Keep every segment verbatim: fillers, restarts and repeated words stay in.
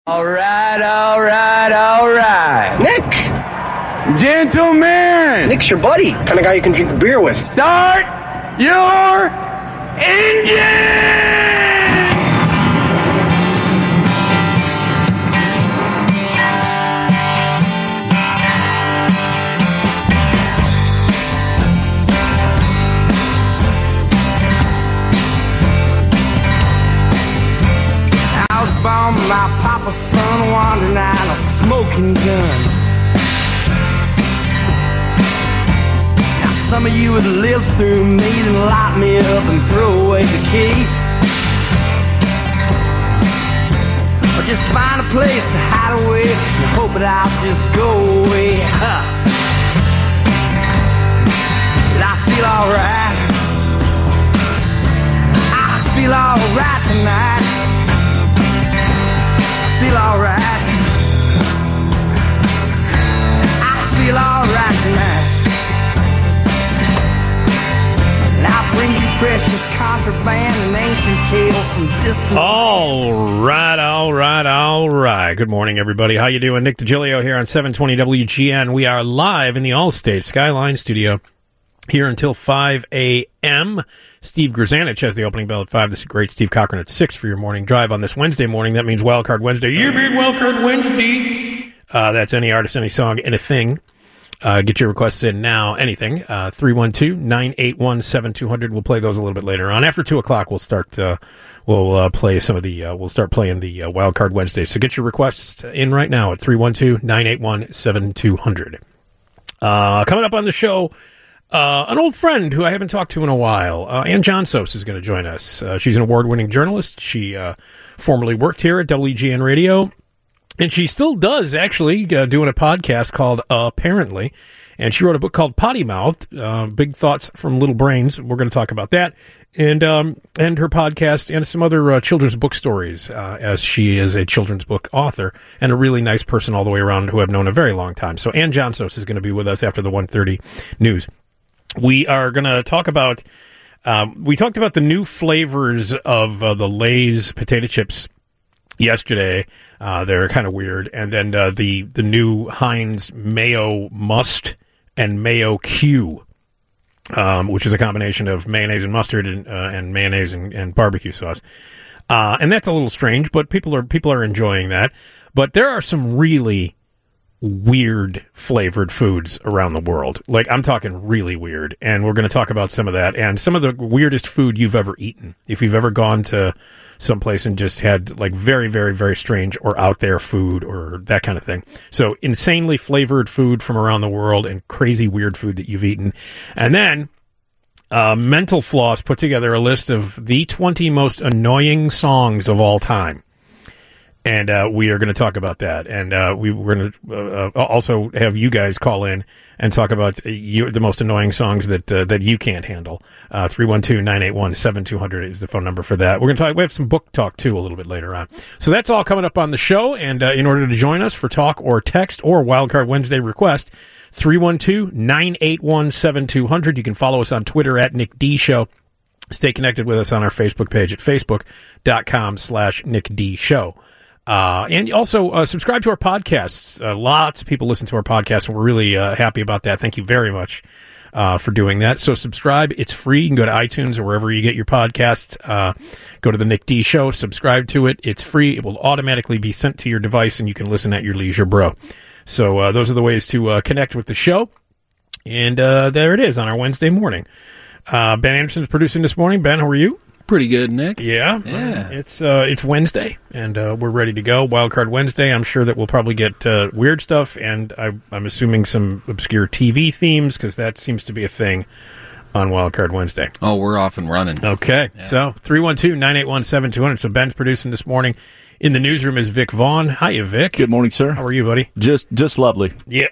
All right, all right, all right. Nick! Gentlemen! Nick's your buddy. Kind of guy you can drink a beer with. Start your engine! I was born with my papa's son, wandering out a smoking gun. Now some of you would live through me and lock me up and throw away the key, or just find a place to hide away and hope that I'll just go away. Huh. But I feel alright. I feel alright tonight. Feel alright. I feel alright tonight. And I bring you precious contraband and ancient tales from distant. All right, all right, all right. Good morning, everybody. How you doing? Nick DiGilio here on seven twenty W G N. We are live in the Allstate Skyline Studio here until five a.m. Steve Grzanich has the opening bell at five. This is great. Steve Cochran at six for your morning drive on this Wednesday morning. That means Wildcard Wednesday. You mean Wildcard Wednesday? Uh, that's any artist, any song, anything. Uh, get your requests in now. Anything. Uh, three one two, nine eight one, seven two zero zero. We'll play those a little bit later on. After two o'clock, we'll start, uh, we'll uh, play some of the, uh, we'll start playing the uh, Wildcard Wednesday. So get your requests in right now at three one two, nine eight one, seven two zero zero. Uh, coming up on the show, Uh, an old friend who I haven't talked to in a while, uh, Ann Johnsos, is going to join us. Uh, she's an award-winning journalist. She uh, formerly worked here at W G N Radio, and she still does, actually, uh, doing a podcast called uh, Apparently, and she wrote a book called Potty Mouthed, uh, Big Thoughts from Little Brains. We're going to talk about that, and um, and her podcast, and some other uh, children's book stories, uh, as she is a children's book author, and a really nice person all the way around who I've known a very long time. So Ann Johnsos is going to be with us after the one thirty news. We are going to talk about, um, we talked about the new flavors of uh, the Lay's potato chips yesterday. Uh, they're kind of weird. And then uh, the, the new Heinz Mayo Must and Mayo Q, um, which is a combination of mayonnaise and mustard and, uh, and mayonnaise and, and barbecue sauce. Uh, and that's a little strange, but people are people are enjoying that. But there are some really weird flavored foods around the world. Like, I'm talking really weird, and we're going to talk about some of that and some of the weirdest food you've ever eaten. If you've ever gone to someplace and just had like very, very, very strange or out there food or that kind of thing. So insanely flavored food from around the world and crazy weird food that you've eaten. And then uh, Mental Floss put together a list of the twenty most annoying songs of all time. And uh, we are going to talk about that. And uh, we, we're going to uh, also have you guys call in and talk about uh, you, the most annoying songs that uh, that you can't handle. Uh, three one two, nine eight one, seven two zero zero is the phone number for that. We're going to talk. We have some book talk, too, a little bit later on. So that's all coming up on the show. And uh, in order to join us for talk or text or Wildcard Wednesday request, three one two, nine eight one, seven two zero zero. You can follow us on Twitter at Nick D Show. Stay connected with us on our Facebook page at facebook.com slash Nick D Show. Uh, and also uh, subscribe to our podcasts. Uh, lots of people listen to our podcast, and we're really uh, happy about that. Thank you very much uh, for doing that. So subscribe. It's free. You can go to iTunes or wherever you get your podcasts. Uh, go to the Nick D Show. Subscribe to it. It's free. It will automatically be sent to your device, and you can listen at your leisure, bro. So uh, those are the ways to uh, connect with the show. And uh, there it is on our Wednesday morning. Uh, Ben Anderson's producing this morning. Ben, how are you? Pretty good, Nick. Yeah, yeah. It's uh, it's Wednesday, and uh, we're ready to go. Wildcard Wednesday. I'm sure that we'll probably get uh, weird stuff, and I, I'm assuming some obscure T V themes because that seems to be a thing on Wildcard Wednesday. Oh, we're off and running. Okay, yeah. So three one two, nine eight one, seven two zero zero. So Ben's producing this morning. In the newsroom is Vic Vaughn. Hiya, Vic. Good morning, sir. How are you, buddy? Just just lovely. Yeah.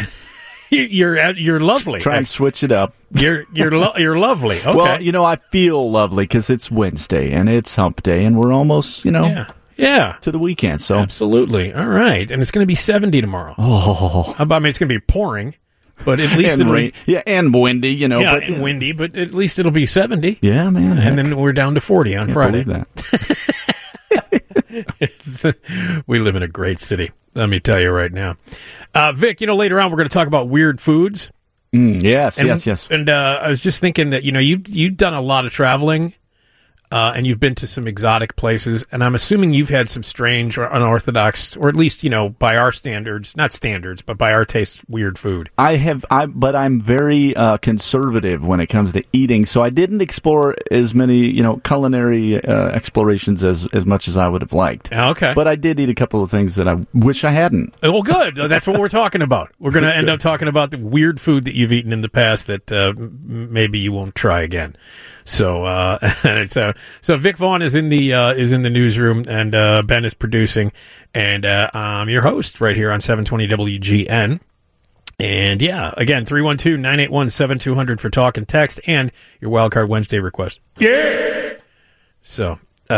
You're you're lovely. Try and switch it up. You're you're lo- you're lovely. Okay. Well, you know, I feel lovely because it's Wednesday and it's Hump Day, and we're almost, you know, yeah, yeah, to the weekend. So absolutely, all right. And it's going to be seventy tomorrow. Oh, How about, I mean, it's going to be pouring, but at least and it'll rain, be, yeah, and windy. You know, yeah, but, and windy, but at least it'll be seventy. Yeah, man. And then we're down to forty on Can't Friday. believe that. It's, we live in a great city. Let me tell you right now. Uh, Vic, you know, later on we're going to talk about weird foods. Mm, yes, and, yes, yes. And uh, I was just thinking that, you know, you've, you've done a lot of traveling. Uh, and you've been to some exotic places, and I'm assuming you've had some strange or unorthodox, or at least, you know, by our standards, not standards, but by our taste, weird food. I have, I, but I'm very uh, conservative when it comes to eating, so I didn't explore as many, you know, culinary uh, explorations as, as much as I would have liked. Okay. But I did eat a couple of things that I wish I hadn't. Well, good. That's what we're talking about. We're going to end up talking about the weird food that you've eaten in the past that uh, m- maybe you won't try again. So, uh, it's, uh, so Vic Vaughn is in the, uh, is in the newsroom, and, uh, Ben is producing, and, uh, I'm your host right here on seven twenty W G N. And yeah, again, three one two, nine eight one, seven two zero zero for talk and text, and your Wildcard Wednesday request. Yeah! So,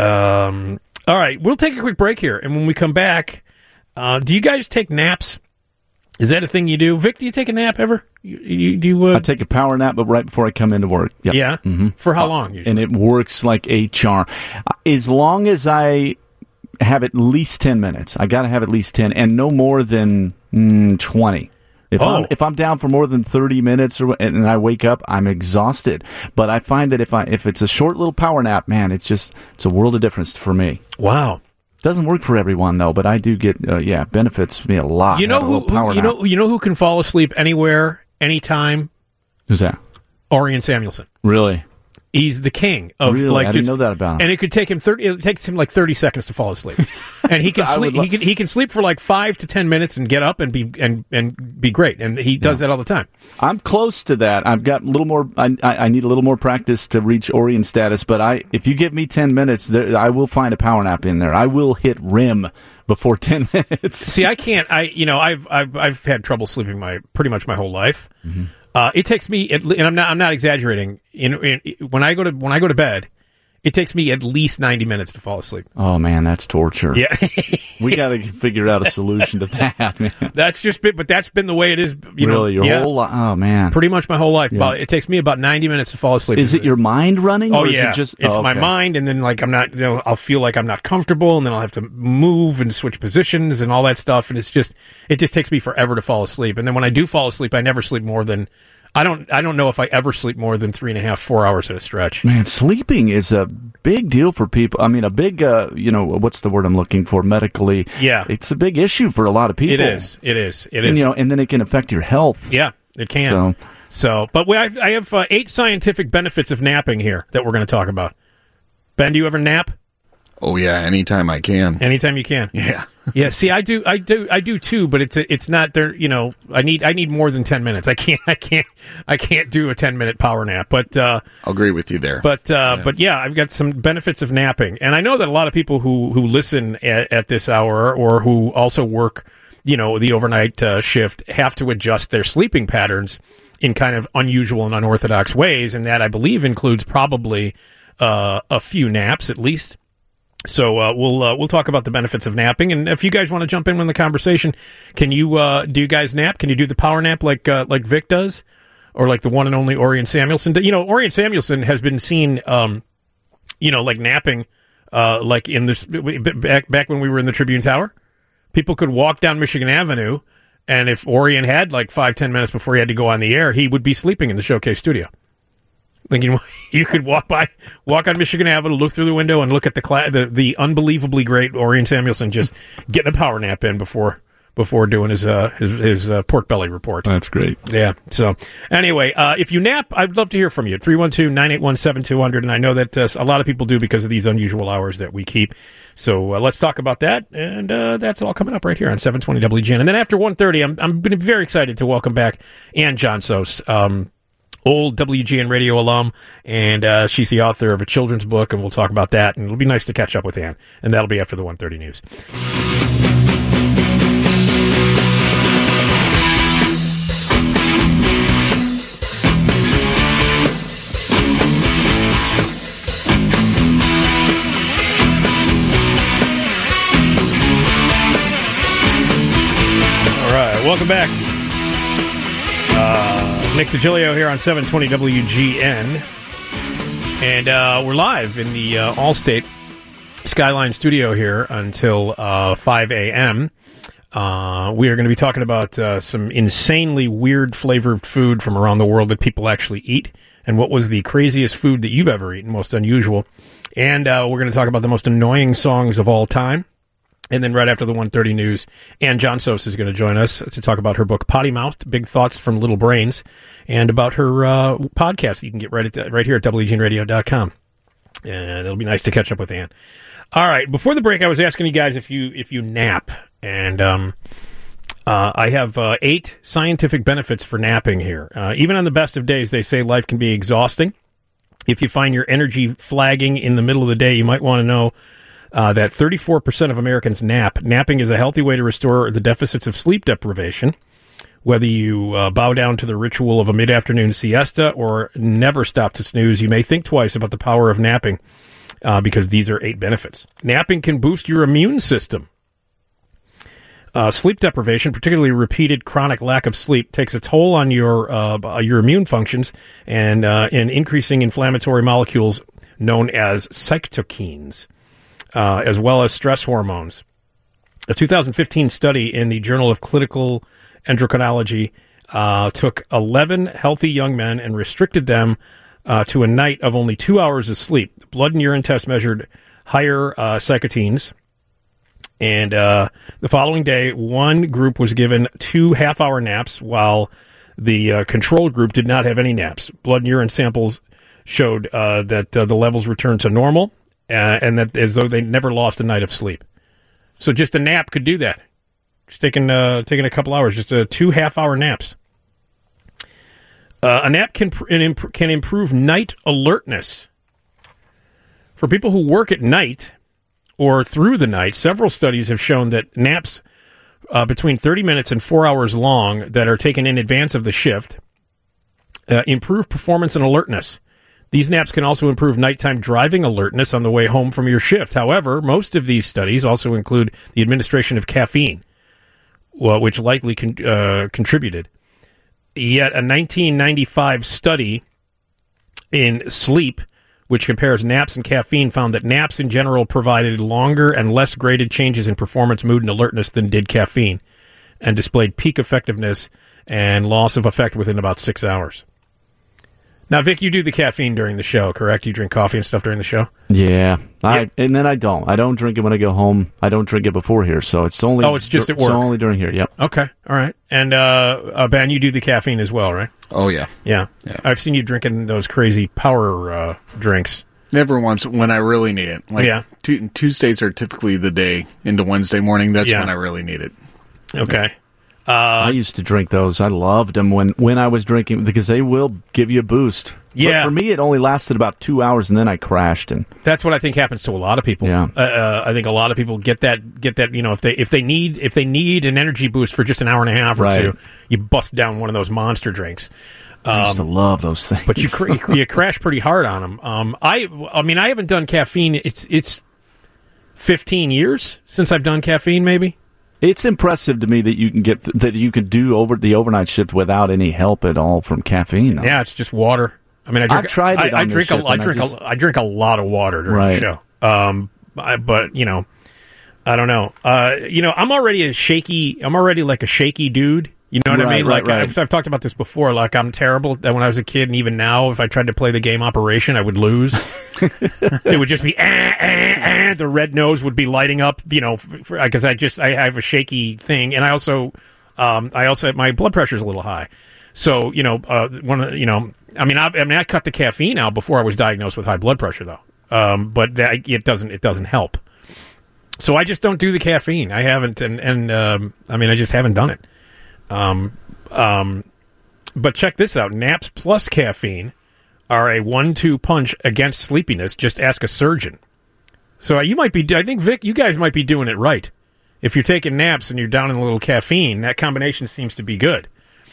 um, all right, we'll take a quick break here, and when we come back, uh, do you guys take naps? Is that a thing you do? Vic, do you take a nap ever? You, you, do you, uh... I take a power nap, but right before I come into work. Yep. Yeah? Mm-hmm. For how long, usually? And it works like a charm. As long as I have at least ten minutes. I got to have at least ten, and no more than mm, twenty. If, oh. I'm, if I'm down for more than thirty minutes or, and I wake up, I'm exhausted. But I find that if I if it's a short little power nap, man, it's just it's a world of difference for me. Wow. Doesn't work for everyone though, but I do get uh, yeah benefits me a lot. You know who, who you know you know who can fall asleep anywhere, anytime? Who's that? Orion Samuelson. Really? He's the king of really? like. I didn't know that about him. And it could take him thirty. It takes him like thirty seconds to fall asleep, and he can sleep. Lo- he can he can sleep for like five to ten minutes and get up and be and and be great. And he does yeah. that all the time. I'm close to that. I've got a little more. I, I need a little more practice to reach Orion status. But I, if you give me ten minutes, there, I will find a power nap in there. I will hit R E M before ten minutes. See, I can't. I you know I've I've I've had trouble sleeping my pretty much my whole life. Mm-hmm. Uh, it takes me, and I'm not, I'm not exaggerating. In, in, when I go to, when I go to bed, it takes me at least ninety minutes to fall asleep. Oh man, that's torture. Yeah, we got to figure out a solution to that, man. That's just been, but that's been the way it is. You really, know, your yeah, whole life? Oh man, pretty much my whole life. Yeah. About, it takes me about ninety minutes to fall asleep. Is it your mind running? Oh or yeah, is it just, it's oh, my okay. mind, and then like I'm not, you know, I'll feel like I'm not comfortable, and then I'll have to move and switch positions and all that stuff, and it's just, it just takes me forever to fall asleep. And then when I do fall asleep, I never sleep more than. I don't. I don't know if I ever sleep more than three and a half, four hours at a stretch. Man, sleeping is a big deal for people. I mean, a big, uh, you know, what's the word I'm looking for medically? Yeah, it's a big issue for a lot of people. It is. It is. It is. And, you know, and then it can affect your health. Yeah, it can. So, so but we, I, I have uh, eight scientific benefits of napping here that we're going to talk about. Ben, do you ever nap? Oh yeah, anytime I can. Anytime you can. Yeah. Yeah, see, I do, I do, I do too, but it's a, it's not there. You know, I need, I need more than ten minutes. I can't, I can't, I can't do a ten minute power nap. But uh, I'll agree with you there. But uh, yeah. but yeah, I've got some benefits of napping, and I know that a lot of people who who listen at, at this hour or who also work, you know, the overnight uh, shift have to adjust their sleeping patterns in kind of unusual and unorthodox ways, and that I believe includes probably uh, a few naps at least. So uh, we'll uh, we'll talk about the benefits of napping, and if you guys want to jump in with the conversation, can you uh, do you guys nap? Can you do the power nap like uh, like Vic does, or like the one and only Orion Samuelson? You know, Orion Samuelson has been seen, um, you know, like napping, uh, like in this back back when we were in the Tribune Tower. People could walk down Michigan Avenue, and if Orion had like five ten minutes before he had to go on the air, he would be sleeping in the Showcase studio. Like you, you could walk by, walk on Michigan Avenue, look through the window, and look at the cla- the, the unbelievably great Orion Samuelson just getting a power nap in before before doing his uh, his, his uh, pork belly report. That's great. Yeah. So anyway, uh, if you nap, I'd love to hear from you. three one two, nine eight one, seven two zero zero, and I know that uh, a lot of people do because of these unusual hours that we keep. So uh, let's talk about that, and uh, that's all coming up right here on seven twenty W G N. And then after one thirty, I'm I'm very excited to welcome back Ann Johnsos. Um, old W G N radio alum, and uh, she's the author of a children's book, and we'll talk about that, and it'll be nice to catch up with Ann, and that'll be after the one thirty news. All right, welcome back. Uh, Nick DiGilio here on seven twenty W G N, and uh, we're live in the uh, Allstate Skyline Studio here until uh, five a.m. Uh, we are going to be talking about uh, some insanely weird flavored food from around the world that people actually eat, and what was the craziest food that you've ever eaten, most unusual. And uh, we're going to talk about the most annoying songs of all time. And then right after the one thirty news, Ann Johnsos is going to join us to talk about her book, Potty Mouthed, Big Thoughts from Little Brains, and about her uh, podcast that you can get right at the, right here at W G N radio dot com. And it'll be nice to catch up with Ann. All right, before the break, I was asking you guys if you if you nap, and um, uh, I have uh, eight scientific benefits for napping here. Uh, even on the best of days, they say life can be exhausting. If you find your energy flagging in the middle of the day, you might want to know uh, that thirty-four percent of Americans nap. Napping is a healthy way to restore the deficits of sleep deprivation. Whether you uh, bow down to the ritual of a mid-afternoon siesta or never stop to snooze, you may think twice about the power of napping uh, because these are eight benefits. Napping can boost your immune system. Uh, sleep deprivation, particularly repeated chronic lack of sleep, takes a toll on your uh, your immune functions and uh, in increasing inflammatory molecules known as cytokines, uh, as well as stress hormones. A two thousand fifteen study in the Journal of Clinical Endocrinology uh, took eleven healthy young men and restricted them uh, to a night of only two hours of sleep. The blood and urine tests measured higher uh, cytokines. And uh, the following day, one group was given two half-hour naps, while the uh, control group did not have any naps. Blood and urine samples showed uh, that uh, the levels returned to normal, uh, and that as though they never lost a night of sleep. So just a nap could do that. Just taking uh, taking a couple hours, just uh, two half-hour naps. Uh, a nap can pr- imp- can improve night alertness. For people who work at night or through the night, several studies have shown that naps uh, between thirty minutes and four hours long that are taken in advance of the shift uh, improve performance and alertness. These naps can also improve nighttime driving alertness on the way home from your shift. However, most of these studies also include the administration of caffeine, well, which likely con- uh, contributed. Yet a nineteen ninety-five study in Sleep, which compares naps and caffeine, found that naps in general provided longer and less graded changes in performance, mood, and alertness than did caffeine, and displayed peak effectiveness and loss of effect within about six hours. Now, Vic, you do the caffeine during the show, correct? You drink coffee and stuff during the show? Yeah. I, yep. And then I don't. I don't drink it when I go home. I don't drink it before here, so it's only... Oh, it's just at work? It's only during here, yep. Okay, all right. And, uh, uh, Ben, you do the caffeine as well, right? Oh, yeah. Yeah. yeah. I've seen you drinking those crazy power uh, drinks. Never once when I really need it. Like, yeah. t- Tuesdays are typically the day into Wednesday morning. That's yeah. when I really need it. Okay. Uh, I used to drink those. I loved them when, when I was drinking because they will give you a boost. Yeah. But for me, it only lasted about two hours, and then I crashed. And that's what I think happens to a lot of people. Yeah. Uh, uh, I think a lot of people get that. Get that. You know, if they if they need if they need an energy boost for just an hour and a half or right. two, you bust down one of those monster drinks. Um, I used to love those things, but you cr- you crash pretty hard on them. Um, I I mean, I haven't done caffeine. It's it's fifteen years since I've done caffeine, maybe. It's impressive to me that you can get th- that you can do over the overnight shift without any help at all from caffeine. Yeah, it's just water. I mean, I drink, I've tried it. I, I on drink. A, I drink. I, just, a, I drink a lot of water during right. the show. Um, I, but you know, I don't know. Uh, you know, I'm already a shaky. I'm already like a shaky dude. You know what right, I mean? Right, like right. I've, I've talked about this before. Like I'm terrible. That when I was a kid, and even now, if I tried to play the game Operation, I would lose. It would just be eh, eh, eh. The red nose would be lighting up. You know, because I just I have a shaky thing, and I also um, I also my blood pressure is a little high. So you know, uh, one of the, you know, I mean, I, I mean, I cut the caffeine out before I was diagnosed with high blood pressure, though. Um, but that, it doesn't it doesn't help. So I just don't do the caffeine. I haven't, and and um, I mean, I just haven't done it. Um, um, but check this out. Naps plus caffeine are a one two punch against sleepiness. Just ask a surgeon. So you might be, I think, Vic, you guys might be doing it right. If you're taking naps and you're down in a little caffeine, that combination seems to be good.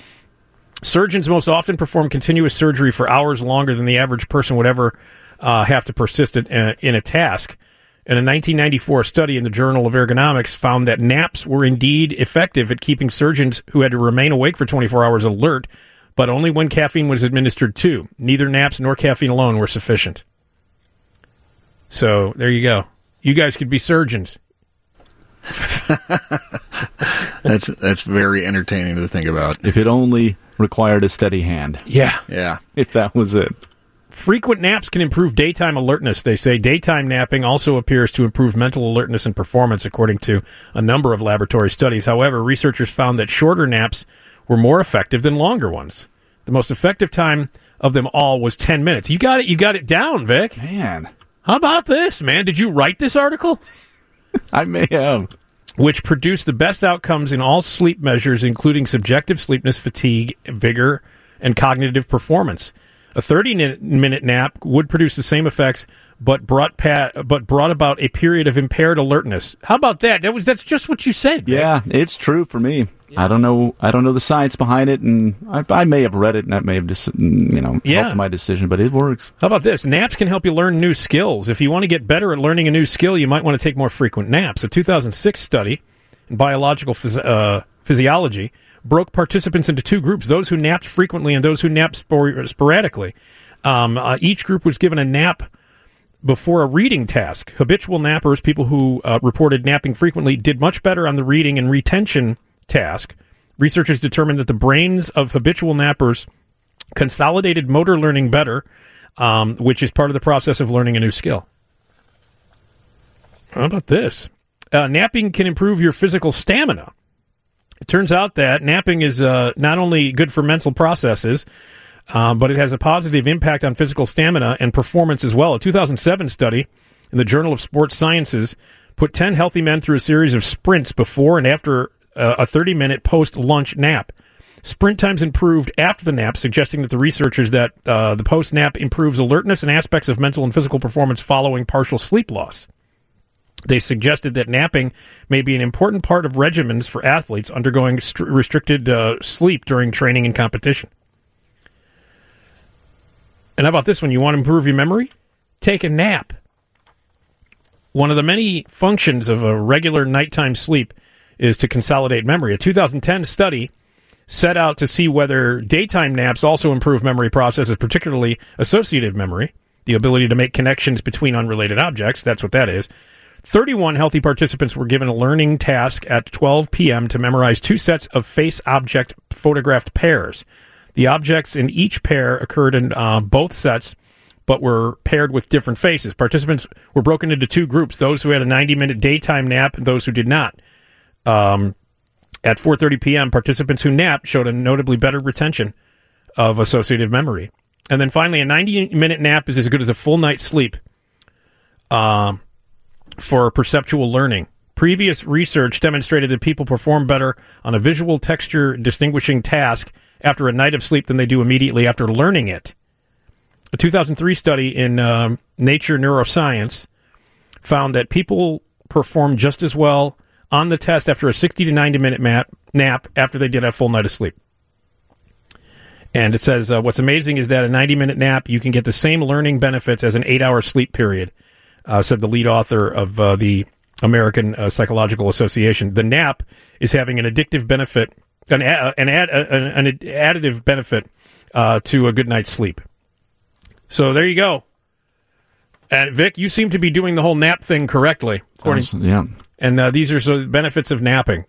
Surgeons most often perform continuous surgery for hours longer than the average person would ever uh, have to persist in, uh, in a task. And a nineteen ninety-four study in the Journal of Ergonomics found that naps were indeed effective at keeping surgeons who had to remain awake for twenty-four hours alert, but only when caffeine was administered too. Neither naps nor caffeine alone were sufficient. So there you go. You guys could be surgeons. that's that's very entertaining to think about. If it only required a steady hand. Yeah. Yeah. If that was it. Frequent naps can improve daytime alertness. They say daytime napping also appears to improve mental alertness and performance, according to a number of laboratory studies. However, researchers found that shorter naps were more effective than longer ones. The most effective time of them all was ten minutes. You got it. You got it down, Vic. Man. How about this, man? Did you write this article? I may have. Which produced the best outcomes in all sleep measures, including subjective sleepiness, fatigue, vigor, and cognitive performance. A thirty-minute nap would produce the same effects, but brought pat, but brought about a period of impaired alertness. How about that? That was that's just what you said. Vic. Yeah, it's true for me. Yeah. I don't know. I don't know the science behind it, and I, I may have read it, and that may have just you know yeah. helped my decision. But it works. How about this? Naps can help you learn new skills. If you want to get better at learning a new skill, you might want to take more frequent naps. A two thousand six study in biological phys- uh, physiology broke participants into two groups, those who napped frequently and those who napped spor- sporadically. Um, uh, each group was given a nap before a reading task. Habitual nappers, people who uh, reported napping frequently, did much better on the reading and retention task. Researchers determined that the brains of habitual nappers consolidated motor learning better, um, which is part of the process of learning a new skill. How about this? Uh, napping can improve your physical stamina. It turns out that napping is uh, not only good for mental processes, uh, but it has a positive impact on physical stamina and performance as well. A two thousand seven study in the Journal of Sports Sciences put ten healthy men through a series of sprints before and after uh, a thirty-minute post-lunch nap. Sprint times improved after the nap, suggesting that the researchers that uh, the post-nap improves alertness and aspects of mental and physical performance following partial sleep loss. They suggested that napping may be an important part of regimens for athletes undergoing st- restricted uh, sleep during training and competition. And how about this one? You want to improve your memory? Take a nap. One of the many functions of a regular nighttime sleep is to consolidate memory. A two thousand ten study set out to see whether daytime naps also improve memory processes, particularly associative memory, the ability to make connections between unrelated objects. That's what that is. thirty-one healthy participants were given a learning task at twelve p.m. to memorize two sets of face-object photographed pairs. The objects in each pair occurred in uh, both sets, but were paired with different faces. Participants were broken into two groups, those who had a ninety-minute daytime nap and those who did not. Um, at four thirty p.m., participants who napped showed a notably better retention of associative memory. And then finally, a ninety-minute nap is as good as a full night's sleep. Um... for perceptual learning. Previous research demonstrated that people perform better on a visual texture distinguishing task after a night of sleep than they do immediately after learning it. A two thousand three study in um, Nature Neuroscience found that people perform just as well on the test after a sixty to ninety minute map, nap after they did a full night of sleep. And it says, uh, what's amazing is that a ninety-minute nap, you can get the same learning benefits as an eight-hour sleep period, uh, said the lead author of uh, the American uh, Psychological Association. The nap is having an addictive benefit, an, a, an, ad, an, an additive benefit uh, to a good night's sleep. So there you go. And Vic, you seem to be doing the whole nap thing correctly. According, Sounds, yeah. And uh, these are the benefits of napping.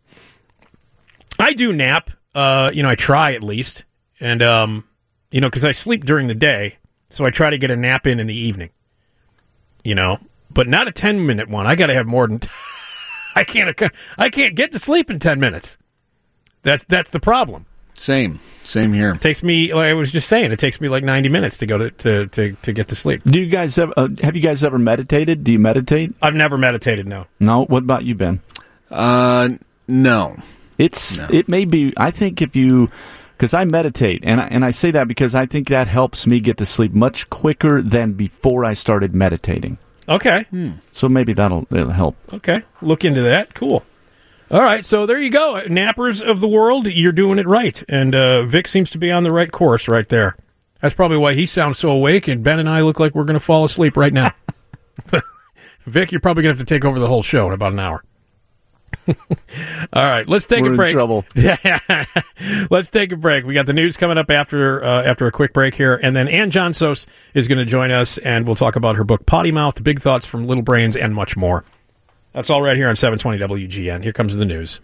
I do nap. Uh, you know, I try at least. And, um, you know, because I sleep during the day, so I try to get a nap in in the evening. You know, but not a ten-minute one. I got to have more than... T- I can't I can't get to sleep in ten minutes. That's that's the problem. Same. Same here. It takes me, like I was just saying, it takes me like ninety minutes to go to, to, to, to get to sleep. Do you guys ever, uh, have you guys ever meditated? Do you meditate? I've never meditated, no. No? What about you, Ben? Uh, no. It's no. It may be, I think if you... Because I meditate, and I, and I say that because I think that helps me get to sleep much quicker than before I started meditating. Okay. Hmm. So maybe that'll, that'll help. Okay. Look into that. Cool. All right. So there you go. Nappers of the world, you're doing it right. And uh, Vic seems to be on the right course right there. That's probably why he sounds so awake, and Ben and I look like we're going to fall asleep right now. Vic, you're probably going to have to take over the whole show in about an hour. All right, let's take We're a break. in trouble. Let's take a break. We got the news coming up after uh, after a quick break here, and then Ann Johnsos is going to join us, and we'll talk about her book Potty Mouth, Big Thoughts from Little Brains, and much more. That's all right here on seven twenty W G N. Here comes the news.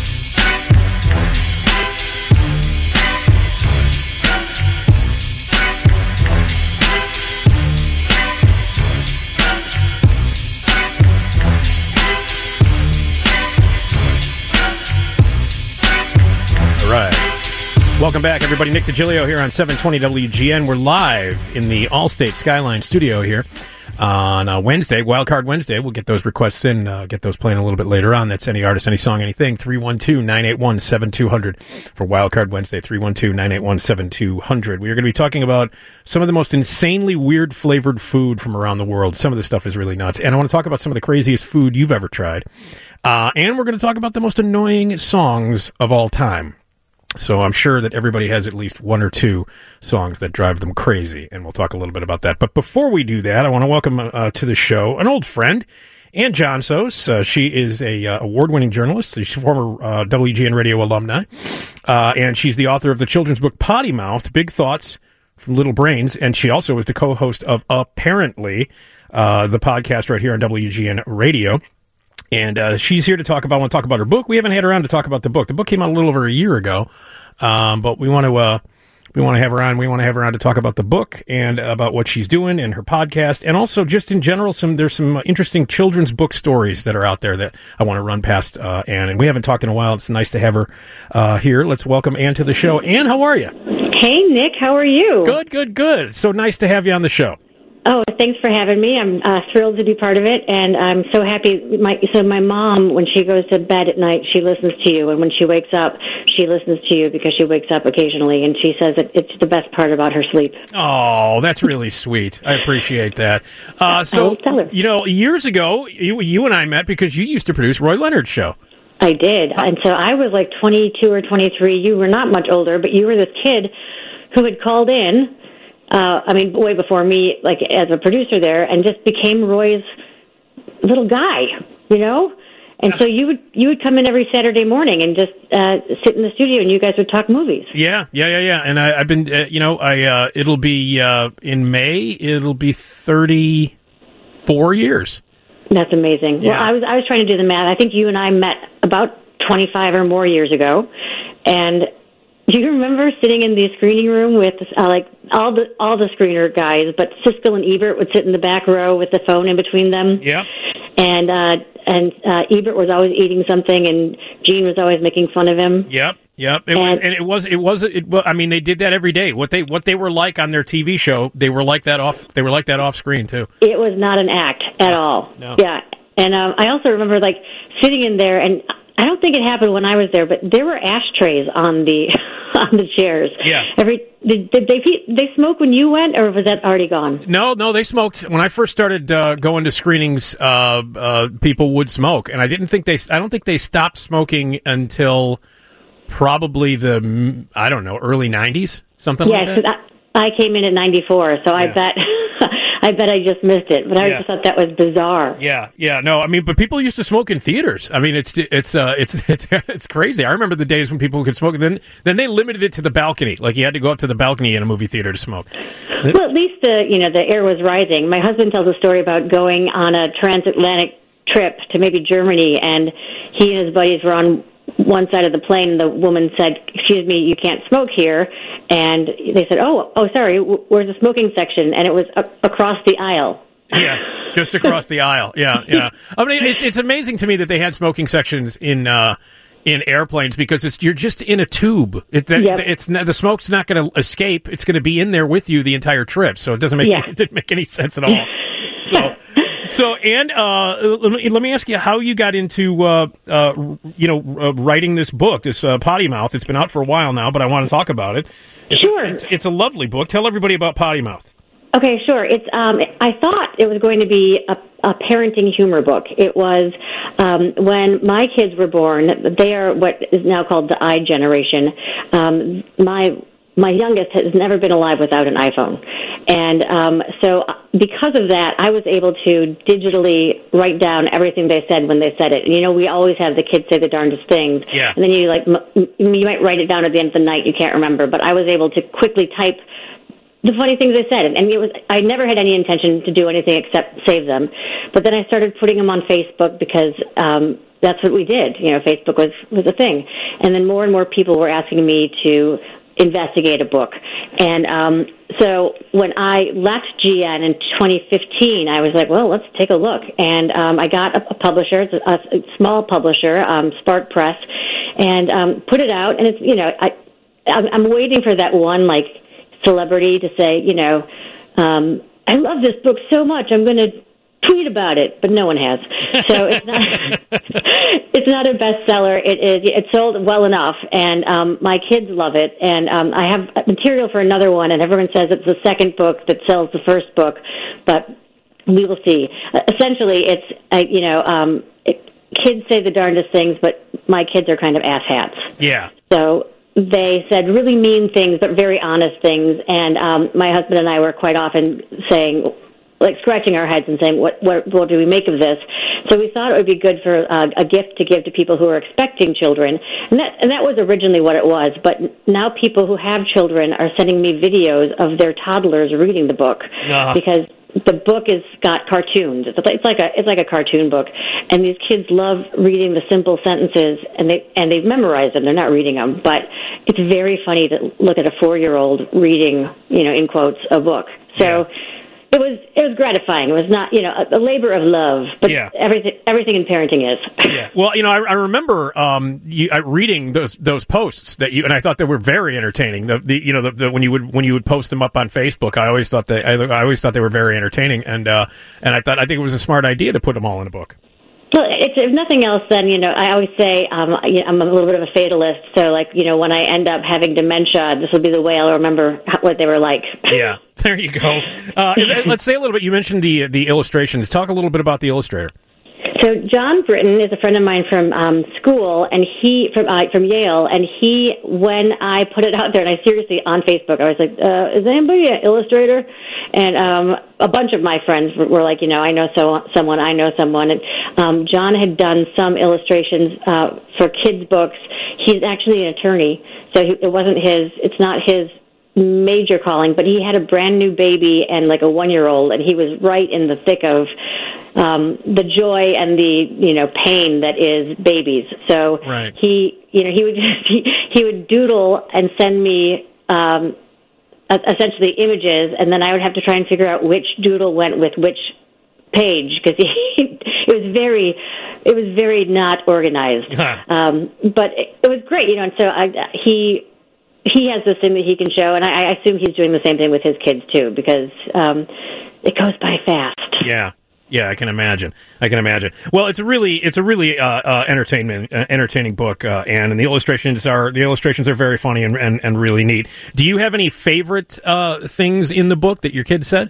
All right. Welcome back, everybody. Nick DiGilio here on seven twenty W G N. We're live in the Allstate Skyline studio here on uh, Wednesday, Wildcard Wednesday. We'll get those requests in, uh, get those playing a little bit later on. That's any artist, any song, anything. three one two, nine eight one, seven two zero zero for Wildcard Wednesday, three one two, nine eight one, seven two zero zero. We are going to be talking about some of the most insanely weird flavored food from around the world. Some of this stuff is really nuts. And I want to talk about some of the craziest food you've ever tried. Uh, and we're going to talk about the most annoying songs of all time. So I'm sure that everybody has at least one or two songs that drive them crazy, and we'll talk a little bit about that. But before we do that, I want to welcome uh, to the show an old friend, Ann Johnsos. Uh, she is a uh, award-winning journalist. She's a former uh, W G N Radio alumni, uh, and she's the author of the children's book Potty Mouth, Big Thoughts from Little Brains, and she also is the co-host of Apparently, uh, the podcast right here on W G N Radio. And uh, she's here to talk about, I want to talk about her book. We haven't had her on to talk about the book. The book came out a little over a year ago, um, but we want to uh, we want to have her on. We want to have her on to talk about the book and about what she's doing and her podcast, and also just in general, some there's some interesting children's book stories that are out there that I want to run past uh, Ann. And we haven't talked in a while. It's nice to have her uh, here. Let's welcome Ann to the show. Ann, how are you? Hey, Nick. How are you? Good, good, good. So nice to have you on the show. Oh, thanks for having me. I'm uh, thrilled to be part of it, and I'm so happy. My, so my mom, when she goes to bed at night, she listens to you, and when she wakes up, she listens to you because she wakes up occasionally, and she says that it's the best part about her sleep. Oh, that's really sweet. I appreciate that. Uh, so, tell her. You know, years ago, you, you and I met because you used to produce Roy Leonard's show. I did, and so I was like twenty-two or twenty-three. You were not much older, but you were this kid who had called in. Uh, I mean, way before me, like as a producer there, and just became Roy's little guy, you know. And so you would you would come in every Saturday morning and just uh, sit in the studio, and you guys would talk movies. Yeah, yeah, yeah, yeah. And I, I've been, uh, you know, I uh, it'll be uh, in May. It'll be thirty-four years. That's amazing. Yeah. Well, I was I was trying to do the math. I think you and I met about twenty-five or more years ago, and. Do you remember sitting in the screening room with uh, like all the all the screener guys, but Siskel and Ebert would sit in the back row with the phone in between them? Yeah. And uh, and uh, Ebert was always eating something, and Gene was always making fun of him. Yep, yep. It, and, and it was it was it. I mean, they did that every day. What they what they were like on their T V show, they were like that off. They were like that off screen too. It was not an act at all. No. Yeah. And um, I also remember like sitting in there, and I don't think it happened when I was there, but there were ashtrays on the on the chairs. Yeah. Every did, did they did they smoke when you went, or was that already gone? No, no, they smoked when I first started uh, going to screenings. Uh, uh, people would smoke, and I didn't think they. I don't think they stopped smoking until probably the I don't know early nineties, something yes, like that. I, I came in at ninety-four, so I Yeah. bet. I bet I just missed it, but I Yeah. just thought that was bizarre. Yeah, yeah, no, I mean, but people used to smoke in theaters. I mean, it's it's uh, it's it's it's crazy. I remember the days when people could smoke. Then then they limited it to the balcony. Like you had to go up to the balcony in a movie theater to smoke. Well, at least the you know the air was rising. My husband tells a story about going on a transatlantic trip to maybe Germany, and he and his buddies were on one side of the plane, and the woman said, "Excuse me, you can't smoke here." And they said, "Oh, oh, sorry, where's the smoking section?" And it was a- across the aisle. Yeah, just across the aisle. Yeah, yeah. I mean, it's it's amazing to me that they had smoking sections in uh, in airplanes because it's you're just in a tube. It, Yep. It's not, the smoke's not going to escape. It's going to be in there with you the entire trip. So it doesn't make Yeah. it didn't make any sense at all. So. So, Ann, uh, let, me, let me ask you how you got into, uh, uh, you know, uh, writing this book, this uh, Potty Mouth. It's been out for a while now, but I want to talk about it. It's Sure. A, it's, it's a lovely book. Tell everybody about Potty Mouth. Okay, sure. It's. Um, I thought it was going to be a, a parenting humor book. It was um, when my kids were born. They are what is now called the I generation. Um, my my youngest has never been alive without an iPhone. And um, so because of that, I was able to digitally write down everything they said when they said it. And, you know, we always have the kids say the darndest things. Yeah. And then you, like, m- you might write it down at the end of the night. You can't remember. But I was able to quickly type the funny things they said. And it was, I never had any intention to do anything except save them. But then I started putting them on Facebook because um, that's what we did. You know, Facebook was, was a thing. And then more and more people were asking me to investigate a book. And um, so when I left G N in twenty fifteen, I was like, well, let's take a look. And um, I got a, a publisher, it's a, a small publisher, um, Spark Press, and um, put it out. And it's, you know, I, I'm, I'm waiting for that one, like, celebrity to say, you know, um, I love this book so much, I'm going to tweet about it, but no one has. So it's not it's not a bestseller. It is it sold well enough, and um, my kids love it. And um, I have material for another one, and everyone says it's the second book that sells the first book, but we will see. Uh, essentially, it's uh, you know, um, it, kids say the darndest things, but my kids are kind of asshats. Yeah. So they said really mean things, but very honest things. And um, my husband and I were quite often saying, like scratching our heads and saying, what, what what do we make of this? So we thought it would be good for uh, a gift to give to people who are expecting children. And that, and that was originally what it was. But now people who have children are sending me videos of their toddlers reading the book uh. because the book has got cartoons. It's like a it's like a cartoon book, and these kids love reading the simple sentences, and they and they've memorized them. They're not reading them, but it's very funny to look at a four-year-old reading, you know, in quotes, a book. So. Yeah. It was it was gratifying. It was not, you know, a, a labor of love, but yeah. everything everything in parenting is. Yeah. Well, you know, I, I remember um, you, uh, reading those those posts that you, and I thought they were very entertaining. The, the you know the, the, when you would when you would post them up on Facebook, I always thought they I, I always thought they were very entertaining, and uh, and I thought I think it was a smart idea to put them all in a book. Well, it's, if nothing else, then, you know, I always say um, you know, I'm a little bit of a fatalist. So, like, you know, when I end up having dementia, this will be the way I'll remember how, what they were like. Yeah, there you go. Uh, let's say a little bit. You mentioned the the illustrations. Talk a little bit about the illustrator. So John Britton is a friend of mine from um, school, and he from uh, from Yale. And he, when I put it out there, and I seriously on Facebook, I was like, uh, "Is anybody an illustrator?" And um, a bunch of my friends were, were like, "You know, I know so someone, I know someone." And um, John had done some illustrations uh, for kids' books. He's actually an attorney, so he, it wasn't his. It's not his major calling, but he had a brand new baby and like a one-year-old, and he was right in the thick of um, the joy and the, you know, pain that is babies. So right. he, you know, he would just, he, he would doodle and send me um, essentially images, and then I would have to try and figure out which doodle went with which page, because he, it was very, it was very not organized. um, but it, it was great, you know. And so I, he. He has this thing that he can show, and I, I assume he's doing the same thing with his kids, too, because um, it goes by fast. Yeah. Yeah, I can imagine. I can imagine. Well, it's a really, it's a really uh, uh, entertainment, uh, entertaining book, uh, Anne, and the illustrations are the illustrations are very funny and, and, and really neat. Do you have any favorite uh, things in the book that your kids said?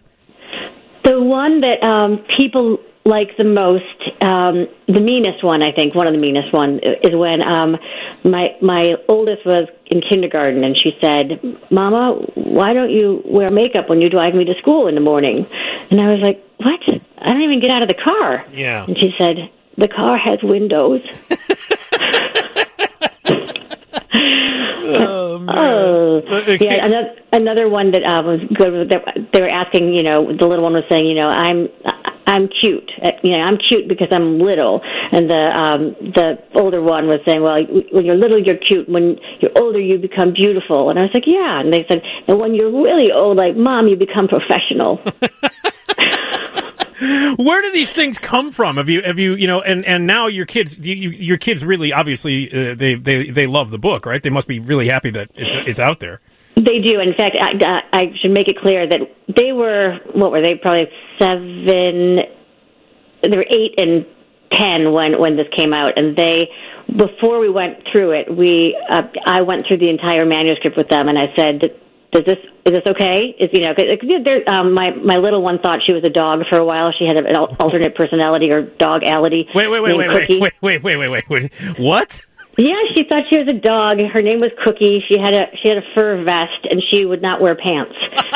The one that um, people like the most, um, the meanest one, I think, one of the meanest one, is when um, my my oldest was in kindergarten, and she said, "Mama, why don't you wear makeup when you drive me to school in the morning?" And I was like, "What? I don't even get out of the car." Yeah. And she said, "The car has windows." Oh, man. Oh, yeah. Another, another one that uh, was good. They were asking, you know, the little one was saying, you know, I'm, I'm cute. You know, I'm cute because I'm little. And the um, the older one was saying, well, when you're little, you're cute. When you're older, you become beautiful. And I was like, yeah. And they said, and when you're really old, like Mom, you become professional. Where do these things come from? Have you, have you, you know, and, and now your kids, you, you, your kids really, obviously, uh, they, they, they love the book, right? They must be really happy that it's, it's out there. They do. In fact, I, I should make it clear that they were, what were they, probably seven, they were eight and ten when, when this came out. And they, before we went through it, we, uh, I went through the entire manuscript with them, and I said, Does this is this okay? Is you know, cause um, my my little one thought she was a dog for a while. She had an alternate personality or dog-ality. Wait, wait, wait, wait, wait, wait, wait, wait, wait, wait, wait. What? Yeah, she thought she was a dog. Her name was Cookie. She had a she had a fur vest, and she would not wear pants.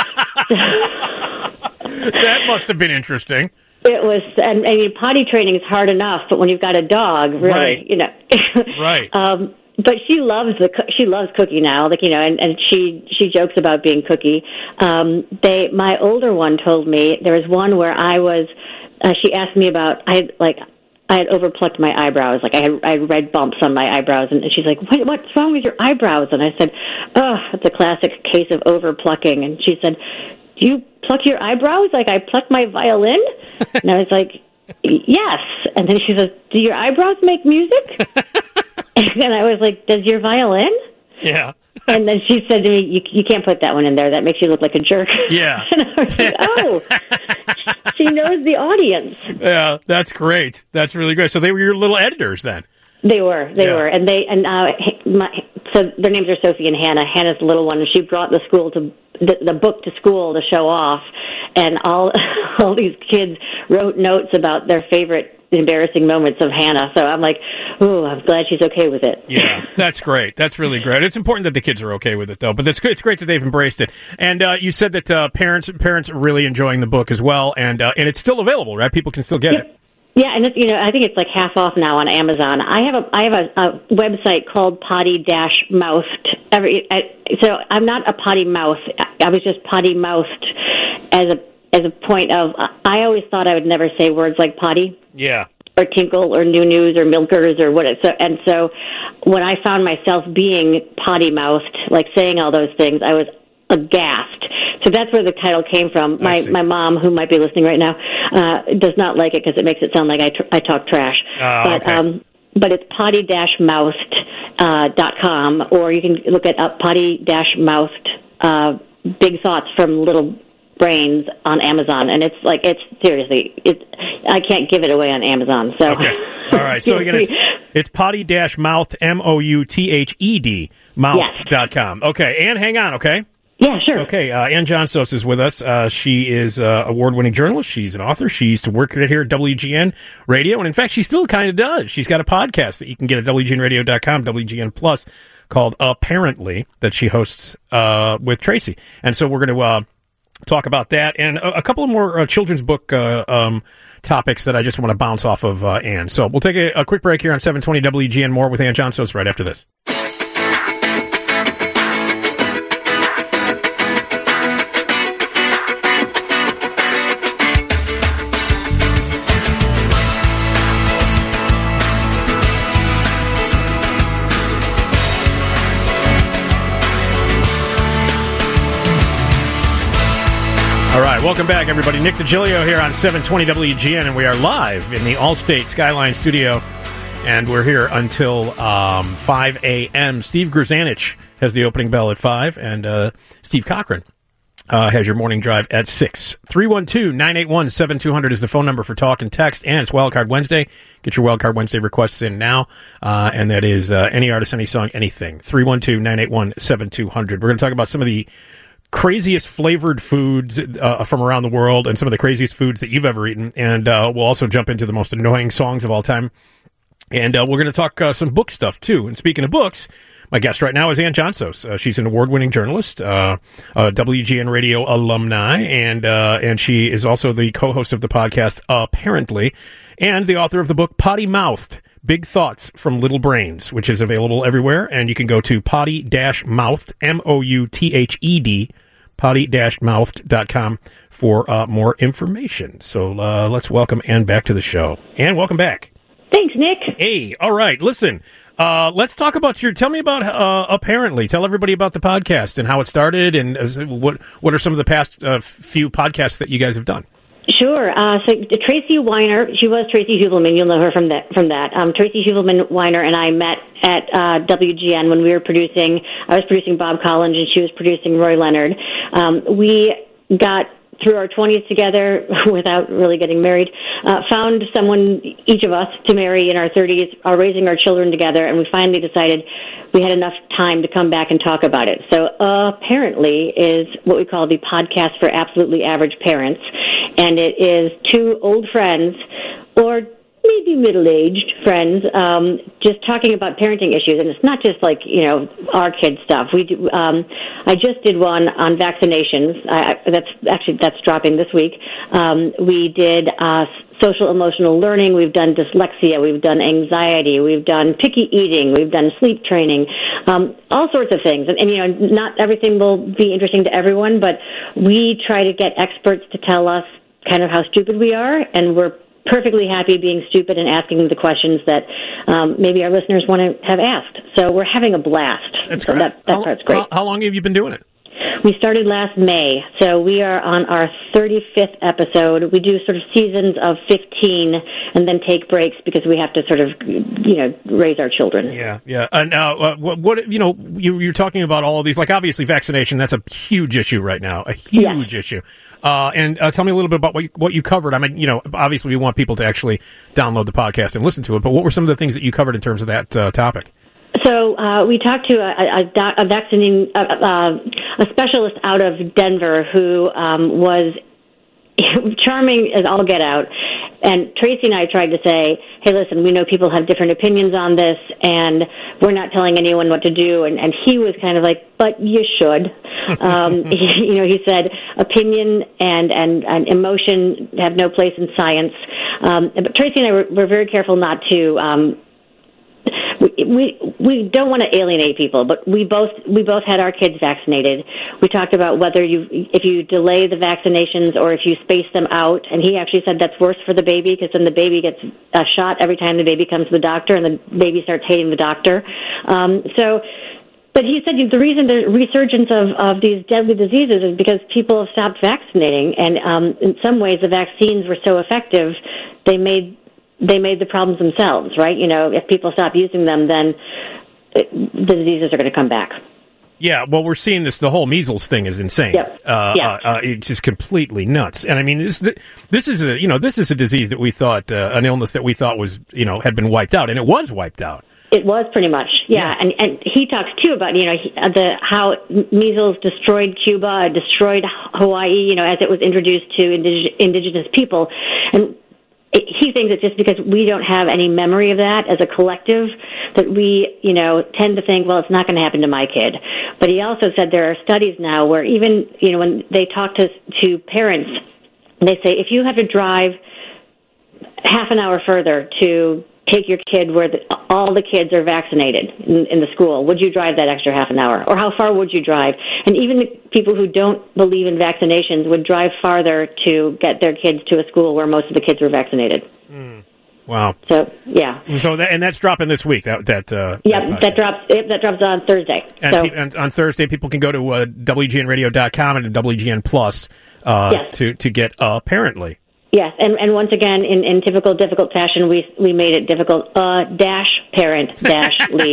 That must have been interesting. It was, and, and potty training is hard enough, but when you've got a dog, really, right. you know. Right. Um, but she loves the she loves Cookie now, like you know, and, and she she jokes about being Cookie. Um, they my older one told me there was one where I was. Uh, she asked me about I had, like. I had overplucked my eyebrows. Like, I had, I had red bumps on my eyebrows. And she's like, what, what's wrong with your eyebrows? And I said, oh, it's a classic case of overplucking. And she said, do you pluck your eyebrows like I pluck my violin? And I was like, yes. And then she says, do your eyebrows make music? And I was like, does your violin? Yeah. And then she said to me, you, you can't put that one in there. That makes you look like a jerk. Yeah. And I was like, oh, she knows the audience. Yeah, that's great. That's really great. So they were your little editors then? They were. They yeah. were. And they and uh, my, so their names are Sophie and Hannah. Hannah's the little one, and she brought the school to the, the book to school to show off. And all all these kids wrote notes about their favorite embarrassing moments of Hannah. So I'm like, ooh, I'm glad she's okay with it. Yeah, that's great. That's really great. It's important that the kids are okay with it, though. But that's it's great that they've embraced it. And uh, you said that uh, parents parents are really enjoying the book as well, and uh, and it's still available, right? People can still get yeah. it. Yeah, and it's, you know, I think it's like half off now on Amazon. I have a I have a, a website called Potty Dash Mouthed. Every I, so I'm not a potty mouth. I was just potty mouthed as a as a point of. I always thought I would never say words like potty. Yeah. Or tinkle or new news or milkers or what. So and so when I found myself being potty mouthed, like saying all those things, I was aghast. So that's where the title came from. My my mom, who might be listening right now, uh, does not like it because it makes it sound like I, tr- I talk trash. Oh, but okay. um, but it's potty dash mouthed uh, dot com, or you can look at uh, potty dash mouthed uh, big thoughts from Little Brains on Amazon, and it's like it's seriously it. I can't give it away on Amazon. So okay, all right. So again, it's, it's potty dash mouthed m o u t h e d mouthed dot com. Okay, Ann, hang on. Okay. Yeah, sure. Okay, uh, Ann Johnsos is with us. Uh, she is an uh, award-winning journalist. She's an author. She used to work right here at W G N Radio, and in fact, she still kind of does. She's got a podcast that you can get at w g n radio dot com, W G N Plus, called Apparently, that she hosts uh, with Tracy. And so we're going to uh, talk about that and a, a couple of more uh, children's book uh, um, topics that I just want to bounce off of uh, Ann. So we'll take a, a quick break here on seven twenty W G N. More with Ann Johnsos right after this. All right, welcome back, everybody. Nick DiGilio here on seven twenty W G N, and we are live in the Allstate Skyline Studio, and we're here until um, five a.m. Steve Grzanich has the opening bell at five, and uh, Steve Cochran uh, has your morning drive at six. three one two, nine eight one, seven two zero zero is the phone number for talk and text, and it's Wildcard Wednesday. Get your Wildcard Wednesday requests in now, uh, and that is uh, any artist, any song, anything. three one two, nine eight one, seven two zero zero. We're going to talk about some of the craziest flavored foods uh, from around the world and some of the craziest foods that you've ever eaten. And uh, we'll also jump into the most annoying songs of all time. And uh, we're going to talk uh, some book stuff, too. And speaking of books, my guest right now is Ann Johnsos. Uh, she's an award-winning journalist, uh, a W G N Radio alumni, and uh, and she is also the co-host of the podcast, Apparently, and the author of the book Potty Mouthed, Big Thoughts from Little Brains, which is available everywhere. And you can go to potty dash mouthed, M O U T H E D, potty dash mouthed dot com for uh, more information. So uh, let's welcome Ann back to the show. Ann, welcome back. Thanks, Nick. Hey, all right. Listen, uh, let's talk about your. Tell me about uh, Apparently. Tell everybody about the podcast and how it started, and uh, what what are some of the past uh, few podcasts that you guys have done. Sure. Uh, so Tracy Weiner, she was Tracy Hubelman. You'll know her from that. From that, um, Tracy Hubelman Weiner and I met at uh, W G N when we were producing. I was producing Bob Collins, and she was producing Roy Leonard. Um, we got through our twenties together without really getting married. Uh, found someone, each of us, to marry in our thirties. Are raising our children together, and we finally decided we had enough time to come back and talk about it. So uh, Apparently is what we call the podcast for absolutely average parents. And it is two old friends, or maybe middle-aged friends, um, just talking about parenting issues, and it's not just like, you know, our kids stuff. We do, um, I just did one on vaccinations. I, I, that's actually that's dropping this week. Um, we did uh, social emotional learning. We've done dyslexia. We've done anxiety. We've done picky eating. We've done sleep training. Um, all sorts of things. And, and you know, not everything will be interesting to everyone, but we try to get experts to tell us kind of how stupid we are, and we're perfectly happy being stupid and asking the questions that um, maybe our listeners want to have asked. So we're having a blast. That's so great. That, that how, part's great. How, how long have you been doing it? We started last May, so we are on our thirty-fifth episode. We do sort of seasons of fifteen and then take breaks because we have to sort of, you know, raise our children. Yeah, yeah. And uh, uh, what, what, you know, you, you're talking about all of these, like obviously vaccination, that's a huge issue right now, a huge yes. issue. Uh, and uh, tell me a little bit about what you, what you covered. I mean, you know, obviously we want people to actually download the podcast and listen to it, but what were some of the things that you covered in terms of that uh, topic? So uh, we talked to a, a, a vaccinating, uh, uh, a specialist out of Denver who um, was charming as all get out. And Tracy and I tried to say, hey, listen, we know people have different opinions on this, and we're not telling anyone what to do. And, and he was kind of like, but you should. Um, he, you know, he said opinion and, and, and emotion have no place in science. Um, but Tracy and I were, were very careful not to um, We, we we don't want to alienate people, but we both we both had our kids vaccinated. We talked about whether you if you delay the vaccinations or if you space them out, and he actually said that's worse for the baby because then the baby gets a shot every time the baby comes to the doctor, and the baby starts hating the doctor. Um, so. But he said the reason the resurgence of, of these deadly diseases is because people have stopped vaccinating, and um, in some ways the vaccines were so effective they made they made the problems themselves, right? You know, if people stop using them, then it, the diseases are going to come back. Yeah, well, we're seeing this. The whole measles thing is insane. Yep. Uh, yeah. uh, uh, it's just completely nuts. And I mean, this this is a you know this is a disease that we thought uh, an illness that we thought was you know had been wiped out, and it was wiped out. It was pretty much, yeah. yeah. And and he talks too about you know he, uh, the how measles destroyed Cuba, destroyed Hawaii, you know, as it was introduced to indig- indigenous people, and it, he thinks it's just because we don't have any memory of that as a collective that we you know tend to think, well, it's not going to happen to my kid. But he also said there are studies now where even you know when they talk to to parents, they say if you have to drive half an hour further to take your kid where the, all the kids are vaccinated in, in the school, would you drive that extra half an hour? Or how far would you drive? And even the people who don't believe in vaccinations would drive farther to get their kids to a school where most of the kids were vaccinated. Mm. Wow. So, yeah. So that, and that's dropping this week. That that uh, Yep, that, that drops Yep, that drops on Thursday. And, so, pe- and on Thursday, people can go to uh, W G N radio dot com and W G N Plus uh, yes. to, to get uh, Apparently. Yes, and, and once again, in, in typical difficult fashion, we we made it difficult. Uh, dash parent dash Lee.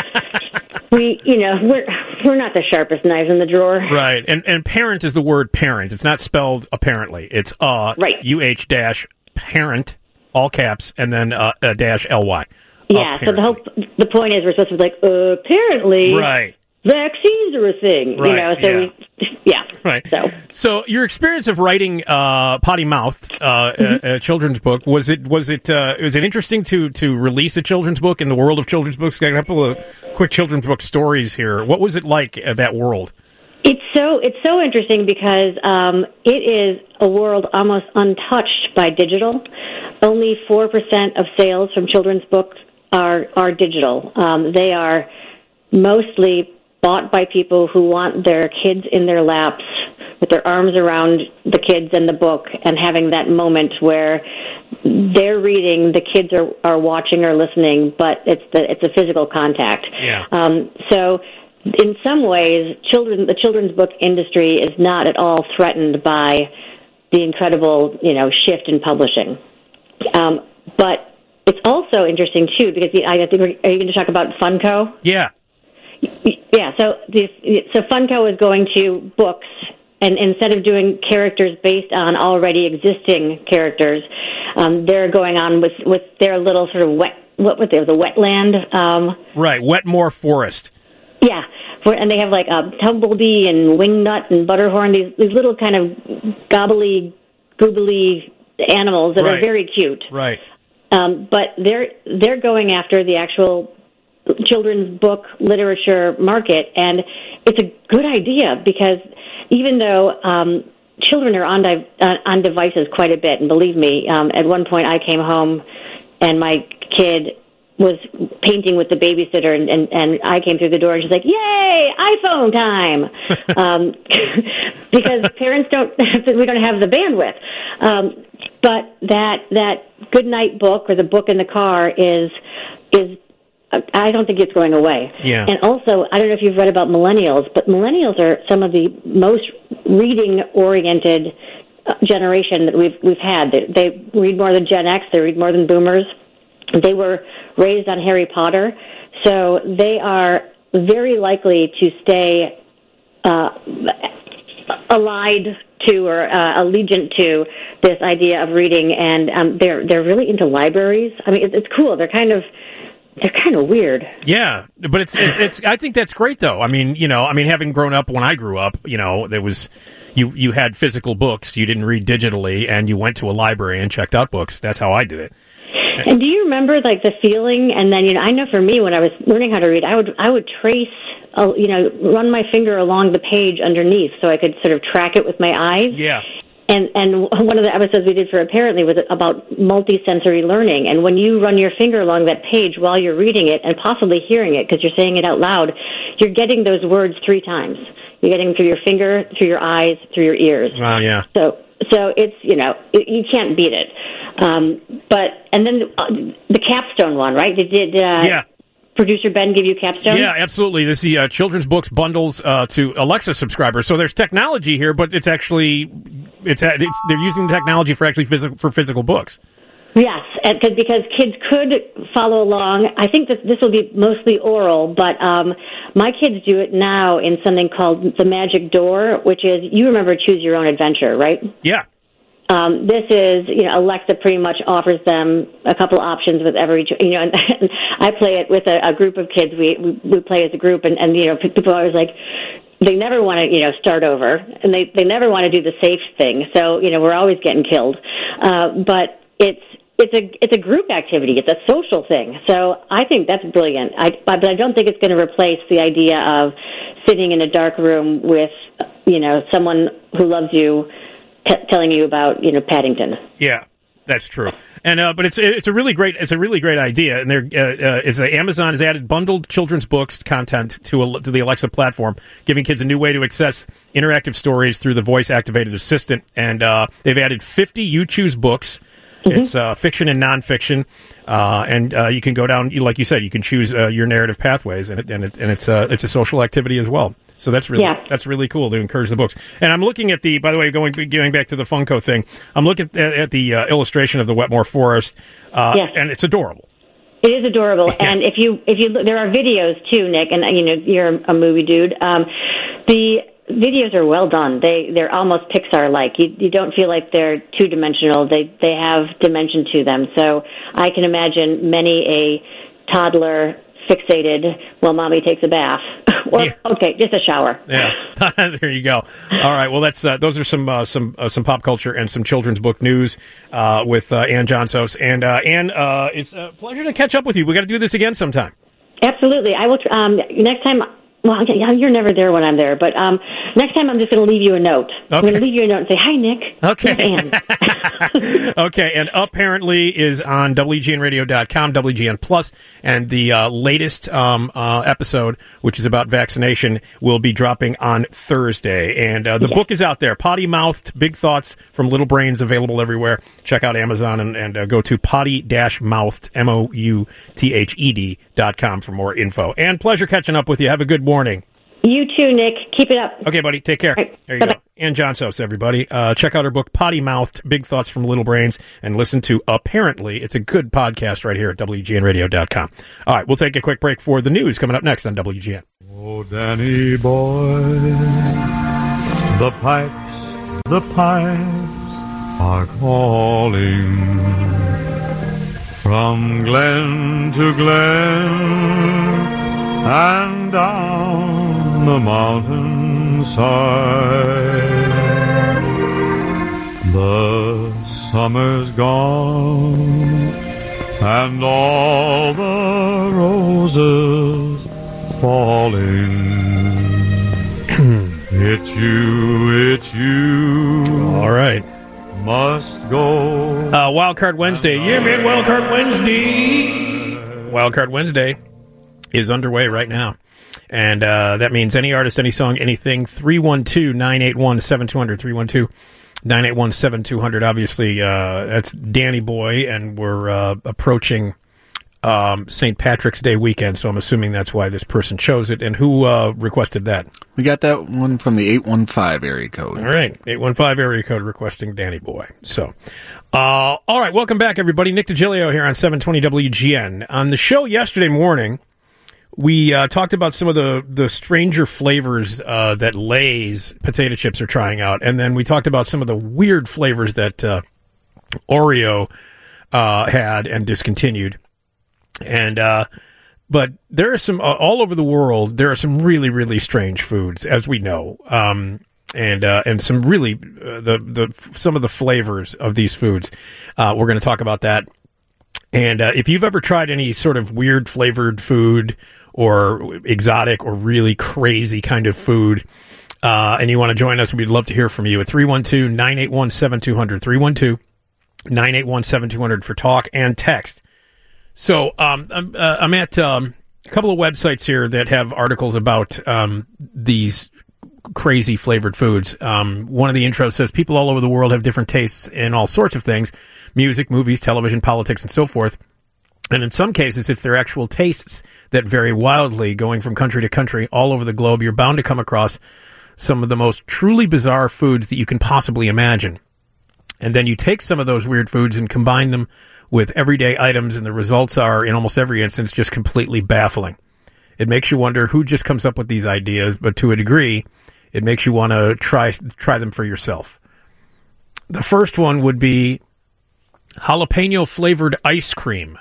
We, you know, we're we're not the sharpest knives in the drawer. Right, and and parent is the word parent. It's not spelled apparently. It's uh right. U H dash parent, all caps, and then uh, a dash L Y. Yeah. So the whole the point is we're supposed to be like uh, apparently right. Vaccines are a thing, right, you know. So yeah. we, yeah, right. So, so your experience of writing uh, Potty Mouth, uh, mm-hmm. a, a children's book, was it was it uh, was it interesting to to release a children's book in the world of children's books? Got a couple of quick children's book stories here. What was it like uh, that world? It's so it's so interesting because um, it is a world almost untouched by digital. Only four percent of sales from children's books are are digital. Um, they are mostly bought by people who want their kids in their laps with their arms around the kids and the book and having that moment where they're reading, the kids are, are watching or listening, but it's the it's a physical contact. Yeah. Um, so in some ways, children the children's book industry is not at all threatened by the incredible, you know, shift in publishing. Um, but it's also interesting too because I think we're, are you going to talk about Funko? Yeah. Yeah, so the, so Funko is going to books, and instead of doing characters based on already existing characters, um, they're going on with, with their little sort of wet, what was there, the wetland? Um, right, Wetmore Forest. Yeah, for, and they have like a Tumblebee and Wingnut and Butterhorn, these, these little kind of gobbly, goobly animals that right. are very cute. Right. Um, but they're they're going after the actual children's book literature market, and it's a good idea because even though um, children are on di- uh, on devices quite a bit, and believe me, um, at one point I came home and my kid was painting with the babysitter, and, and, and I came through the door, and she's like, "Yay, iPhone time!" um, because parents don't, we don't have the bandwidth. Um, but that that good night book or the book in the car is is I don't think it's going away. Yeah. And also, I don't know if you've read about millennials, but millennials are some of the most reading-oriented generation that we've we've had. They, they read more than Gen X. They read more than Boomers. They were raised on Harry Potter, so they are very likely to stay uh, allied to or uh, allegiant to this idea of reading, and um, they're they're really into libraries. I mean, it's, it's cool. They're kind of they're kind of weird. Yeah, but it's, it's it's I think that's great though. I mean, you know, I mean, having grown up when I grew up, you know, there was you you had physical books. You didn't read digitally, and you went to a library and checked out books. That's how I did it. And do you remember like the feeling? And then, you know, I know for me when I was learning how to read, I would I would trace, uh, you know, run my finger along the page underneath so I could sort of track it with my eyes. Yeah. And and one of the episodes we did for Apparently was about multisensory learning. And when you run your finger along that page while you're reading it and possibly hearing it because you're saying it out loud, you're getting those words three times. You're getting them through your finger, through your eyes, through your ears. Wow, yeah. So so it's, you know, it, you can't beat it. Um, but, and then uh, the Capstone one, right? Did, did uh, yeah. producer Ben give you Capstone? Yeah, absolutely. This is the uh, children's books bundles uh, to Alexa subscribers. So there's technology here, but it's actually, it's, it's they're using the technology for actually physical, for physical books. Yes, and cause, because kids could follow along. I think that this will be mostly oral, but um, my kids do it now in something called the Magic Door, which is, you remember Choose Your Own Adventure, right? Yeah. Um, this is, you know, Alexa pretty much offers them a couple options with every, you know, and, and I play it with a, a group of kids. We, we we play as a group, and, and you know, people are always like, they never want to, you know, start over, and they, they never want to do the safe thing. So, you know, we're always getting killed. Uh, but it's, It's a it's a group activity. It's a social thing. So I think that's brilliant. I, but I don't think it's going to replace the idea of sitting in a dark room with, you know, someone who loves you t- telling you about, you know, Paddington. Yeah, that's true. And uh, but it's it's a really great it's a really great idea. And there uh, uh, is a, Amazon has added bundled children's books content to a, to the Alexa platform, giving kids a new way to access interactive stories through the voice activated assistant. And uh, they've added fifty You Choose books. Mm-hmm. It's uh, fiction and nonfiction, uh, and uh, you can go down, like you said, you can choose uh, your narrative pathways, and it, and, it, and it's uh, it's a social activity as well. So that's really yeah. that's really cool to encourage the books. And I'm looking at the, by the way, going going back to the Funko thing, I'm looking at, at the uh, illustration of the Wetmore Forest, uh, yes. and it's adorable. It is adorable, Yeah. and if you if you look, there are videos too, Nick, and you know you're a movie dude. Um, the videos are well done. They they're almost Pixar-like. You you don't feel like they're two dimensional. They they have dimension to them. So I can imagine many a toddler fixated while mommy takes a bath. or Yeah. okay, just a shower. Yeah, there you go. All right, well, that's uh, those are some uh, some uh, some pop culture and some children's book news uh, with uh, Ann Johnsos. And uh, Ann, uh, it's a pleasure to catch up with you. We got to do this again sometime. Absolutely, I will. Um, next time. Well, you're never there when I'm there, but um, next time I'm just going to leave you a note. Okay. I'm going to leave you a note and say, "Hi, Nick." Okay. Okay, and Apparently is on W G N radio dot com, W G N Plus, and the uh, latest um, uh, episode, which is about vaccination, will be dropping on Thursday. And uh, the yes. book is out there, Potty Mouthed, Big Thoughts from Little Brains, available everywhere. Check out Amazon and, and uh, go to potty-mouthed, M O U T H E D, dot com for more info. And pleasure catching up with you. Have a good morning. You too, Nick. Keep it up. Okay, buddy. Take care. Right. There you Bye-bye. go. Ann Johnsos, everybody. Uh, check out her book, Potty Mouthed, Big Thoughts from Little Brains, and listen to Apparently. It's a good podcast right here at W G N radio dot com. All right, we'll take a quick break for the news coming up next on W G N. Oh, Danny boy, the pipes, the pipes are calling from glen to glen and down the mountainside. The summer's gone, and all the roses falling. It's you, it's you. All right. Must go. Uh, Wildcard Wednesday. Yeah, man, Wildcard Wednesday. Wildcard Wednesday is underway right now. And uh, that means any artist, any song, anything. three one two, nine eight one, seven two zero zero. three one two, nine eight one, seven two zero zero. Obviously, uh, that's Danny Boy, and we're uh, approaching um, Saint Patrick's Day weekend, so I'm assuming that's why this person chose it. And who uh, requested that? We got that one from the eight one five area code. All right, eight one five area code requesting Danny Boy. So, uh, all right, welcome back, everybody. Nick DiGilio here on seven twenty W G N. On the show yesterday morning, we uh, talked about some of the, the stranger flavors uh, that Lay's potato chips are trying out, and then we talked about some of the weird flavors that uh, Oreo uh, had and discontinued. And uh, but there are some uh, all over the world. There are some really, really strange foods, as we know, um, and uh, and some really uh, the the some of the flavors of these foods. Uh, we're going to talk about that. And uh, if you've ever tried any sort of weird flavored food or exotic or really crazy kind of food, uh, and you want to join us, we'd love to hear from you at three one two, nine eight one, seven two zero zero, three one two, nine eight one, seven two zero zero for talk and text. So um, I'm, uh, I'm at um, a couple of websites here that have articles about um, these crazy flavored foods. Um, one of the intros says people all over the world have different tastes in all sorts of things: music, movies, television, politics, and so forth. And in some cases, it's their actual tastes that vary wildly, going from country to country all over the globe. You're bound to come across some of the most truly bizarre foods that you can possibly imagine. And then you take some of those weird foods and combine them with everyday items, and the results are, in almost every instance, just completely baffling. It makes you wonder who just comes up with these ideas, but to a degree, it makes you want to try try them for yourself. The first one would be jalapeno-flavored ice cream.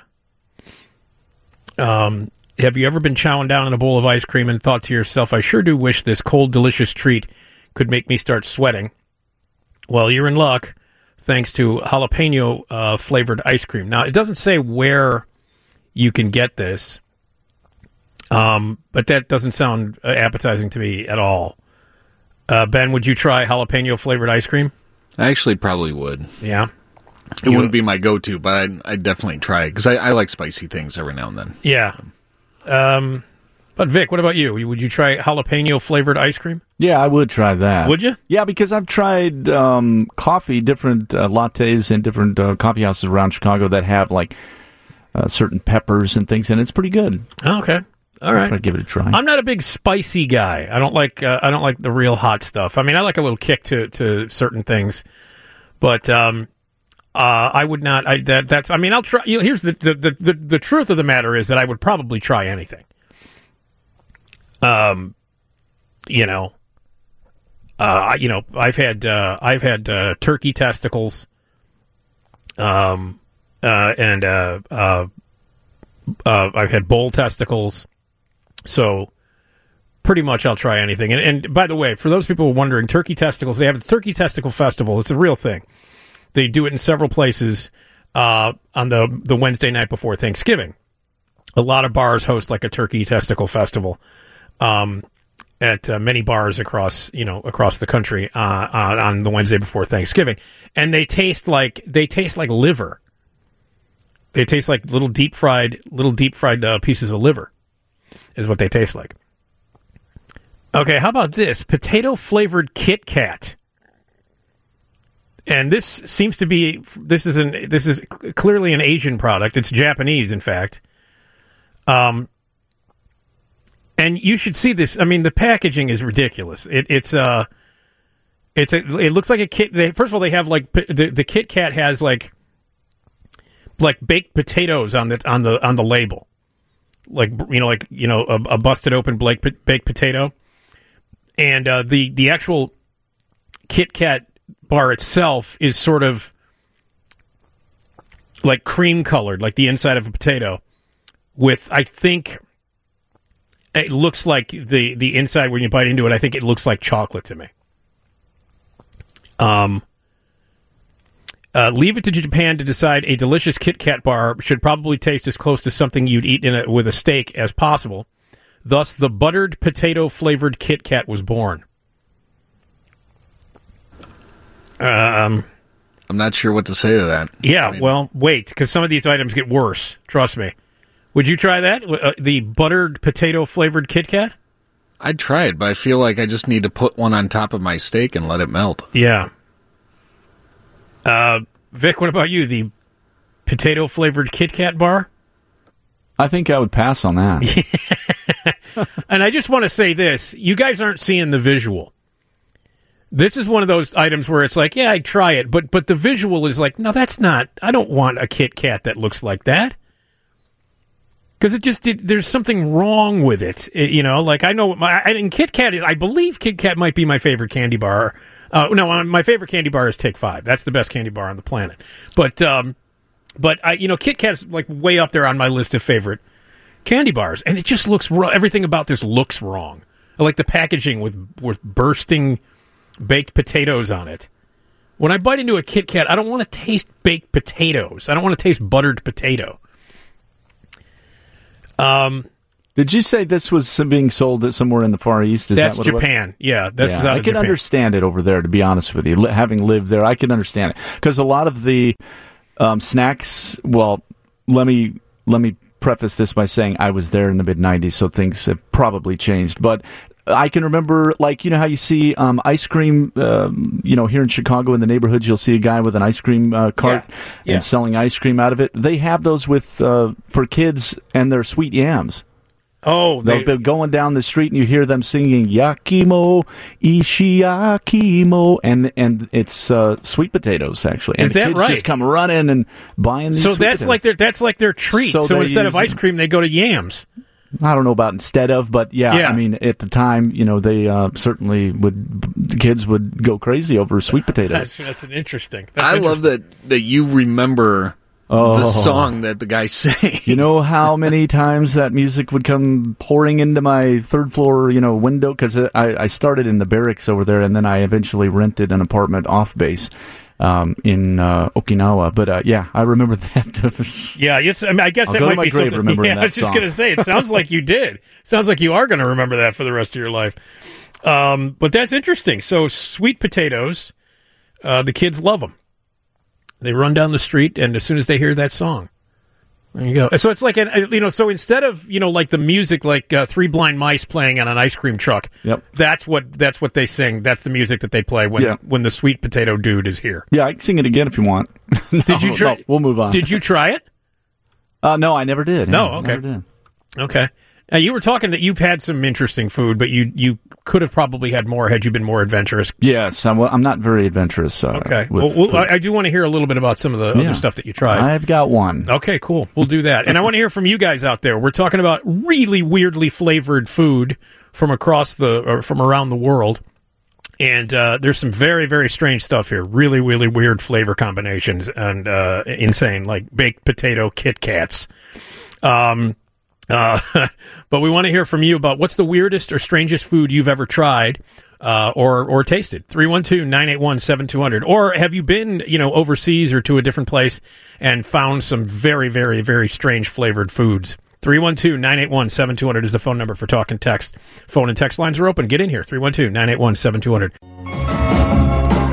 Um, have you ever been chowing down on a bowl of ice cream and thought to yourself, I sure do wish this cold, delicious treat could make me start sweating? Well, you're in luck, thanks to jalapeno uh, flavored ice cream. Now, it doesn't say where you can get this, um, but that doesn't sound uh, appetizing to me at all. Uh, Ben, would you try jalapeno flavored ice cream? I actually probably would. Yeah? It you, wouldn't be my go-to, but I'd, I'd definitely try it, because I, I like spicy things every now and then. Yeah. Um, but, Vic, what about you? Would you try jalapeno flavored ice cream? Yeah, I would try that. Would you? Yeah, because I've tried um, coffee, different uh, lattes in different uh, coffee houses around Chicago that have, like, uh, certain peppers and things, and it's pretty good. Oh, okay. All right. I'll try to give it a try. I'm not a big spicy guy. I don't like uh, I don't like the real hot stuff. I mean, I like a little kick to, to certain things, but um, uh, I would not. I that that's. I mean, I'll try. You know, here's the the, the the the truth of the matter is that I would probably try anything. Um, you know, uh, you know, I've had uh, I've had uh, turkey testicles, um, uh, and uh, uh, uh, I've had bull testicles. So pretty much I'll try anything. And, and by the way, for those people wondering, turkey testicles, they have the Turkey Testicle Festival. It's a real thing. They do it in several places uh, on the, the Wednesday night before Thanksgiving. A lot of bars host like a Turkey Testicle Festival um, at uh, many bars across, you know, across the country uh, on, on the Wednesday before Thanksgiving. And they taste like they taste like liver. They taste like little deep fried little deep fried uh, pieces of liver. Is what they taste like. Okay, how about this? Potato-flavored Kit Kat. And this seems to be, this is an this is clearly an Asian product. It's Japanese, in fact. Um, and you should see this. I mean, the packaging is ridiculous. It, it's uh, it's a, it looks like a kit. They, first of all, they have like the the Kit Kat has like like baked potatoes on the on the on the label. Like, you know, like, you know, a, a busted open baked, baked potato. And uh, the, the actual Kit Kat bar itself is sort of like cream colored, like the inside of a potato, with, I think, it looks like the, the inside when you bite into it, I think it looks like chocolate to me. Um, Uh, leave it to Japan to decide a delicious Kit Kat bar should probably taste as close to something you'd eat in a, with a steak as possible. Thus, the buttered potato-flavored Kit Kat was born. Um, I'm not sure what to say to that. Yeah, I mean, well, wait, because some of these items get worse. Trust me. Would you try that? Uh, the buttered potato-flavored Kit Kat? I'd try it, but I feel like I just need to put one on top of my steak and let it melt. Yeah. Uh, Vic, what about you? The potato-flavored Kit Kat bar? I think I would pass on that. And I just want to say this. You guys aren't seeing the visual. This is one of those items where it's like, yeah, I'd try it, but but the visual is like, no, that's not, I don't want a Kit Kat that looks like that. Because it just did, there's something wrong with it. It- you know, like I know, my, and Kit Kat, is, I believe Kit Kat might be my favorite candy bar. Uh, no, my favorite candy bar is Take Five. That's the best candy bar on the planet. But, um, but I, you know, Kit Kat's like way up there on my list of favorite candy bars. And it just looks wrong. Everything about this looks wrong. I like the packaging with, with bursting baked potatoes on it. When I bite into a Kit Kat, I don't want to taste baked potatoes. I don't want to taste buttered potato. Um, Did you say this was being sold at somewhere in the Far East? Is that's that what it was? Japan. Yeah, this Yeah, is out I of can Japan. understand it over there, to be honest with you. Li- having lived there, I can understand it. Because a lot of the um, snacks, well, let me let me preface this by saying I was there in the mid nineties, so things have probably changed. But I can remember, like, you know how you see um, ice cream, um, you know, here in Chicago in the neighborhoods, you'll see a guy with an ice cream uh, cart Yeah. Yeah. and selling ice cream out of it. They have those with uh, for kids and their sweet yams. Oh, they, They'll be going down the street and you hear them singing Yakimo, Ishiakimo, and and it's uh, sweet potatoes actually. And Is the that kids right? just come running and buying these. so sweet that's potatoes. like their that's like their treat. So So, they instead of use ice them. cream, they go to yams. I don't know about instead of, but yeah, Yeah. I mean at the time, you know, they uh, certainly would. The kids would go crazy over sweet potatoes. That's that's an interesting. That's I love interesting. that, that you remember Oh. the song that the guy sang. You know how many times that music would come pouring into my third floor, you know, window? Because I, I started in the barracks over there, and then I eventually rented an apartment off base um, in uh, Okinawa. But uh, yeah, I remember that. Yeah, it's, I, mean, I guess I'll that go to might my be grave something. remembering Yeah, that I was just song. going to say, it sounds like you did. Sounds like you are going to remember that for the rest of your life. Um, but that's interesting. So sweet potatoes, uh, the kids love them. They run down the street, and as soon as they hear that song, there you go. So it's like, an, you know, so instead of, you know, like the music, like uh, Three Blind Mice playing on an ice cream truck, Yep. that's what that's what they sing. That's the music that they play when, Yeah. when the sweet potato dude is here. Yeah, I can sing it again if you want. No, Did you try? no, we'll move on. Did you try it? Uh, no, I never did. No, Yeah, okay. never did. Okay. Now, you were talking that you've had some interesting food, but you, you could have probably had more had you been more adventurous. Yes, I'm, I'm not very adventurous. Uh, Okay. with Well, well, food. I, I do want to hear a little bit about some of the Yeah. other stuff that you tried. I've got one. Okay, cool. We'll do that. And I want to hear from you guys out there. We're talking about really weirdly flavored food from across the, or from around the world. And uh, there's some very, very strange stuff here. Really, really weird flavor combinations and uh, insane, like baked potato Kit Kats. Um, uh, but we want to hear from you about what's the weirdest or strangest food you've ever tried uh, or or tasted. three one two, nine eight one, seven two zero zero. Or have you been, you know, overseas or to a different place and found some very, very, very strange flavored foods? three one two, nine eight one, seven two zero zero is the phone number for talk and text. Phone and text lines are open. Get in here. three one two, nine eight one, seven two zero zero.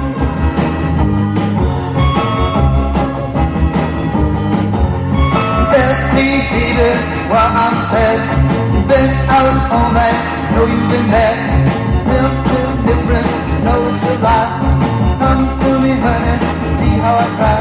Best me, baby, while I'm sad. You've been out all night, know you've been mad. Real, real different, know it's a lie. Come to me, honey, see how I cry.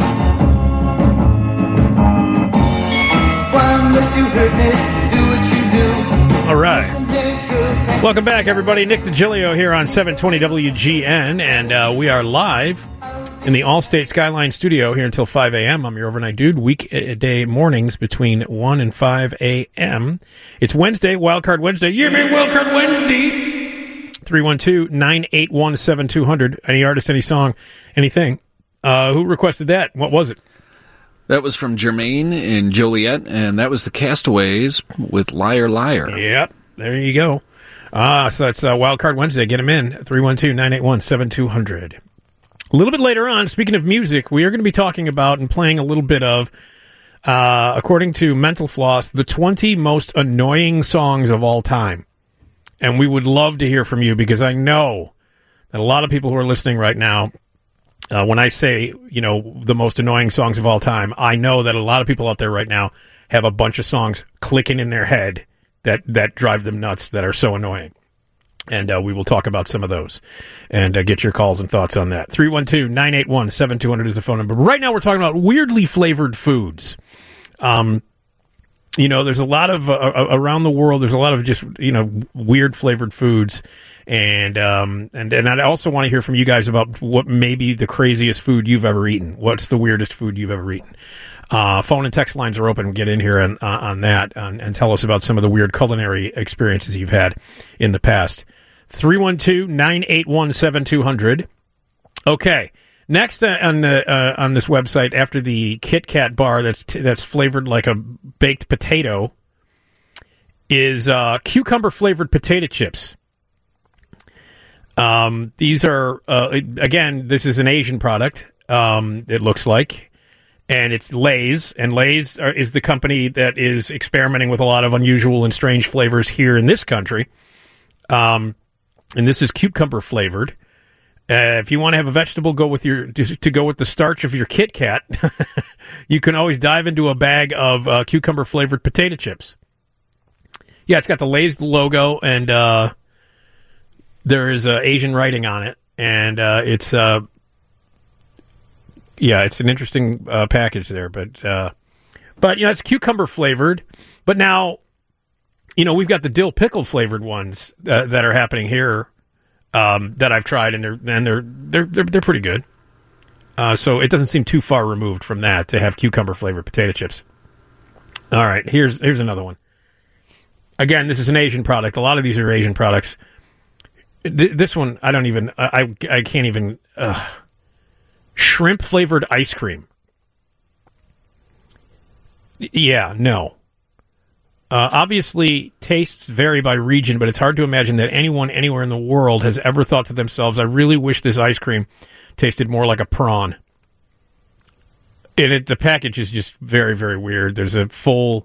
Why must you hurt me, do what you do? All right. Listen to me good, thanks. Welcome back, everybody. Nick DiGilio here on seven twenty W G N, and uh, we are live in the Allstate Skyline studio here until five a.m. I'm your overnight dude, weekday mornings between one and five a.m. It's Wednesday, Wildcard Wednesday. You mean Wildcard Wednesday? three one two, nine eight one, seven two zero zero. Any artist, any song, anything. Uh, who requested that? What was it? That was from Jermaine in Joliet, and that was the Castaways with Liar Liar. Yep, there you go. Ah, so that's uh, Wildcard Wednesday. Get them in. three one two, nine eight one, seven two zero zero. A little bit later on, speaking of music, we are going to be talking about and playing a little bit of, uh, according to Mental Floss, the twenty most annoying songs of all time. And we would love to hear from you because I know that a lot of people who are listening right now, uh, when I say, you know, the most annoying songs of all time, I know that a lot of people out there right now have a bunch of songs clicking in their head that, that drive them nuts, that are so annoying. And uh, we will talk about some of those and uh, get your calls and thoughts on that. three one two, nine eight one, seven two zero zero is the phone number. But right now we're talking about weirdly flavored foods. Um, you know, there's a lot of, uh, around the world, there's a lot of just, you know, weird flavored foods. And, um, and, and I also want to hear from you guys about what may be the craziest food you've ever eaten. What's the weirdest food you've ever eaten? Uh, phone and text lines are open. Get in here and, uh, on that and, and tell us about some of the weird culinary experiences you've had in the past. three one two, nine eight one, seven two zero zero. Okay. Next uh, on the, uh, on this website, after the Kit Kat bar that's t- that's flavored like a baked potato, is uh, cucumber flavored potato chips. Um, these are uh, again, this is an Asian product. Um, it looks like. And it's Lay's, and Lay's are, is the company that is experimenting with a lot of unusual and strange flavors here in this country. Um, and this is cucumber flavored. Uh, if you want to have a vegetable go with your to, to go with the starch of your Kit Kat, you can always dive into a bag of uh, cucumber flavored potato chips. Yeah, it's got the Lay's logo, and uh, there is uh, Asian writing on it, and uh, it's. Uh, Yeah, it's an interesting uh, package there, but uh, but you know it's cucumber flavored. But now, you know, we've got the dill pickle flavored ones uh, that are happening here um, that I've tried, and they're and they're they're they're, they're pretty good. Uh, so it doesn't seem too far removed from that to have cucumber flavored potato chips. All right, here's here's another one. Again, this is an Asian product. A lot of these are Asian products. Th- this one, I don't even, I I, I can't even. Uh, Shrimp flavored ice cream. Yeah, no. Uh, obviously, tastes vary by region, but it's hard to imagine that anyone anywhere in the world has ever thought to themselves, I really wish this ice cream tasted more like a prawn. And it, the package is just very, very weird. There's a full,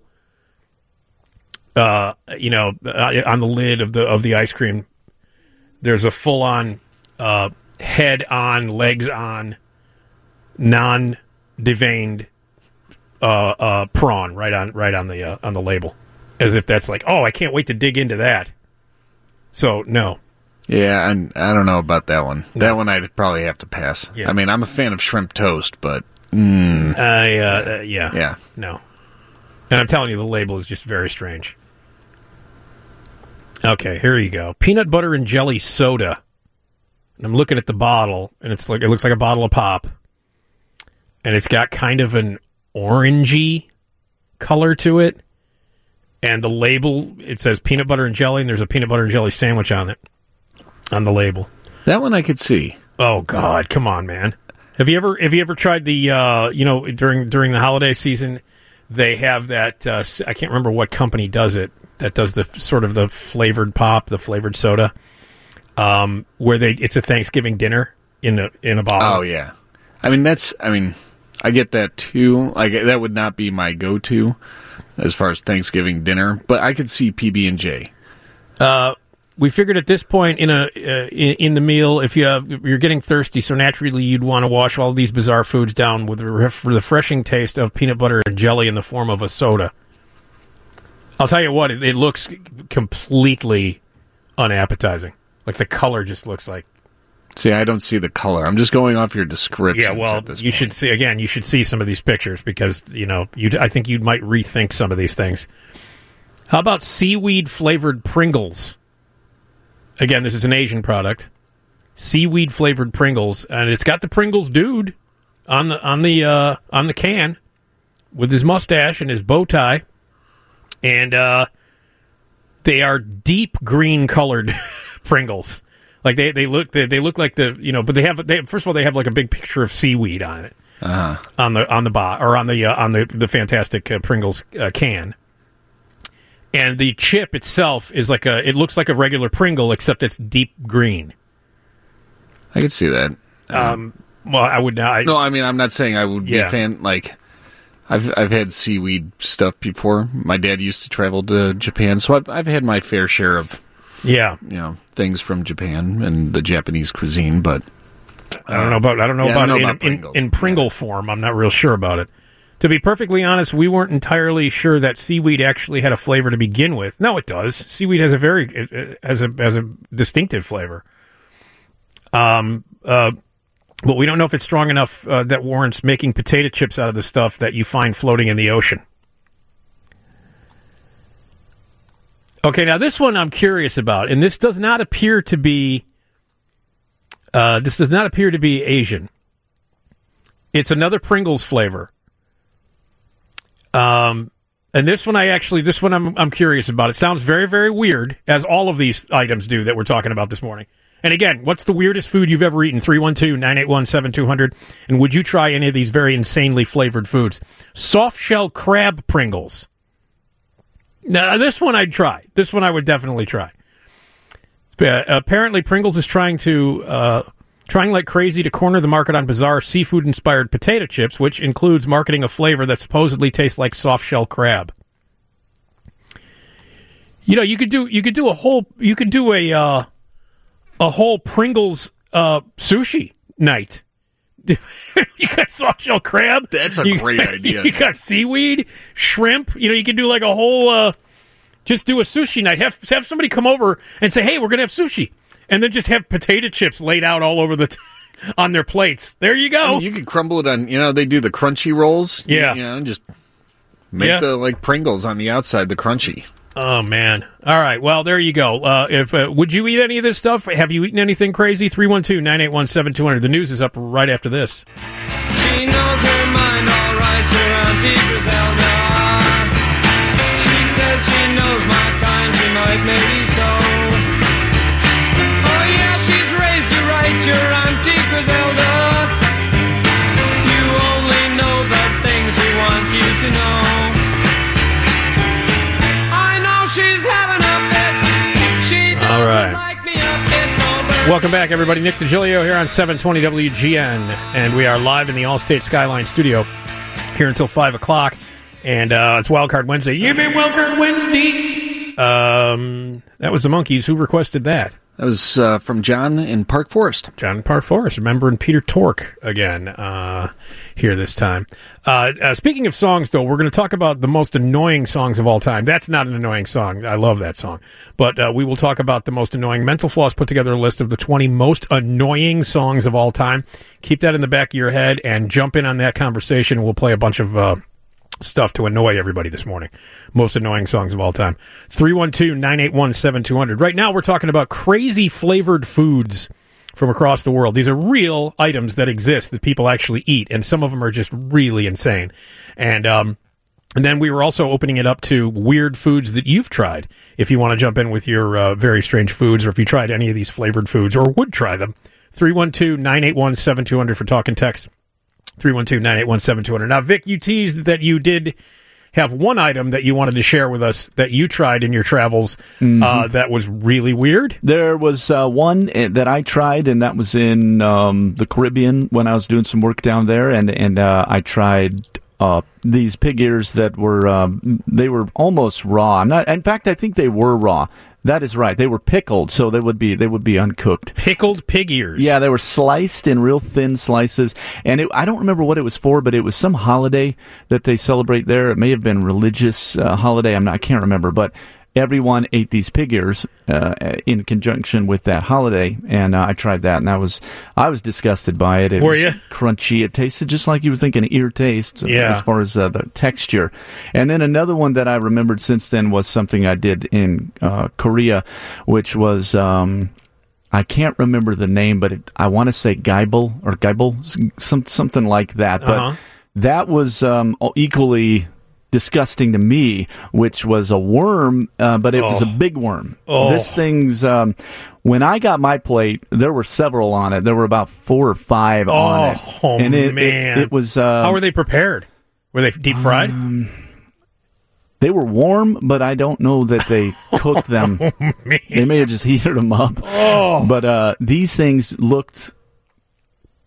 uh, you know, uh, on the lid of the of the ice cream, there's a full-on uh, head on, legs on, non-deveined uh, uh, prawn right on right on the uh, on the label, as if that's like, oh, I can't wait to dig into that. So no, yeah, and I don't know about that one. No. That one I'd probably have to pass. Yeah. I mean, I'm a fan of shrimp toast, but mm, I uh, uh, yeah, yeah, no. And I'm telling you, the label is just very strange. Okay, here you go. Peanut butter and jelly soda. And I'm looking at the bottle, and it's like it looks like a bottle of pop. And it's got kind of an orangey color to it. And the label, it says peanut butter and jelly, and there's a peanut butter and jelly sandwich on it, on the label. That one I could see. Oh, God, come on, man. Have you ever have you ever tried the, uh, you know, during during the holiday season, they have that, uh, I can't remember what company does it, that does the sort of the flavored pop, the flavored soda, um, where they it's a Thanksgiving dinner in a in a bottle. Oh, yeah. I mean, that's, I mean... I get that too. Like that would not be my go-to as far as Thanksgiving dinner, but I could see P B and J. Uh, we figured at this point in a uh, in, in the meal, if you have, you're getting thirsty, so naturally you'd want to wash all these bizarre foods down with the ref- refreshing taste of peanut butter and jelly in the form of a soda. I'll tell you what, it, it looks completely unappetizing. Like the color just looks like. See, I don't see the color. I'm just going off your description. Yeah, well, you point. should see again. You should see some of these pictures because you know you. I think you might rethink some of these things. How about seaweed flavored Pringles? Again, this is an Asian product. Seaweed flavored Pringles, and it's got the Pringles dude on the on the uh, on the can with his mustache and his bow tie, and uh, they are deep green colored Pringles. Like they, they look they, they look like the you know, but they have they first of all they have like a big picture of seaweed on it uh-huh. on the on the bot or on the uh, on the the fantastic uh, Pringles uh, can, and the chip itself is like a it looks like a regular Pringle except it's deep green. I could see that. Um, Well, I would not. I, No, I mean, I'm not saying I would be Yeah. a fan. Like, I've I've had seaweed stuff before. My dad used to travel to Japan, so I've, I've had my fair share of, yeah. you know, things from Japan and the Japanese cuisine. But I don't know about I don't know Yeah, I about don't it know in, about in, Pringles. in Pringle form. I'm not real sure about it. To be perfectly honest, we weren't entirely sure that seaweed actually had a flavor to begin with. No, it does. Seaweed has a very it, it has a has a distinctive flavor. Um. Uh. But we don't know if it's strong enough uh, that warrants making potato chips out of the stuff that you find floating in the ocean. Okay, now this one I'm curious about, and this does not appear to be. Uh, this does not appear to be Asian. It's another Pringles flavor. Um, and this one I actually, this one I'm I'm curious about. It sounds very, very weird, as all of these items do that we're talking about this morning. And again, what's the weirdest food you've ever eaten? three one two, nine eight one, seven two zero zero. And would you try any of these very insanely flavored foods? Soft shell crab Pringles. Now, this one I'd try. This one I would definitely try. Uh, apparently, Pringles is trying to uh, trying like crazy to corner the market on bizarre seafood-inspired potato chips, which includes marketing a flavor that supposedly tastes like soft-shell crab. You know, you could do you could do a whole you could do a uh, a whole Pringles uh, sushi night. You got soft-shell crab. That's a you great got, idea. You got seaweed, shrimp. You know, you could do like a whole. Uh, Just do a sushi night. Have have somebody come over and say, "Hey, we're going to have sushi," and then just have potato chips laid out all over the t- on their plates. There you go. I mean, you could crumble it on. You know, they do the crunchy rolls. Yeah. You know, just make Yeah. the like Pringles on the outside, the crunchy. Oh man! All right. Well, there you go. Uh, if uh, would you eat any of this stuff? Have you eaten anything crazy? three one two, nine eight one, seven two zero zero. The news is up right after this. She knows her mind all right, your Auntie Griselda. She says she knows my kind, she might maybe so. Oh yeah, she's raised you right, your Auntie Griselda. You only know the things she wants you to know. I know she's having a fit. She doesn't All right. like me a bit, no bird. Welcome back, everybody. Nick DiGilio here on seven twenty W G N, and we are live in the Allstate Skyline studio here until five o'clock. And uh, it's Wildcard Wednesday. You mean Wildcard Wednesday? Um, that was the Monkees. Who requested that? That was uh, from John in Park Forest. John in Park Forest. Remembering Peter Tork again uh, here this time. Uh, uh, speaking of songs, though, we're going to talk about the most annoying songs of all time. That's not an annoying song. I love that song. But uh, we will talk about the most annoying. Mental Floss put together a list of the twenty most annoying songs of all time. Keep that in the back of your head and jump in on that conversation. We'll play a bunch of uh, stuff to annoy everybody this morning. Most annoying songs of all time. three one two, nine eight one, seven two zero zero. Right now we're talking about crazy flavored foods from across the world. These are real items that exist that people actually eat, and some of them are just really insane. And um, and then we were also opening it up to weird foods that you've tried. If you want to jump in with your uh, very strange foods, or if you tried any of these flavored foods or would try them, three one two, nine eight one, seven two zero zero for talk and text. three one two, nine eight one, seven two zero zero. Now, Vic, you teased that you did have one item that you wanted to share with us that you tried in your travels Mm-hmm. uh, that was really weird. There was uh, one uh, that I tried, and that was in um, the Caribbean when I was doing some work down there, and and uh, I tried uh, these pig ears that were um, they were almost raw. I'm not. In fact, I think they were raw. That is right. They were pickled, so they would be they would be uncooked. Pickled pig ears. Yeah, they were sliced in real thin slices, and it, I don't remember what it was for, but it was some holiday that they celebrate there. It may have been religious uh, holiday. I'm not. I can't remember, but everyone ate these pig ears uh, in conjunction with that holiday, and uh, I tried that, and I was I was disgusted by it. It Were was you? crunchy. It tasted just like you would think an ear tastes, Yeah. as far as uh, the texture. And then another one that I remembered since then was something I did in uh, Korea, which was um, I can't remember the name, but it, I want to say gaibel or gaibel, some, something like that. But Uh-huh. that was um, equally disgusting to me, which was a worm, uh, but it was a Oh. big worm. Oh. This thing's, um, when I got my plate, there were several on it. There were about four or five on it. Oh, and it, man. It, it was. Uh, How were they prepared? Were they deep fried? Um, they were warm, but I don't know that they cooked them. Oh, man. They may have just heated them up. Oh. But uh, these things looked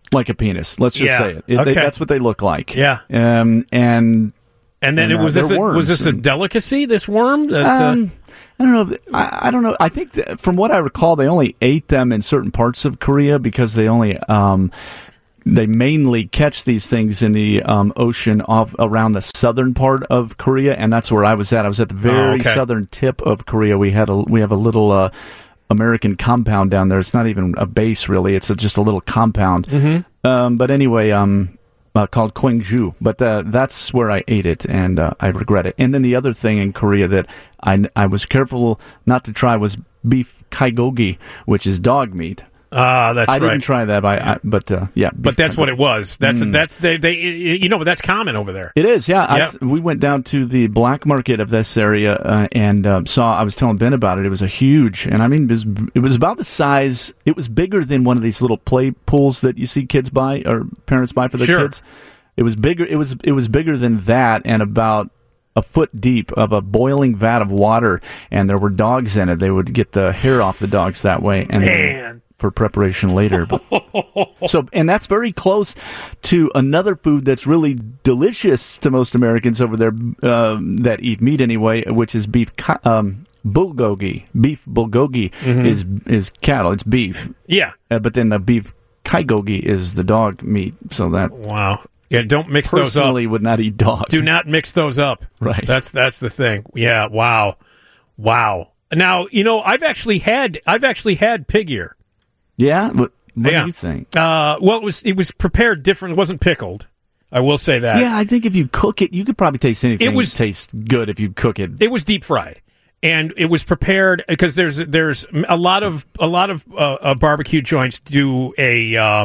like a penis. Let's just Yeah. say it. it Okay. they, that's what they look like. Yeah. Um, and And then and, it uh, was this they're a, was worms this a and- delicacy? This worm? That, uh, Um, I don't know. I, I don't know. I think that from what I recall, they only ate them in certain parts of Korea because they only um, they mainly catch these things in the um, ocean off around the southern part of Korea, and that's where I was at. I was at the very Oh, okay. southern tip of Korea. We had a we have a little uh, American compound down there. It's not even a base really. It's a, just a little compound. Mm-hmm. Um, but anyway, um. Uh, called Gwangju, but uh, that's where I ate it, and uh, I regret it. And then the other thing in Korea that I, I was careful not to try was beef kaigogi, which is dog meat. Ah, that's I right. didn't try that, I, I, but uh, yeah. But beef that's what kaigogi. it was. That's Mm. that's they, they you know, but that's common over there. It is, yeah. Yep. I, we went down to the black market of this area uh, and uh, saw. I was telling Ben about it. It was a huge, and I mean, it was, it was about the size. It was bigger than one of these little play pools that you see kids buy or parents buy for their Sure. kids. It was bigger. It was it was bigger than that, and about a foot deep of a boiling vat of water. And there were dogs in it. They would get the hair off the dogs that way, and Man. for preparation later. But, so, and that's very close to another food that's really delicious to most Americans over there um, that eat meat anyway, which is beef. Ka- um, bulgogi, beef bulgogi Mm-hmm. is is cattle. It's beef, Yeah. uh, but then the beef kaigogi is the dog meat. So that Wow. Yeah, don't mix those up. personally would not eat dog. Do not mix those up. Right. That's that's the thing. Yeah. Wow. Wow. Now you know I've actually had I've actually had pig ear. Yeah, what, what Yeah. do you think? Uh, well, it was it was prepared different. It wasn't pickled. I will say that. Yeah, I think if you cook it, you could probably taste anything. It was- taste good if you cook it. It was deep fried, and it was prepared because there's there's a lot of a lot of uh, uh, barbecue joints do a. Uh,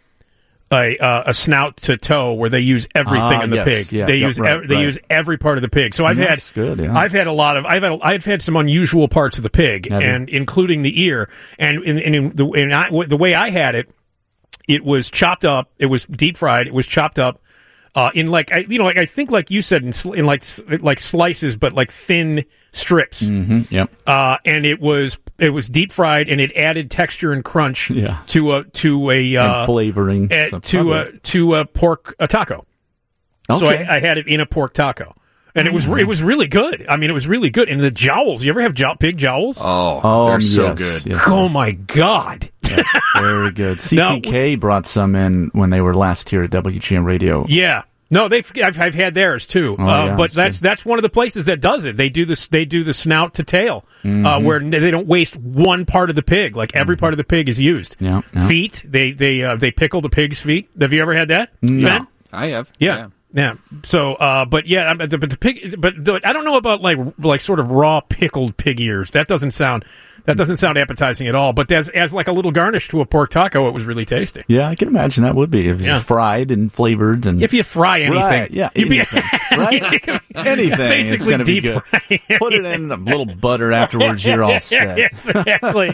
A, uh, a snout to toe where they use everything Ah, in the yes, pig. yeah, they yeah, use right, ev- they right. use every part of the pig. So I've had That's good, yeah. I've had a lot of I've had I've had some unusual parts of the pig, Have you? and including the ear. And in, in, in the in I, the way I had it, it was chopped up. It was deep fried. It was chopped up uh, in like I, you know like I think like you said in, sl- in like s- like slices, but like thin strips. Mm-hmm, yep. Uh, and it was it was deep fried, and it added texture and crunch Yeah. to a to a uh, and flavoring. uh, so to a probably- to a pork a taco. So Okay. I, I had it in a pork taco, and it was it was really good. I mean, it was really good. And the jowls. You ever have jow- pig jowls? Oh, Oh, they're so yes, good. yes. Oh my god! Very good. C Now- C K brought some in when they were last here at W G N Radio. Yeah. No, they've I've, I've had theirs too, Oh, uh, yeah, but that's that's good. that's one of the places that does it. They do this. They do the snout to tail, uh, Mm-hmm. where they don't waste one part of the pig. Like every part of the pig is used. Yeah, yeah. Feet. They they uh, they pickle the pig's feet. Have you ever had that? No. Ben? I have. Yeah. Yeah. So, uh, but yeah, but the, but the pig, but the, I don't know about like like sort of raw pickled pig ears. That doesn't sound that doesn't sound appetizing at all. But as as like a little garnish to a pork taco, it was really tasty. Yeah, I can imagine that would be if it's Yeah. fried and flavored and If you fry anything, Right, yeah, you'd be- anything, right? Anything, it's basically gonna be deep good. fry. Put it in a little butter afterwards. You're all set. exactly.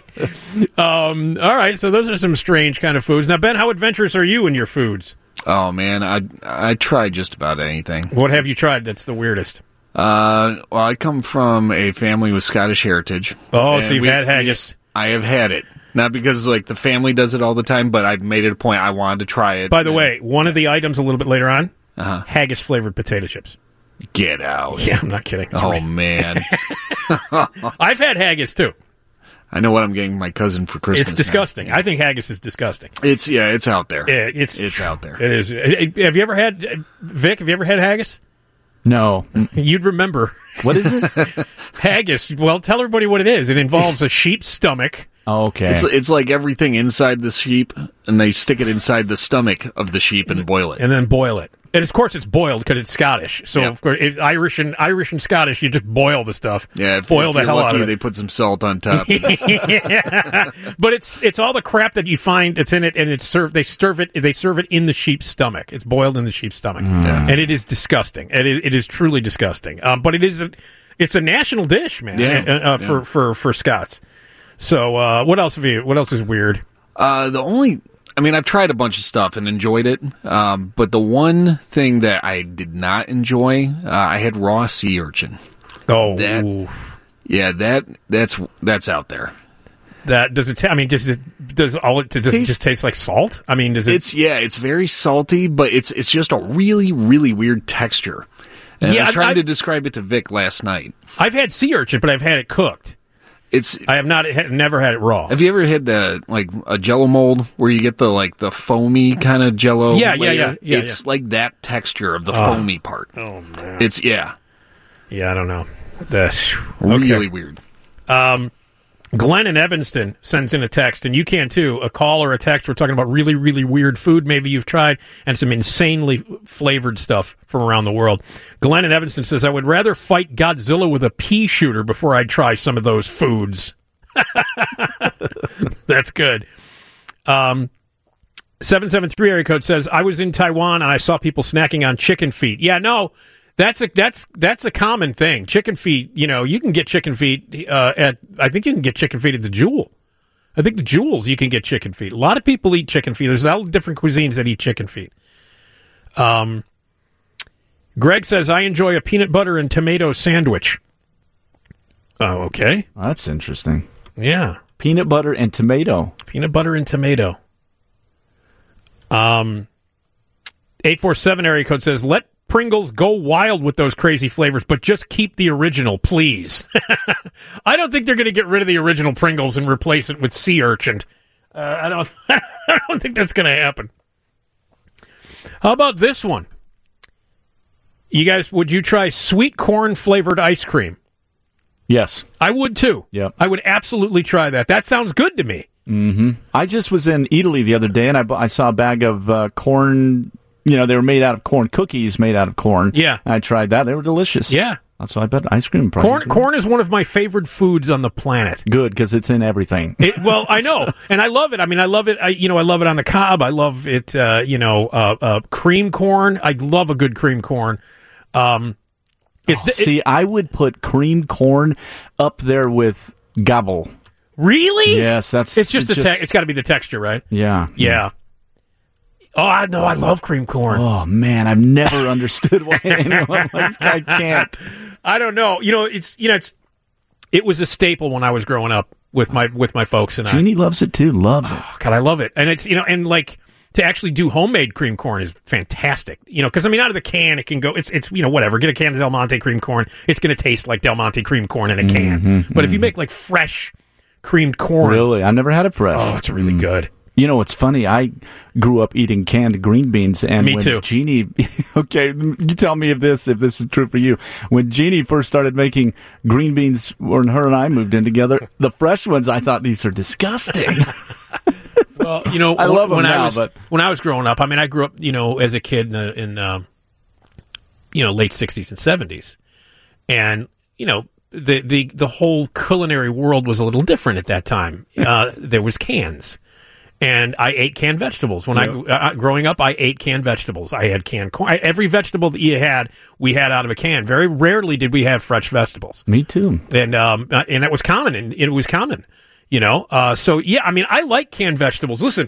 um, all right, so those are some strange kind of foods. Now, Ben, how adventurous are you in your foods? Oh man, I I try just about anything. What have you tried that's the weirdest? Uh, well, I come from a family with Scottish heritage. Oh, And so you've we- had haggis. I have had it. Not because like the family does it all the time, but I've made it a point I wanted to try it. By the And- way, one of the items a little bit later on, Uh-huh. haggis flavored potato chips. Get out. Yeah, I'm not kidding. It's Oh right. man, I've had haggis too. I know what I'm getting my cousin for Christmas. It's disgusting. now. I think haggis is disgusting. It's yeah, it's out there. Yeah, it's It's out there. It is. Uh, Have you ever had uh, Vic? Have you ever had haggis? No, You'd remember what is it? haggis. Well, tell everybody what it is. It involves a sheep's stomach. Oh, okay. It's it's like everything inside the sheep, and they stick it inside the stomach of the sheep and boil it. And then boil it. And of course, it's boiled because it's Scottish. So Yep. of course, it's Irish and Irish and Scottish, you just boil the stuff. Yeah, if, boil if the you're hell lucky, out of they it. put some salt on top. yeah. But it's it's all the crap that you find that's in it, and it's served. They serve it. They serve it in the sheep's stomach. It's boiled in the sheep's stomach, Yeah. and it is disgusting. And it, it is truly disgusting. Um, but it is a it's a national dish, man. Yeah. uh, uh, for Yeah. for for Scots. So uh, what else have you? What else is weird? Uh, the only, I mean, I've tried a bunch of stuff and enjoyed it, um, but the one thing that I did not enjoy, uh, I had raw sea urchin. Oh, That- oof. Yeah, that that's that's out there. That does it. Ta- I mean, does it does all it does it Taste- just taste like salt? I mean, does it? It's yeah, it's very salty, but it's it's just a really really weird texture. And Yeah, I was trying I- to describe it to Vic last night. I've had sea urchin, but I've had it cooked. It's I have not had, never had it raw. Have you ever had the like a Jello mold where you get the like the foamy kind of Jello? Yeah, yeah, layer? yeah, yeah, It's yeah. like that texture of the Oh. foamy part. Oh man, It's yeah, yeah, I don't know. That's really okay. weird. Um, Glenn in Evanston sends in a text, and you can too. A call or a text. We're talking about really, really weird food maybe you've tried, and some insanely flavored stuff from around the world. Glenn in Evanston says, I would rather fight Godzilla with a pea shooter before I try some of those foods. That's good. Um, seven seven three area code says, I was in Taiwan and I saw people snacking on chicken feet. Yeah, no. That's a that's that's a common thing. Chicken feet, you know, you can get chicken feet uh, at. I think you can get chicken feet at the Jewel. I think the Jewels you can get chicken feet. A lot of people eat chicken feet. There's a lot of different cuisines that eat chicken feet. Um, Greg says I enjoy a peanut butter and tomato sandwich. Oh, okay. Oh, that's interesting. Yeah, Peanut butter and tomato. peanut butter and tomato. Um, eight four seven area code says let Pringles go wild with those crazy flavors, but just keep the original, please. I don't think they're going to get rid of the original Pringles and replace it with sea urchin. Uh, I don't. I don't think that's going to happen. How about this one? You guys, would you try sweet corn flavored ice cream? Yes. I would too. Yep. I would absolutely try that. That sounds good to me. Mm-hmm. I just was in Italy the other day, and I, bu- I saw a bag of uh, corn. You know, they were made out of corn, cookies made out of corn. Yeah. And I tried that. They were delicious. Yeah. So I bet ice cream probably. Corn, corn is one of my favorite foods on the planet. Good, because it's in everything. It, well, I know, and I love it. I mean, I love it. I, you know, I love it on the cob. I love it. Uh, you know, uh, uh, cream corn. I love a good cream corn. Um, it's Oh, see, it, I would put creamed corn up there with gobble. really. Yes, that's. It's just it's the. Te- it's got to be the texture, right? Yeah. Yeah. Oh, I know. I love cream corn. Oh man, I've never understood why anyone like I can't. I don't know. You know, it's you know, it's it was a staple when I was growing up with my with my folks and I. Jeannie loves it too. Loves it. Oh, God, I love it. And it's, you know, and like to actually do homemade cream corn is fantastic. You know, because I mean, out of the can, it can go, it's, it's, you know, whatever. Get a can of Del Monte cream corn. It's going to taste like Del Monte cream corn in a can. Mm-hmm, but if you make like fresh creamed corn. Really, I never had it fresh. Oh, it's really good. You know, it's funny. I grew up eating canned green beans, and Me when too. Jeannie, okay, you tell me if this if this is true for you. When Jeannie first started making green beans, when her and I moved in together, the fresh ones, I thought these are disgusting. Well, you know, I love them when now, I was but- when I was growing up, I mean, I grew up, you know, as a kid in, the, in um, you know, late sixties and seventies, and you know, the the the whole culinary world was a little different at that time. Uh, there was cans. And I ate canned vegetables. When Yep. I uh, growing up, I ate canned vegetables. I had canned corn. I, every vegetable that you had, we had out of a can. Very rarely did we have fresh vegetables. Me too. And um, uh, and that was common, and it was common, you know. Uh, so yeah, I mean, I like canned vegetables. Listen,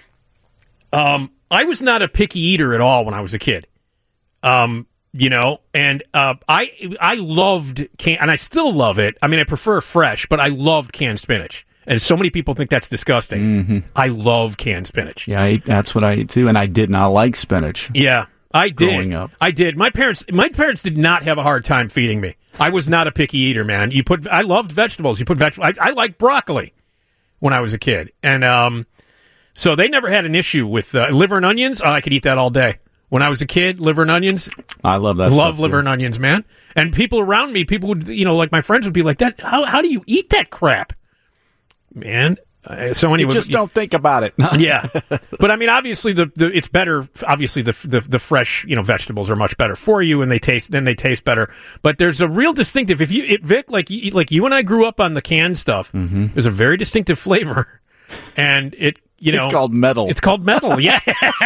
um, I was not a picky eater at all when I was a kid. Um, you know, and uh, I I loved can, and I still love it. I mean, I prefer fresh, but I loved canned spinach. And so many people think that's disgusting. Mm-hmm. I love canned spinach. Yeah, I ate, that's what I ate too, and I did not like spinach. Yeah, I did. Growing up. I did. My parents, my parents did not have a hard time feeding me. I was not a picky eater, man. You put, I loved vegetables. You put vegetables. I, I liked broccoli when I was a kid, and um, so they never had an issue with uh, liver and onions. Oh, I could eat that all day. When I was a kid, liver and onions. I love that. Love stuff, liver too. and onions, man. And people around me, people would, you know, like my friends would be like, "That, how, how do you eat that crap, man?" Uh, so anyway, You just don't think about it. yeah, but I mean, obviously, the, the it's better. Obviously, the, the the fresh, you know, vegetables are much better for you, and they taste then they taste better. But there's a real distinctive. If you, it, Vic, like you, like you and I grew up on the canned stuff. Mm-hmm. There's a very distinctive flavor, and it, you know, It's called metal. It's called metal. Yeah,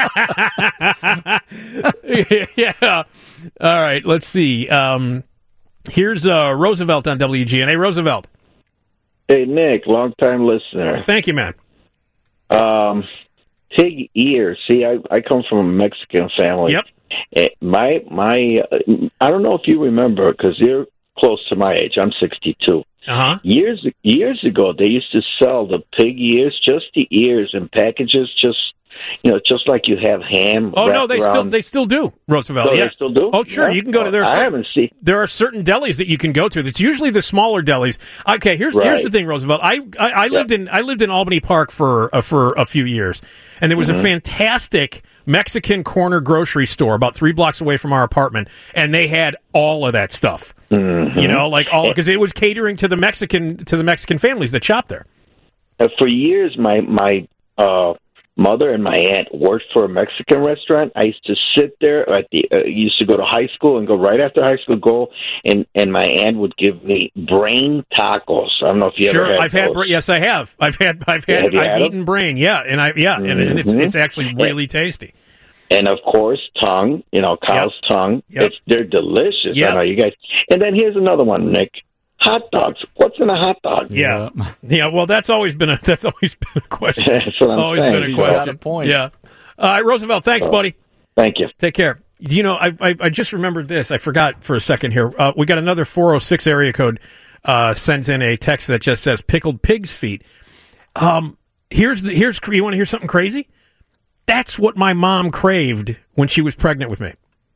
yeah. All right, let's see. Um, here's uh, Roosevelt on W G N. Hey, Roosevelt. Hey, Nick, long-time listener. Thank you, man. Um, pig ear. See, I, I come from a Mexican family. Yep. Eh, My, my, uh, I don't know if you remember, because you're close to my age. I'm sixty-two. Uh-huh. Years years ago, they used to sell the pig ears, just the ears, in packages, just you know, just like you have ham. Oh no, wrapped they still around. they still do, Roosevelt. So yeah, they still do. Oh sure, Yeah? you can go to there. Are I certain, haven't seen. There are certain delis that you can go to. That's usually the smaller delis. Okay, here's here's Right. the thing, Roosevelt. I I, I lived in I lived in Albany Park for uh, for a few years, and there was Mm-hmm. a fantastic Mexican corner grocery store about three blocks away from our apartment, and they had all of that stuff. Mm-hmm. You know, like all because it was catering to the Mexican to the Mexican families that shop there. Uh, for years, my my uh, mother and my aunt worked for a Mexican restaurant. I used to sit there at the. Uh, used to go to high school and go right after high school. Go and and my aunt would give me brain tacos. I don't know if you Sure, ever had I've had. those. Bra- yes, I have. I've had. I've Yeah, had. have you I've had eaten brain. Yeah, and I. Yeah, and, and it's Mhm. it's actually really tasty. And of course, tongue. You know, cow's tongue. Yep. It's they're delicious. Yep. I know you guys. And then here's another one, Nick. Hot dogs. What's in a hot dog? Yeah, yeah. Well, that's always been a that's always been a question. That's what I'm always saying. been a He's question. got a point. Yeah. All right, Roosevelt. Thanks, Oh. buddy. Thank you. Take care. You know, I, I I just remembered this. I forgot for a second here. Uh, we got another four oh six area code uh, sends in a text that just says pickled pig's feet. Um, here's the here's you want to hear something crazy? That's what my mom craved when she was pregnant with me.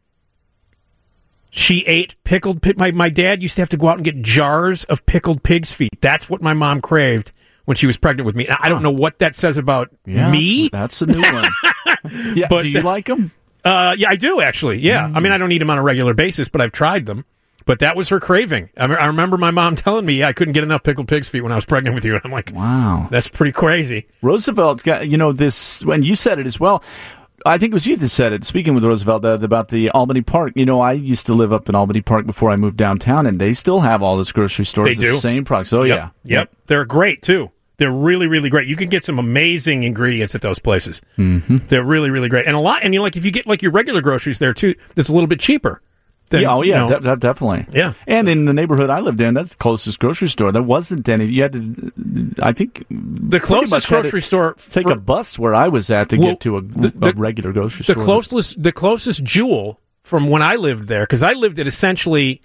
She ate pickled pig. My, my dad used to have to go out and get jars of pickled pig's feet. That's what my mom craved when she was pregnant with me. I don't know what that says about Yeah, me. That's a new one. yeah, But do you the- like them? Uh, yeah, I do actually. Yeah, I mean, I don't eat them on a regular basis, but I've tried them. But that was her craving. I, me- I remember my mom telling me, "Yeah, I couldn't get enough pickled pig's feet when I was pregnant with you." And I'm like, Wow. that's pretty crazy. Roosevelt got, you know, this, when you said it as well. I think it was you that said it, speaking with Roosevelt, uh, about the Albany Park. You know, I used to live up in Albany Park before I moved downtown, and they still have all those grocery stores. They do. The same products. Oh, Yep. yeah. Yep. They're great too. They're really, really great. You can get some amazing ingredients at those places. Mm-hmm. They're really, really great, and a lot. And you know, like if you get like your regular groceries there too, that's a little bit cheaper. Than, yeah, oh, yeah, you know, de- de- definitely. Yeah. And in the neighborhood I lived in, that's the closest grocery store. There wasn't any. You had to, I think, the pretty closest much had to grocery store. Take for- a bus where I was at to Well, get to a, the- a the- regular grocery the store. closest the closest Jewel from when I lived there, because I lived at essentially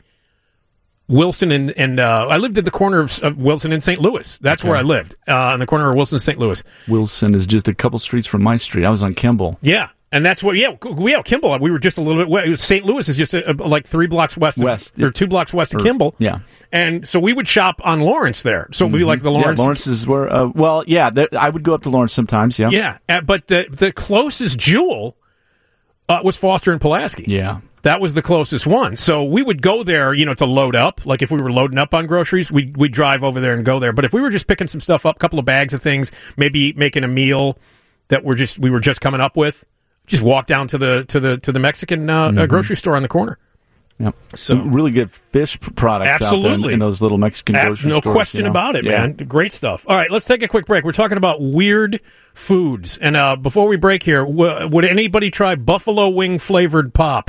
Wilson and and uh, I lived at the corner of, of Wilson and Saint Louis. That's Okay. where I lived, uh, on the corner of Wilson and Saint Louis. Wilson is just a couple streets from my street. I was on Kimball. Yeah, and that's what. Yeah, we yeah, Kimball. We were just a little bit west. Saint Louis is just a, a, like three blocks west, of, West, or two blocks west of Or- Kimball. yeah. and so we would shop on Lawrence there. So we like the Lawrence. Yeah, Lawrence is where. Uh, well, yeah, there, I would go up to Lawrence sometimes. Yeah. Yeah, uh, but the the closest Jewel uh, was Foster and Pulaski. Yeah. That was the closest one. So we would go there, you know, to load up. Like if we were loading up on groceries, we'd, we'd drive over there and go there. But if we were just picking some stuff up, a couple of bags of things, maybe making a meal that we're just we were just coming up with, just walk down to the to the to the Mexican uh, Mm-hmm. uh, grocery store on the corner. Yep. So- Some really good fish p- products out there in, Absolutely. in those little Mexican Ab- grocery no stores. question you know? about it, Yeah. man. Great stuff. All right, let's take a quick break. We're talking about weird foods. And uh, before we break here, w- would anybody try buffalo wing flavored pop?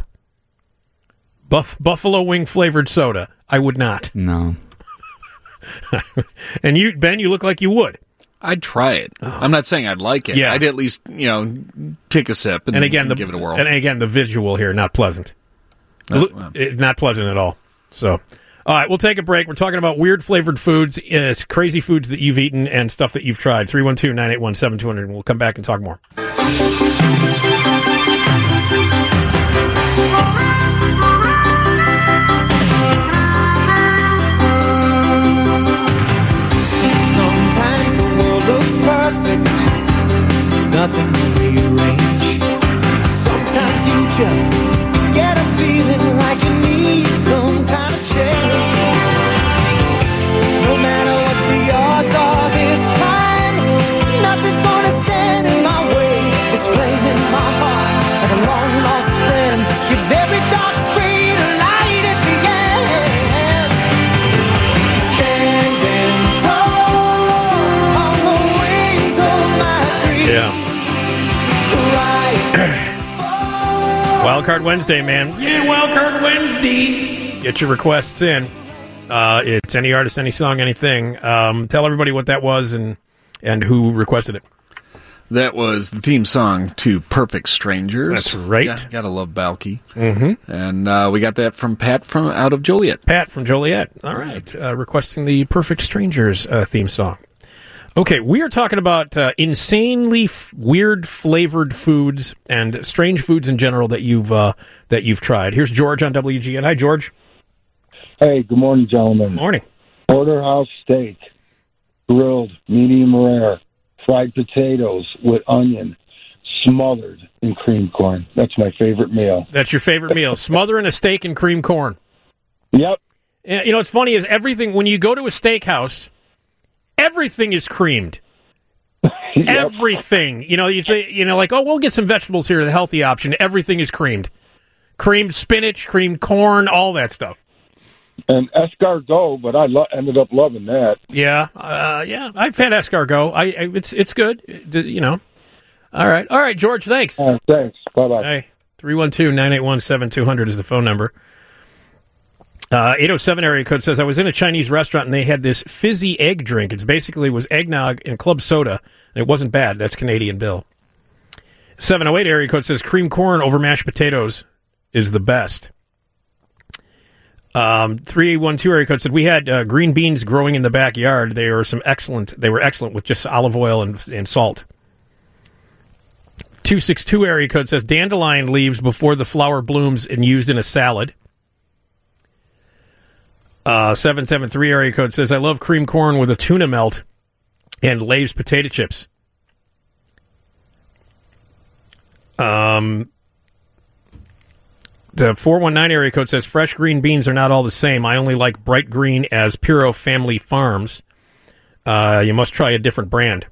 Buff- buffalo wing flavored soda. I would not. No. And you, Ben, you look like you would. I'd try it. I'm not saying I'd like it. Yeah. I'd at least, you know, take a sip and, And again, the, give it a whirl. And again, the visual here, not pleasant. No, Lo- well. it- not pleasant at all. So, all right, we'll take a break. We're talking about weird flavored foods, uh, crazy foods that you've eaten, and stuff that you've tried. three one two, nine eight one, seven two zero zero, and we'll come back and talk more. Sometimes the world looks perfect, nothing to rearrange. Sometimes you just get a feeling like you need some kind of change. No matter what the odds are this time, nothing's gonna stand in my way. It's flaming my heart like a long lost friend. Gives every dark street a light at the end. Standing tall on the wings of my dreams. Yeah. Wildcard Wednesday, man. Yeah, Wildcard Wednesday. Get your requests in. Uh, it's any artist, any song, anything. Um, tell everybody what that was and and who requested it. That was the theme song to Perfect Strangers. That's right. Yeah, gotta love Balky. Mm-hmm. And uh, we got that from Pat from out of Joliet. Pat from Joliet. All right. Uh, requesting the Perfect Strangers uh, theme song. Okay, we are talking about uh, insanely f- weird flavored foods and strange foods in general that you've uh, that you've tried. Here's George on W G N. Hi, George. Hey, good morning, gentlemen. Morning. Porterhouse steak, grilled, medium rare, fried potatoes with onion, smothered in cream corn. That's my favorite meal. That's your favorite meal. Smothering a steak in cream corn. Yep. You know, what's funny is everything, when you go to a steakhouse, everything is creamed. Yep. Everything. You know, you say, you know, like, oh, we'll get some vegetables here, the healthy option. Everything is creamed. Creamed spinach, creamed corn, all that stuff. And escargot, but I lo- ended up loving that. Yeah, uh, yeah. I've had escargot. I, I it's it's good. You know. All right, all right, George. Thanks. Uh, thanks. Bye bye. Hey, three one two nine eight one seven two hundred is the phone number. Uh, eight oh seven area code says I was in a Chinese restaurant and they had this fizzy egg drink. It's basically was eggnog and club soda. And it wasn't bad. That's Canadian Bill. seven oh eight area code says cream corn over mashed potatoes is the best. Um, three eight one two area code said we had uh, green beans growing in the backyard. They were some excellent. They were excellent with just olive oil and, and salt. two six two area code says dandelion leaves before the flower blooms and used in a salad. Uh, seven seven three area code says I love cream corn with a tuna melt and Lay's potato chips. Um. The four one nine area code says fresh green beans are not all the same. I only like bright green as Puro Family Farms. Uh, you must try a different brand.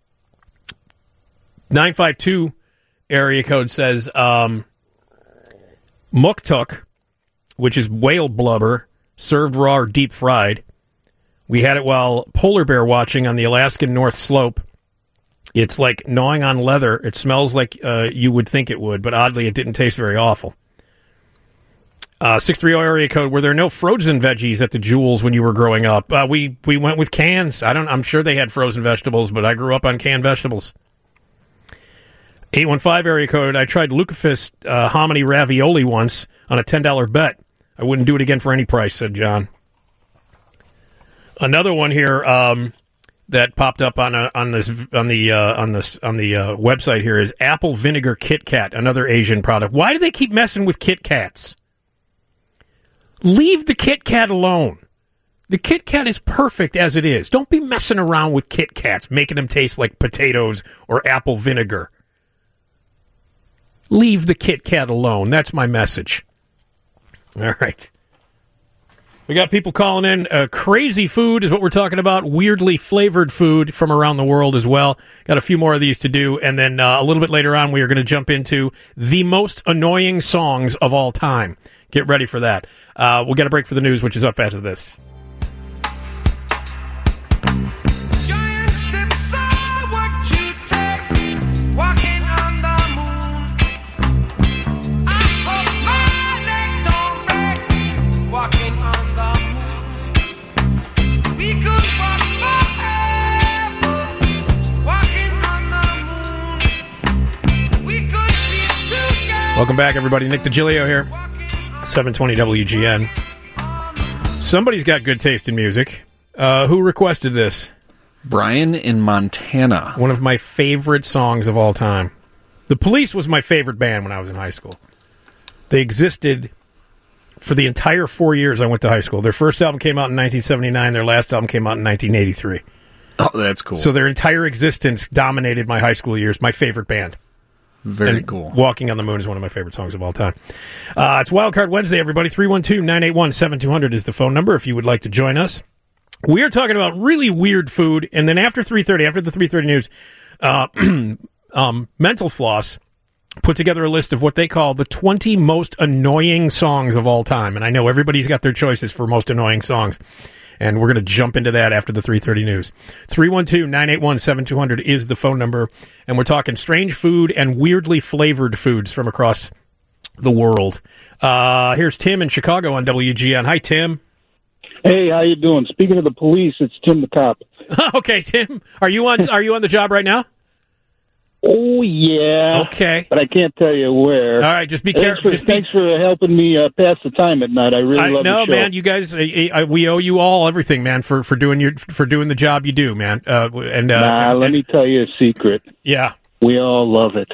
nine five two area code says um, muktuk, which is whale blubber, served raw or deep fried. We had it while polar bear watching on the Alaskan North Slope. It's like gnawing on leather. It smells like uh, you would think it would, but oddly it didn't taste very awful. Uh, six three zero area code. Were there no frozen veggies at the Jewels when you were growing up? Uh, we we went with cans. I don't. I'm sure they had frozen vegetables, but I grew up on canned vegetables. eight one five area code. I tried Lucafist uh, hominy ravioli once on a ten dollar bet. I wouldn't do it again for any price, said John. Another one here um, that popped up on a, on this on the uh, on this on the uh, website here is apple vinegar Kit Kat, another Asian product. Why do they keep messing with Kit Kats? Leave the Kit Kat alone. The Kit Kat is perfect as it is. Don't be messing around with Kit Kats, making them taste like potatoes or apple vinegar. Leave the Kit Kat alone. That's my message. All right. We got people calling in. Uh, crazy food is what we're talking about. Weirdly flavored food from around the world as well. Got a few more of these to do. And then uh, a little bit later on, we are going to jump into the most annoying songs of all time. Get ready for that. Uh, we'll get a break for the news, which is up after this. Welcome back, everybody. Nick DiGilio here. seven twenty W G N. Somebody's got good taste in music. Uh, who requested this? Brian in Montana. One of my favorite songs of all time. The Police was my favorite band when I was in high school. They existed for the entire four years I went to high school. Their first album came out in nineteen seventy-nine. Their last album came out in nineteen eighty-three. Oh, that's cool. So their entire existence dominated my high school years. My favorite band. Very and cool. Walking on the Moon is one of my favorite songs of all time. Uh, it's Wildcard Wednesday, everybody. three one two nine eight one seven two hundred is the phone number if you would like to join us. We are talking about really weird food, and then after three thirty, after the three thirty news, uh, um, Mental Floss put together a list of what they call the twenty most annoying songs of all time. And I know everybody's got their choices for most annoying songs. And we're going to jump into that after the three thirty news. three one two nine eight one seven two hundred is the phone number. And we're talking strange food and weirdly flavored foods from across the world. Uh, here's Tim in Chicago on W G N. Hi, Tim. Hey, how you doing? Speaking of the police, it's Tim the cop. Okay, Tim. Are you on Are you on the job right now? Oh, yeah. Okay. But I can't tell you where. All right, just be Thanks careful. for, Just be- thanks for helping me uh, pass the time at night. I really I love know, the show. man. You guys, I, I, we owe you all everything, man, for, for doing your for doing the job you do, man. Uh, and uh, Nah, and, let me tell you a secret. Yeah. We all love it.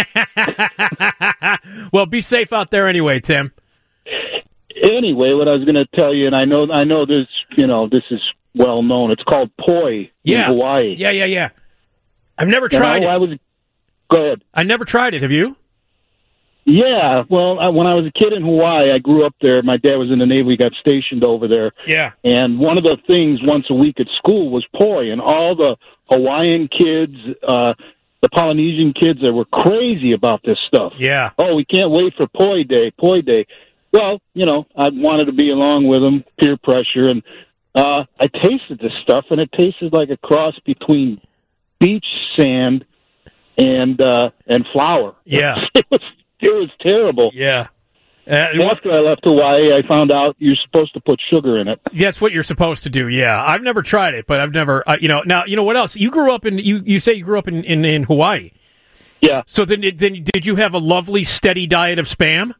Well, be safe out there anyway, Tim. Anyway, what I was going to tell you, and I know, I know this, you know, this is well known. It's called poi Yeah. in Hawaii. Yeah, yeah, yeah. I've never You tried know, it. I was. Go ahead. I never tried it. Have you? Yeah, well, I, when I was a kid in Hawaii, I grew up there. My dad was in the Navy, he got stationed over there. Yeah. And one of the things once a week at school was poi, and all the Hawaiian kids, uh, the Polynesian kids, they were crazy about this stuff. Yeah. Oh, we can't wait for poi day, poi day. Well, you know, I wanted to be along with them, peer pressure, and uh, I tasted this stuff, and it tasted like a cross between beach sand and uh, and flour. Yeah. it was it was terrible. Yeah. Uh, After I left Hawaii, I found out you're supposed to put sugar in it. That's what you're supposed to do. Yeah, I've never tried it, but I've never, uh, you know. Now, you know what else? You grew up in you. You say you grew up in, in, in Hawaii. Yeah. So then, then did you have a lovely steady diet of Spam?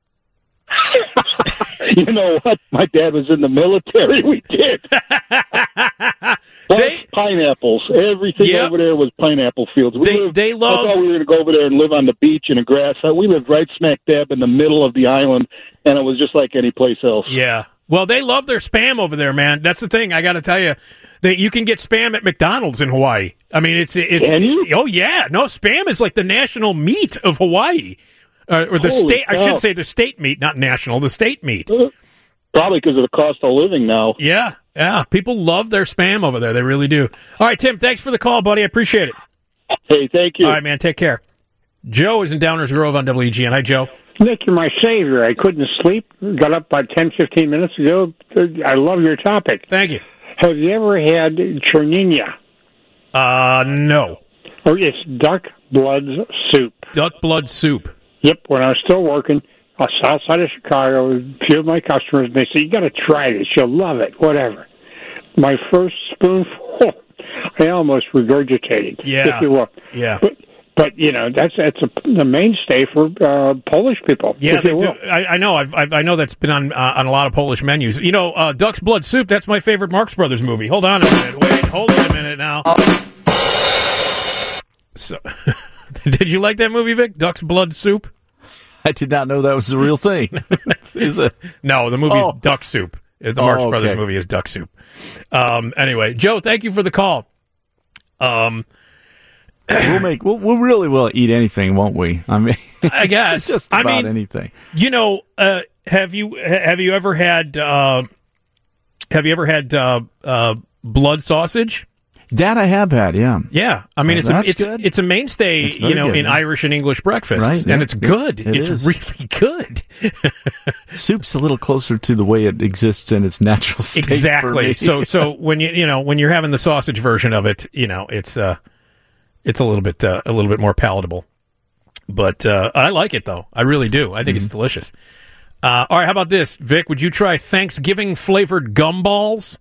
You know what? My dad was in the military. We did. They, pineapples. Everything Yep. over there was pineapple fields. We They- lived, they love- I thought we were going to go over there and live on the beach in a grass hut. We lived right smack dab in the middle of the island, and it was just like any place else. Yeah. Well, they love their Spam over there, man. That's the thing. I got to tell you, that you can get Spam at McDonald's in Hawaii. I mean, it's it's. Can you? Oh yeah, no, Spam is like the national meat of Hawaii, uh, or the Holy state. I cow. should say the state meat, not national. The state meat. Probably because of the cost of living now. Yeah, yeah. People love their Spam over there. They really do. All right, Tim. Thanks for the call, buddy. I appreciate it. Hey, thank you. All right, man. Take care. Joe is in Downers Grove on W G N. Hi, Joe. Nick, you're my savior. I couldn't sleep. Got up about ten, fifteen minutes ago. I love your topic. Thank you. Have you ever had chornina? Uh, no. Oh, it's duck blood soup. Duck blood soup. Yep. When I was still working uh, south side of Chicago, a few of my customers, they say, you got to try this. You'll love it. Whatever. My first spoonful, I almost regurgitated, Yeah. if you will. Yeah. But, But you know that's that's a, the mainstay for uh, Polish people. Yeah, if you they do. will. I, I know. I've, I've, I know that's been on uh, on a lot of Polish menus. You know, uh, Duck's Blood Soup. That's my favorite Marx Brothers movie. Hold on a minute. Wait, hold on a minute now. So, did you like that movie, Vic? Duck's Blood Soup. I did not know that was the real thing. Is it? No, the movie's Oh. Duck Soup. The Oh, Marx okay. Brothers movie is Duck Soup. Um, anyway, Joe, thank you for the call. Um, we'll make. We'll, we'll really will eat anything, won't we? I mean, I guess. it's just I about mean, anything. You know, uh, have you have you ever had uh, have you ever had uh, uh, blood sausage? That I have had, yeah. Yeah, I mean Oh, it's a, that's it's good. it's a mainstay, It's very you know, good, in yeah. Irish and English breakfasts, Right, and yeah. it's good. It it's is. really good. Soup's a little closer to the way it exists in its natural state. for Exactly. me. So so when you you know when you're having the sausage version of it, you know it's uh it's a little bit uh, a little bit more palatable. But uh, I like it though. I really do. I think Mm-hmm. it's delicious. Uh, all right, how about this, Vic? Would you try Thanksgiving flavored gumballs?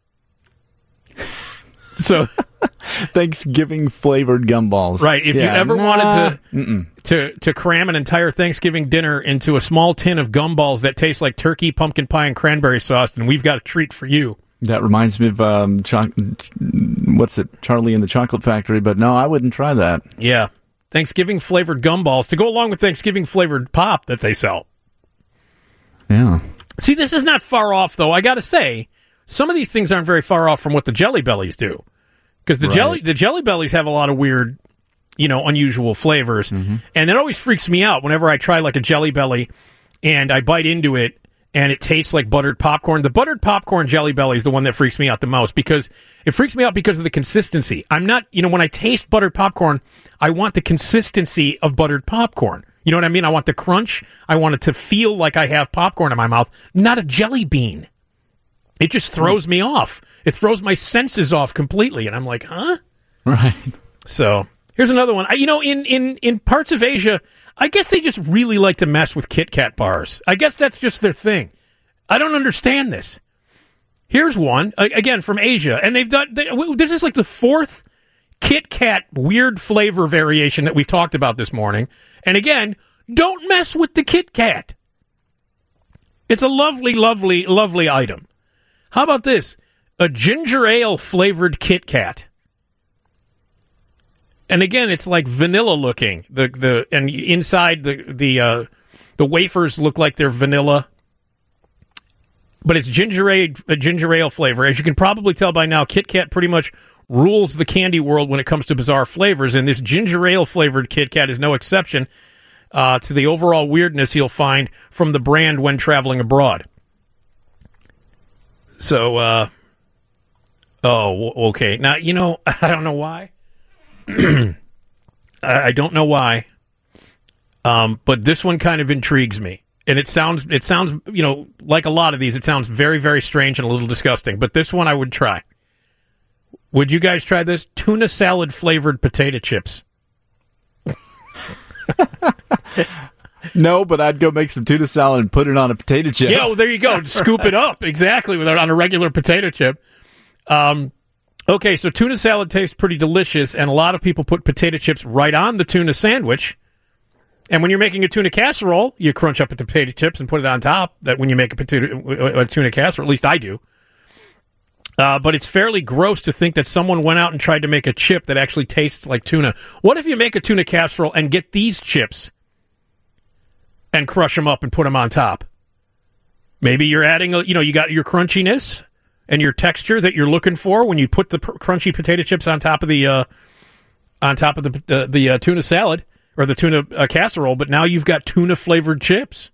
So. Thanksgiving flavored gumballs. Right. If Yeah, you ever nah, wanted mm-mm. to, to to cram an entire Thanksgiving dinner into a small tin of gumballs that taste like turkey, pumpkin pie, and cranberry sauce, then we've got a treat for you. That reminds me of um, choc- what's it, Charlie and the Chocolate Factory. But no, I wouldn't try that. Yeah. Thanksgiving flavored gumballs to go along with Thanksgiving flavored pop that they sell. Yeah. See, this is not far off, though. I got to say, some of these things aren't very far off from what the Jelly Bellies do. Because the Right. jelly the Jelly Bellies have a lot of weird, you know, unusual flavors, Mm-hmm. and it always freaks me out whenever I try like a Jelly Belly, and I bite into it, and it tastes like buttered popcorn. The buttered popcorn Jelly Belly is the one that freaks me out the most because it freaks me out because of the consistency. I'm not, you know, when I taste buttered popcorn, I want the consistency of buttered popcorn. You know what I mean? I want the crunch. I want it to feel like I have popcorn in my mouth, not a jelly bean. It just throws me off. It throws my senses off completely, and I'm like, huh? Right. So here's another one. I, you know, in, in, in parts of Asia, I guess they just really like to mess with Kit Kat bars. I guess that's just their thing. I don't understand this. Here's one, a- again, from Asia, and they've done, they, this is like the fourth Kit Kat weird flavor variation that we've talked about this morning. And again, don't mess with the Kit Kat. It's a lovely, lovely, lovely item. How about this? A ginger ale flavored Kit Kat. And again, it's like vanilla looking. The the and inside the the uh, the wafers look like they're vanilla. But it's ginger ale, a ginger ale flavor. As you can probably tell by now, Kit Kat pretty much rules the candy world when it comes to bizarre flavors, and this ginger ale flavored Kit Kat is no exception uh, to the overall weirdness you'll find from the brand when traveling abroad. So, uh, oh, okay. Now, you know, I don't know why. I, I don't know why, um, but this one kind of intrigues me. And it sounds, it sounds, you know, like a lot of these, it sounds very, very strange and a little disgusting. But this one I would try. Would you guys try this? Tuna salad flavored potato chips. No, but I'd go make some tuna salad and put it on a potato chip. Yeah, well, there you go. Scoop it up. Exactly. With it on a regular potato chip. Um, okay, so tuna salad tastes pretty delicious, and a lot of people put potato chips right on the tuna sandwich. And when you're making a tuna casserole, you crunch up the potato chips and put it on top. That when you make a potato a tuna casserole, at least I do. Uh, but it's fairly gross to think that someone went out and tried to make a chip that actually tastes like tuna. What if you make a tuna casserole and get these chips and crush them up and put them on top? Maybe you're adding, a, you know, you got your crunchiness and your texture that you're looking for when you put the pr- crunchy potato chips on top of the uh, on top of the uh, the uh, tuna salad or the tuna uh, casserole. But now you've got tuna flavored chips.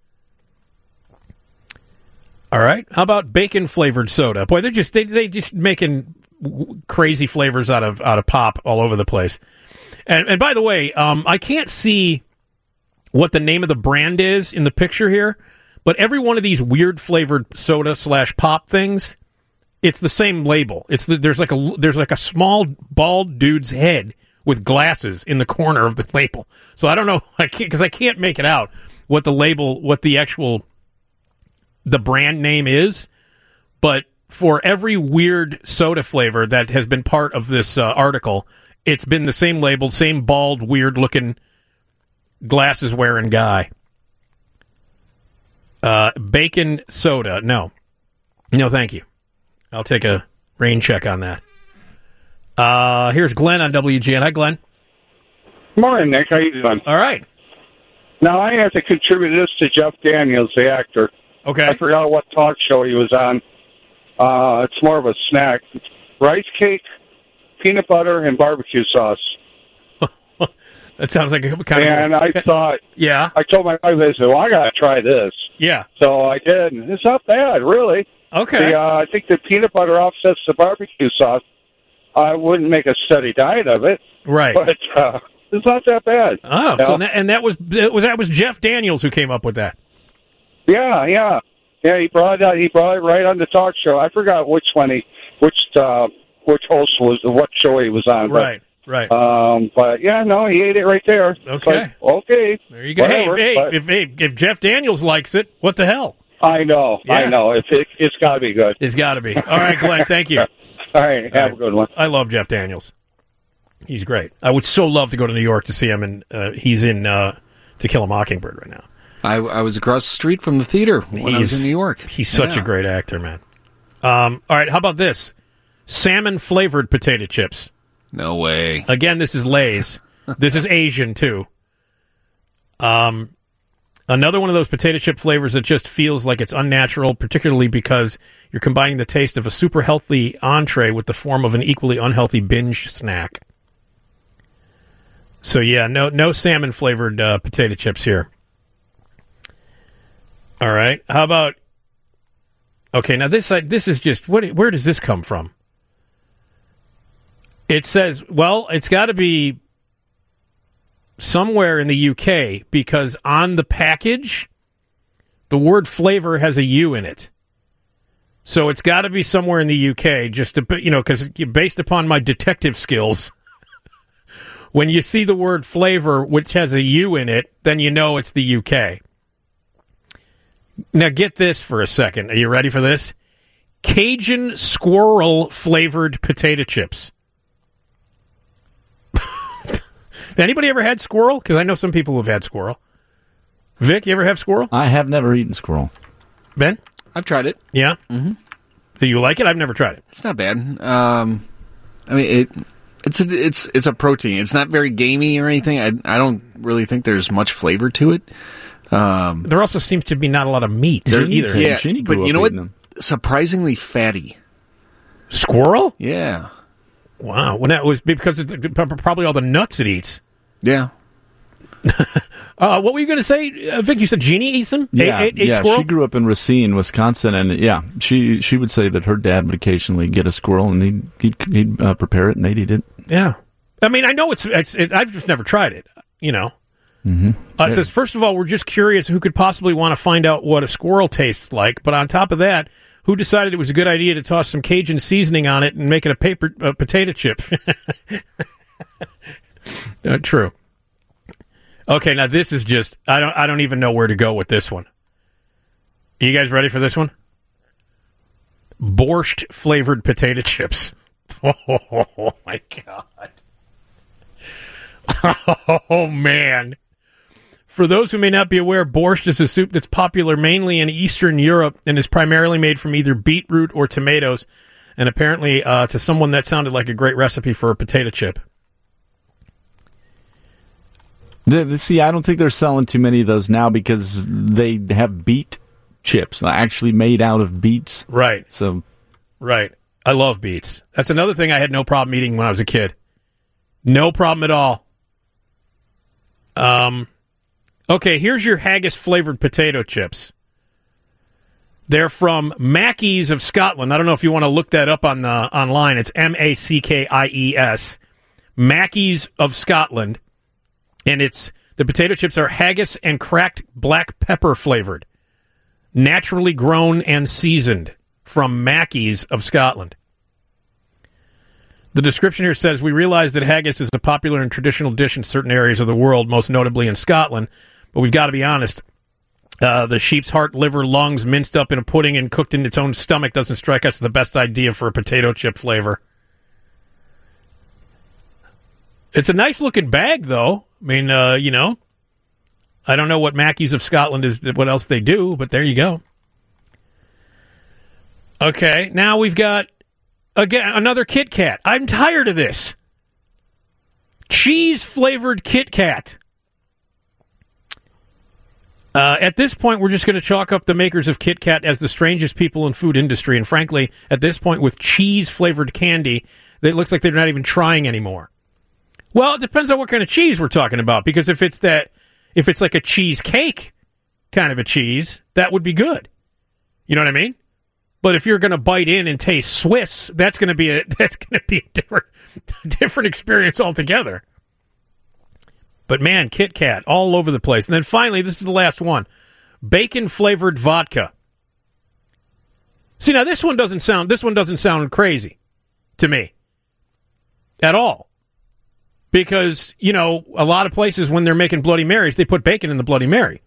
All right. How about bacon flavored soda? Boy, they're just they they just making w- crazy flavors out of out of pop all over the place. And and by the way, um, I can't see what the name of the brand is in the picture here, but every one of these weird flavored soda slash pop things, it's the same label. It's the, there's like a there's like a small bald dude's head with glasses in the corner of the label. So I don't know, I can't because I can't make it out what the label, what the actual the brand name is, but for every weird soda flavor that has been part of this uh, article, it's been the same label, same bald, weird-looking, glasses-wearing guy. Uh, bacon soda, no. No, thank you. I'll take a rain check on that. Uh, here's Glenn on W G N. Hi, Glenn. Morning, Nick. How you doing? All right. Now, I have to contribute this to Jeff Daniels, the actor. Okay. I forgot what talk show he was on. Uh, it's more of a snack. Rice cake, peanut butter, and barbecue sauce. That sounds like a kind and of... And I thought... Yeah. I told my wife, I said, well, I got to try this. Yeah. So I did. And it's not bad, really. Okay. The, uh, I think the peanut butter offsets the barbecue sauce. I wouldn't make a steady diet of it. Right. But uh, it's not that bad. Oh, you know? so that, and that was that was Jeff Daniels who came up with that. Yeah, yeah, yeah. He brought it. He brought it right on the talk show. I forgot which one he, which uh, which host was, what show he was on. Right, but, right. Um, but yeah, no, he ate it right there. Okay, like, okay. There you go. Whatever, hey, hey but, if, if if Jeff Daniels likes it, what the hell? I know, Yeah. I know. If it, it's got to be good. It's got to be. All right, Glenn. Thank you. All right, have All right. a good one. I love Jeff Daniels. He's great. I would so love to go to New York to see him, and uh, he's in uh, To Kill a Mockingbird right now. I, I was across the street from the theater when he's, I was in New York. He's such Yeah. a great actor, man. Um, all right, how about this? Salmon-flavored potato chips. No way. Again, this is Lay's. This is Asian, too. Um, another one of those potato chip flavors that just feels like it's unnatural, particularly because you're combining the taste of a super healthy entree with the form of an equally unhealthy binge snack. So, yeah, no no salmon-flavored uh, potato chips here. All right. How about... Okay, now this uh, this is just... What? Where does this come from? It says, well, it's got to be somewhere in the U K because on the package, the word flavor has a U in it. So it's got to be somewhere in the U K, just to, you know, because based upon my detective skills, when you see the word flavor, which has a U in it, then you know it's the U K. Now get this for a second. Are you ready for this? Cajun squirrel flavored potato chips. Anybody ever had squirrel? Because I know some people have had squirrel. Vic, you ever have squirrel? I have never eaten squirrel. Ben? I've tried it. Yeah? Mm-hmm. Do you like it? I've never tried it. It's not bad. Um, I mean, it it's a, it's it's a protein. It's not very gamey or anything. I I don't really think there's much flavor to it. Um, there also seems to be not a lot of meat there, either. Yeah, but you know what? Them. Surprisingly fatty. Squirrel? Yeah. Wow. Well, that was because it's probably all the nuts it eats. Yeah. uh, what were you going to say, uh, Vic? You said Jeannie eats them? Yeah, ate, ate, ate yeah. squirrel? She grew up in Racine, Wisconsin, and yeah, she she would say that her dad would occasionally get a squirrel and he'd he'd, he'd uh, prepare it and they'd eat it. Yeah. I mean, I know it's, it's it, I've just never tried it. You know. Mm-hmm. Uh, it says, first of all, we're just curious who could possibly want to find out what a squirrel tastes like. But on top of that, who decided it was a good idea to toss some Cajun seasoning on it and make it a paper a potato chip? uh, true. Okay, now this is just I don't I don't even know where to go with this one. You guys ready for this one? Borscht flavored potato chips. Oh my god. Oh man. For those who may not be aware, borscht is a soup that's popular mainly in Eastern Europe and is primarily made from either beetroot or tomatoes. And apparently, uh, to someone that sounded like a great recipe for a potato chip. The, the, see, I don't think they're selling too many of those now because they have beet chips actually made out of beets. Right. So, right. I love beets. That's another thing I had no problem eating when I was a kid. No problem at all. Um, okay, here's your haggis-flavored potato chips. They're from Mackie's of Scotland. I don't know if you want to look that up on the online. It's M A C K I E S. Mackie's of Scotland. And it's the potato chips are haggis and cracked black pepper flavored. Naturally grown and seasoned from Mackie's of Scotland. The description here says, we realize that haggis is a popular and traditional dish in certain areas of the world, most notably in Scotland. But we've got to be honest. Uh, the sheep's heart, liver, lungs minced up in a pudding and cooked in its own stomach doesn't strike us as the best idea for a potato chip flavor. It's a nice looking bag, though. I mean, uh, you know, I don't know what Mackie's of Scotland is, what else they do, but there you go. Okay, now we've got, again, another Kit Kat. I'm tired of this. Cheese-flavored Kit Kat. Uh, at this point, we're just going to chalk up the makers of Kit Kat as the strangest people in food industry. And frankly, at this point, with cheese-flavored candy, it looks like they're not even trying anymore. Well, it depends on what kind of cheese we're talking about. Because if it's that, if it's like a cheesecake kind of a cheese, that would be good. You know what I mean? But if you're going to bite in and taste Swiss, that's going to be a that's going to be a different different experience altogether. But man, Kit Kat all over the place. And then finally, this is the last one. Bacon flavored vodka. See, now this one doesn't sound this one doesn't sound crazy to me at all. Because, you know, a lot of places when they're making Bloody Marys, they put bacon in the Bloody Mary.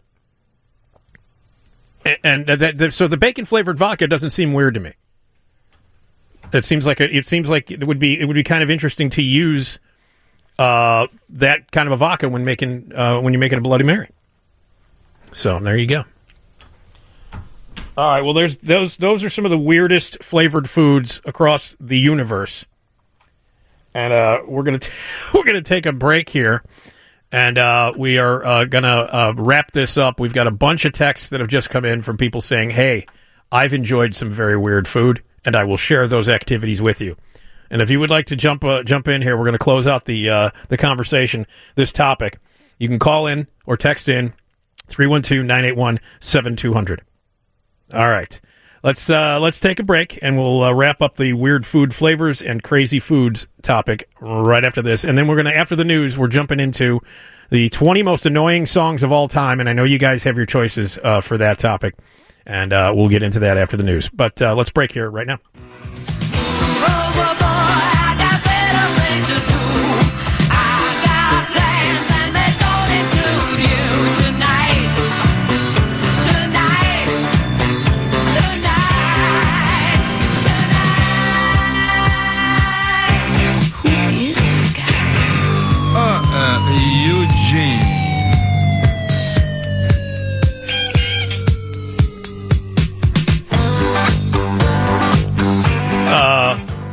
And, and that, that, so the bacon flavored vodka doesn't seem weird to me. It seems like a, it seems like it would be it would be kind of interesting to use uh, that kind of a vodka when making uh, when you're making a Bloody Mary. So there you go. All right. Well, there's those. Those are some of the weirdest flavored foods across the universe. And uh, we're gonna t- we're gonna take a break here, and uh, we are uh, gonna uh, wrap this up. We've got a bunch of texts that have just come in from people saying, "Hey, I've enjoyed some very weird food, and I will share those activities with you." And if you would like to jump uh, jump in here, we're going to close out the uh, the conversation, this topic. You can call in or text in three one two, nine eight one, seven two zero zero. All right. Let's uh, let's take a break, and we'll uh, wrap up the weird food flavors and crazy foods topic right after this. And then we're going to, after the news, we're jumping into the twenty most annoying songs of all time. And I know you guys have your choices uh, for that topic, and uh, we'll get into that after the news. But uh, let's break here right now. Eugene. Uh,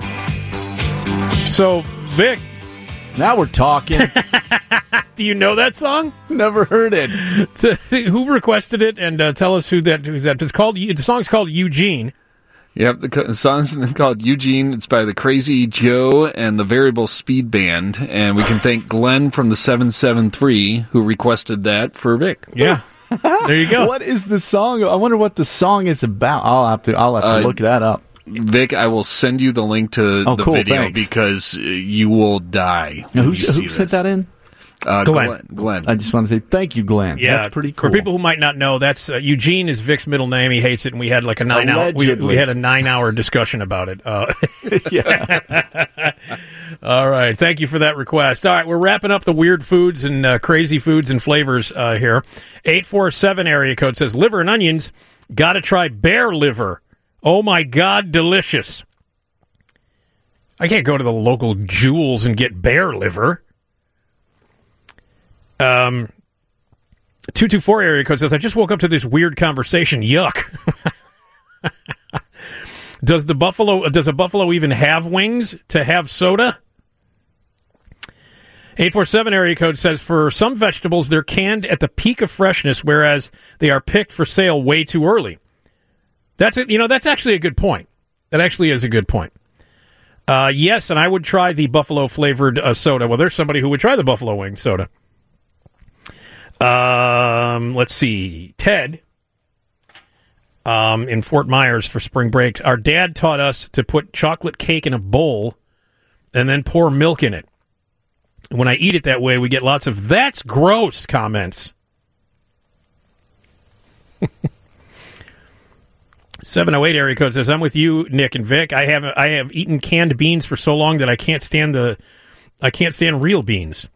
so, Vic. Now we're talking. Do you know that song? Never heard it. Who requested it? And uh, tell us who that who's that. It's called. The song's called Eugene. Yep, the co- song's called Eugene. It's by the Crazy Joe and the Variable Speed Band. And we can thank Glenn from the seven seven three who requested that for Vic. Yeah. There you go. What is the song? I wonder what the song is about. I'll have to I'll have to Uh, look that up. Vic, I will send you the link to Oh, the cool, video thanks. because uh, you will die. Now, when who you who see sent this. that in? Uh, Glenn. Glenn. Glenn. I just want to say thank you, Glenn. Yeah, That's pretty cool. For people who might not know, that's uh, Eugene is Vic's middle name. He hates it, and we had like a nine hour we, Allegedly. we had a nine hour discussion about it. Uh, yeah. All right, thank you for that request. All right, we're wrapping up the weird foods and uh, crazy foods and flavors uh, here. Eight four seven area code says liver and onions. Got to try bear liver. Oh my God, delicious! I can't go to the local Jewels and get bear liver. Um, two two four area code says, I just woke up to this weird conversation. Yuck. Does the buffalo, does a buffalo even have wings to have soda? eight four seven area code says, for some vegetables, they're canned at the peak of freshness, whereas they are picked for sale way too early. That's it. You know, that's actually a good point. That actually is a good point. Uh, yes, and I would try the buffalo flavored uh, soda. Well, there's somebody who would try the buffalo wing soda. Um, let's see. Ted, um, in Fort Myers for spring break. Our dad taught us to put chocolate cake in a bowl and then pour milk in it. When I eat it that way, we get lots of "that's gross" comments. seven oh eight area code says, I'm with you, Nick and Vic. I have I have eaten canned beans for so long that I can't stand the I can't stand real beans.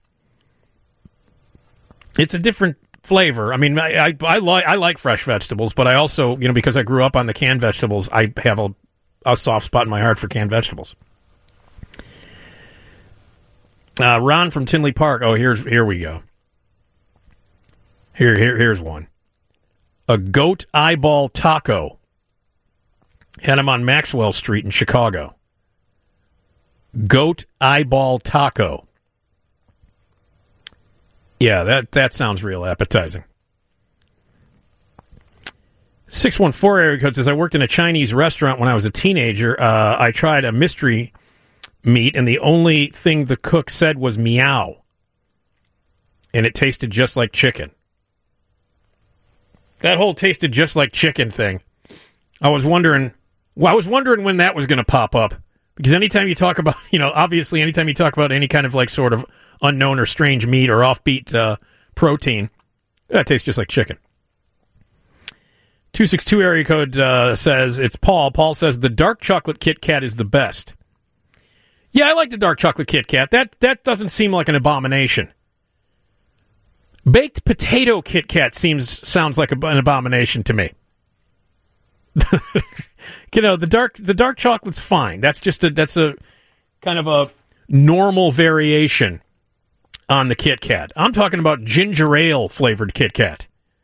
It's a different flavor. I mean, I I, I like I like fresh vegetables, but I also, you know, because I grew up on the canned vegetables, I have a a soft spot in my heart for canned vegetables. Uh, Ron from Tinley Park. Oh, here's here we go. Here here here's one. A goat eyeball taco. Had them on Maxwell Street in Chicago. Goat eyeball taco. Yeah, that, that sounds real appetizing. six one four area code says, I worked in a Chinese restaurant when I was a teenager. Uh, I tried a mystery meat, and the only thing the cook said was meow. And it tasted just like chicken. That whole tasted just like chicken thing. I was wondering... Well, I was wondering when that was going to pop up, because anytime you talk about, you know, obviously anytime you talk about any kind of like sort of unknown or strange meat or offbeat uh, protein, that tastes just like chicken. two six two area code uh, says, it's Paul. Paul says, the dark chocolate Kit Kat is the best. Yeah, I like the dark chocolate Kit Kat. That, that doesn't seem like an abomination. Baked potato Kit Kat seems sounds like a, an abomination to me. You know, the dark the dark chocolate's fine. That's just a that's a kind of a normal variation on the Kit Kat. I'm talking about ginger ale flavored Kit Kat.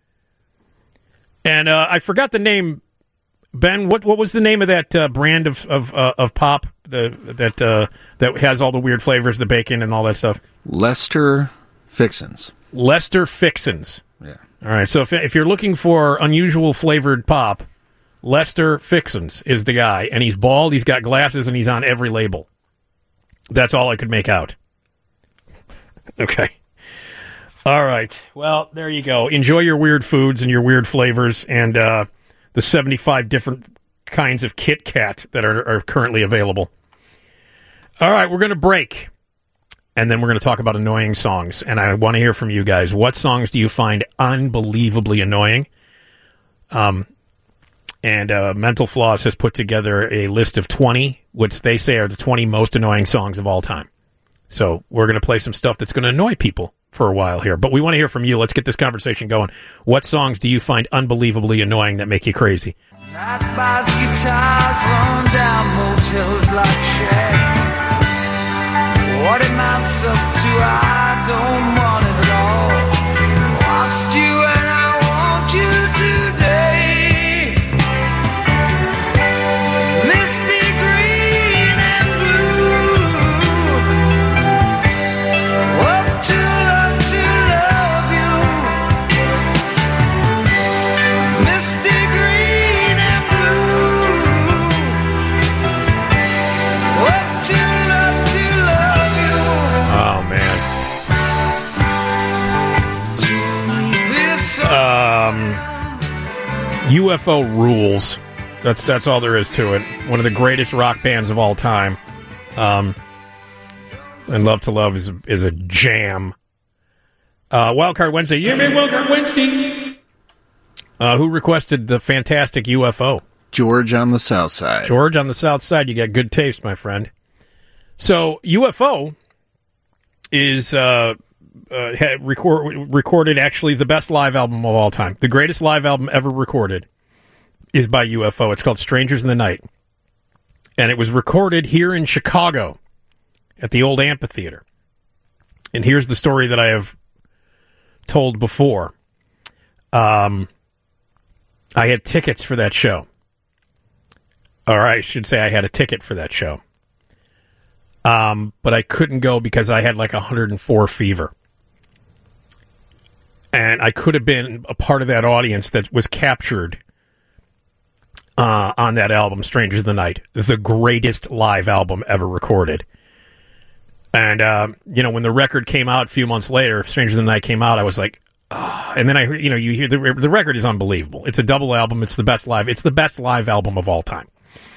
And uh, I forgot the name. Ben, what what was the name of that uh, brand of of uh, of pop the that uh, that has all the weird flavors, the bacon and all that stuff? Lester Fixins. Lester Fixins. Yeah. All right. So if if you're looking for unusual flavored pop, Lester Fixins is the guy, and he's bald, he's got glasses, and he's on every label. That's all I could make out. Okay. All right. Well, there you go. Enjoy your weird foods and your weird flavors and uh, the seventy-five different kinds of Kit Kat that are, are currently available. All right, we're going to break, and then we're going to talk about annoying songs, and I want to hear from you guys. What songs do you find unbelievably annoying? Um... And uh, Mental Floss has put together a list of twenty, which they say are the twenty most annoying songs of all time. So we're going to play some stuff that's going to annoy people for a while here. But we want to hear from you. Let's get this conversation going. What songs do you find unbelievably annoying that make you crazy? Night bars, guitars, run down motels like shacks. What it amounts up to, I don't want U F O rules. That's that's all there is to it. One of the greatest rock bands of all time. Um, and Love to Love is a, is a jam. Uh, Wildcard Wednesday. Yeah, man, Wildcard Wednesday. Uh, who requested the fantastic U F O? George on the south side. George on the south side. You got good taste, my friend. So U F O is uh, uh, had record, recorded actually the best live album of all time. The greatest live album ever recorded is by U F O. It's called Strangers in the Night. And it was recorded here in Chicago at the old amphitheater. And here's the story that I have told before. Um, I had tickets for that show. Or I should say I had a ticket for that show. Um, but I couldn't go because I had like one hundred four fever. And I could have been a part of that audience that was captured uh, on that album, Strangers in the Night. The greatest live album ever recorded. And, uh, you know, when the record came out a few months later, Strangers in the Night came out, I was like, oh. And then I heard, you know, you hear the, the record is unbelievable. It's a double album. It's the best live. It's the best live album of all time.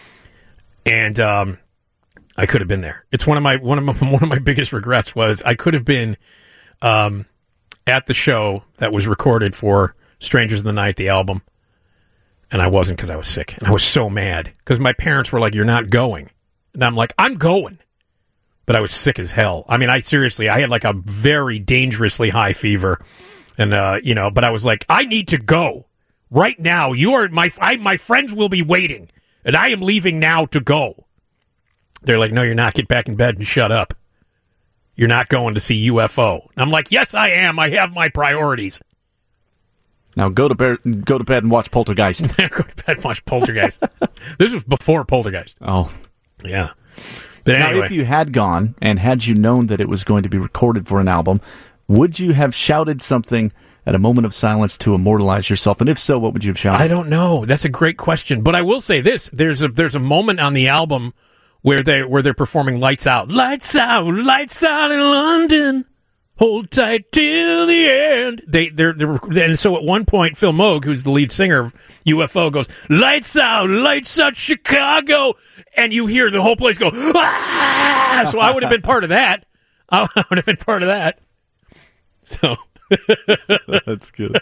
And, um, I could have been there. It's one of my one of my, one of my biggest regrets was I could have been um, at the show that was recorded for Strangers in the Night, the album, and I wasn't because I was sick. And I was so mad because my parents were like, "You're not going," and I'm like, "I'm going," but I was sick as hell. I mean, I seriously, I had like a very dangerously high fever, and uh, you know, but I was like, "I need to go right now. You are my I, my friends will be waiting, and I am leaving now to go." They're like, "No, you're not. Get back in bed and shut up. You're not going to see U F O." And I'm like, "Yes, I am. I have my priorities." Now go to bed, go to bed and watch Poltergeist. Go to bed and watch Poltergeist. This was before Poltergeist. Oh. Yeah. But anyway. Now, if you had gone and had you known that it was going to be recorded for an album, would you have shouted something at a moment of silence to immortalize yourself? And if so, what would you have shouted? I don't know. That's a great question. But I will say this. There's a there's a moment on the album where they where they're performing Lights Out. Lights out, lights out in London. Hold tight till the end. They they're, they're and so at one point Phil Moog, who's the lead singer of U F O, goes, "Lights out, lights out Chicago," and you hear the whole place go, "Ah!" So I would have been part of that. I would have been part of that. So that's good.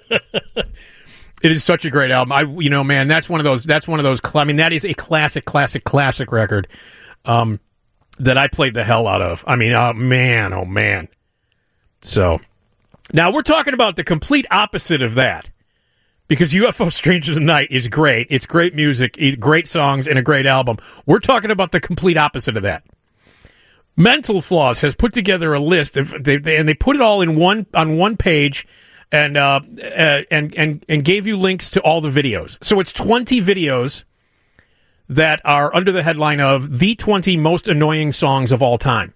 It is such a great album. I, you know, man, that's one of those. That's one of those. I mean, that is a classic, classic, classic record um, that I played the hell out of. I mean, oh man, oh man. So now we're talking about the complete opposite of that, because U F O Strangers in the Night is great. It's great music, great songs, and a great album. We're talking about the complete opposite of that. Mental Floss has put together a list of, they, they, and they put it all in one on one page. And uh, uh, and and and gave you links to all the videos. So it's twenty videos that are under the headline of the twenty most annoying songs of all time.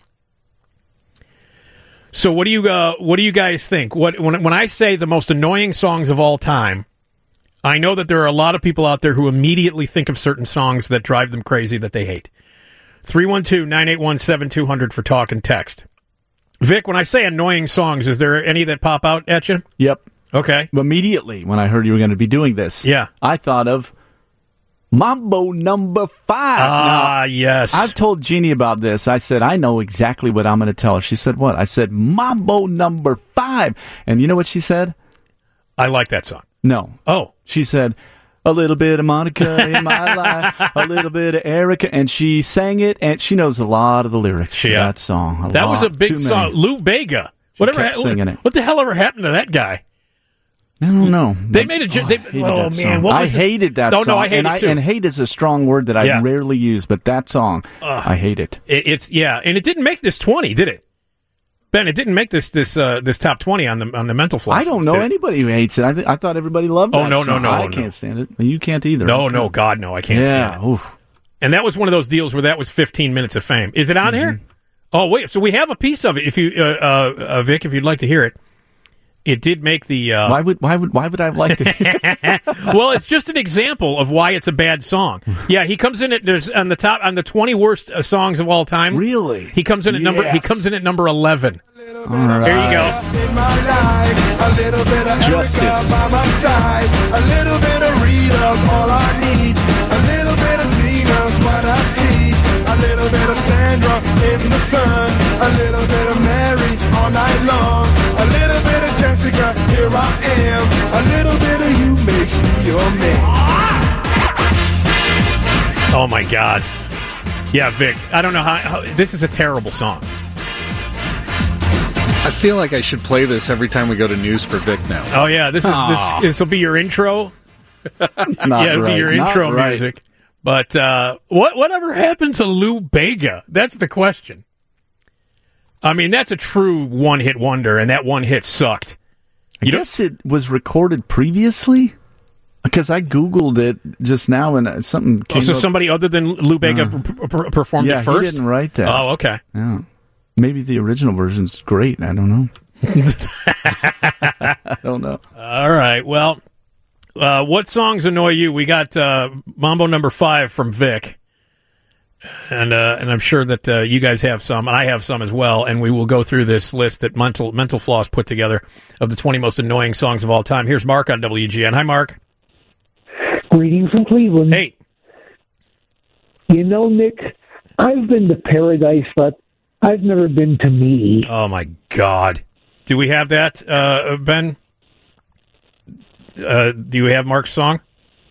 So what do you uh, what do you guys think? What when when I say the most annoying songs of all time, I know that there are a lot of people out there who immediately think of certain songs that drive them crazy that they hate. three one two, nine eight one, seven two zero zero for talk and text. Vic, when I say annoying songs, is there any that pop out at you? Yep. Okay. Immediately, when I heard you were going to be doing this, yeah, I thought of Mambo Number Five. Ah, now, yes. I've told Jeannie about this. I said, I know exactly what I'm going to tell her. She said, what? I said, Mambo Number Five. And you know what she said? I like that song. No. Oh. She said, a little bit of Monica in my life, a little bit of Erica, and she sang it, and she knows a lot of the lyrics yeah. to that song. A that lot, was a big song. Lou Bega. She Whatever kept ha- singing it. What the hell ever happened to that guy? I don't know. They made a. Ju- oh, they, I oh man, song. what I was hated that no, song. No, I hate and it I, too. And hate is a strong word that I yeah. rarely use, but that song, Ugh. I hate it. it. It's yeah, and it didn't make this twenty, did it? Ben, it didn't make this this uh, this top twenty on the on the Mental Floss. I don't know anybody who hates it. I th- I thought everybody loved that Oh no, song. no, no, I no. can't stand it. You can't either. No, no, God, no, I can't yeah. stand it. Oof. And that was one of those deals where that was fifteen minutes of fame. Is it on mm-hmm. here? Oh wait, so we have a piece of it. If you, uh, uh, uh, Vic, if you'd like to hear it, it did make the. Uh... Why would why would why would I have liked it? Well, it's just an example of why it's a bad song. Yeah, he comes in at there's on the top on the twenty worst uh, songs of all time. Really? He comes in at yes. number. He comes in at number eleven. right. There you go. In my life, a little bit of Justice. Erica by my side, a little bit of Rita's all I need, a little bit of Tina's what I see, a little bit of Sandra in the sun, a little bit of Mary all night long, a little bit of Jessica, here I am, a little bit of you makes me your man. Oh my God. Yeah, Vic. I don't know how, how. This is a terrible song. I feel like I should play this every time we go to news for Vic now. Oh yeah, this is this. This will be your intro. Not yeah, it'll right. be your Not intro right. music. But uh, what whatever happened to Lou Bega? That's the question. I mean, that's a true one-hit wonder, and that one hit sucked. I You guess it was recorded previously. Because I Googled it just now and uh, something came Oh, so up. somebody other than Lou Bega Uh, per- per- performed yeah, it first? he didn't write that. Oh, okay. Yeah. Maybe the original version's great. I don't know. I don't know. All right. Well, uh, what songs annoy you? We got uh, Mambo number five from Vic. And uh, and I'm sure that uh, you guys have some, and I have some as well. And we will go through this list that Mental Mental Floss put together of the twenty most annoying songs of all time. Here's Mark on W G N. Hi, Mark. Greetings from Cleveland. Hey. You know, Nick, I've been to paradise, but I've never been to me. Oh, my God. Do we have that, uh, Ben? Uh, do you have Mark's song?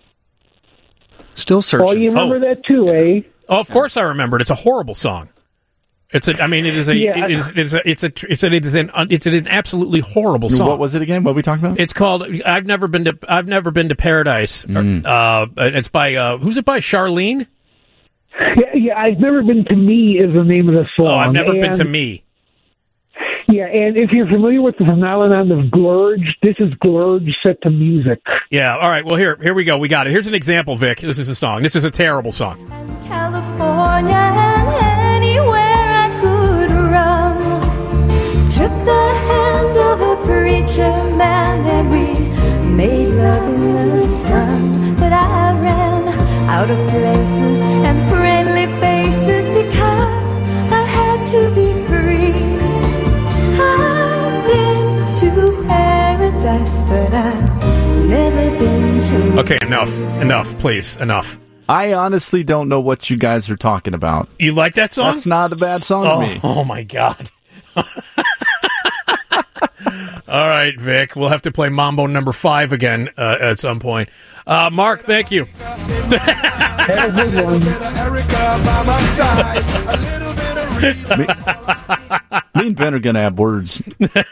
Still searching. Oh, you remember Oh. that too, eh? Oh, of course I remember it. It's a horrible song. It's a. I mean, it is a. Yeah, it is. It's a. It's a. It's a. It is an. It's an absolutely horrible song. What was it again? What were we talking about? It's called. I've never been to. I've never been to Paradise. Mm. Uh, it's by. Uh, who's it by? Charlene. Yeah, yeah, I've never been to me is the name of the song. Oh, I've never been And- to me. Yeah, and if you're familiar with the phenomenon of glurge, this is glurge set to music. Yeah. All right. Well, here. Here we go. We got it. Here's an example, Vic. This is a song. This is a terrible song. California and anywhere I could run. Took the hand of a preacher man and we made love in the sun. But I ran out of places and friendly faces because I had to be free. I've been to paradise, but I've never been to. Okay. Enough. Enough. Please. Enough. I honestly don't know what you guys are talking about. You like that song? That's not a bad song oh, to me. Oh my God. All right, Vic. We'll have to play Mambo number five again uh, at some point. Uh, Mark, thank you. Have a good one. me, me and Ben are going to have words.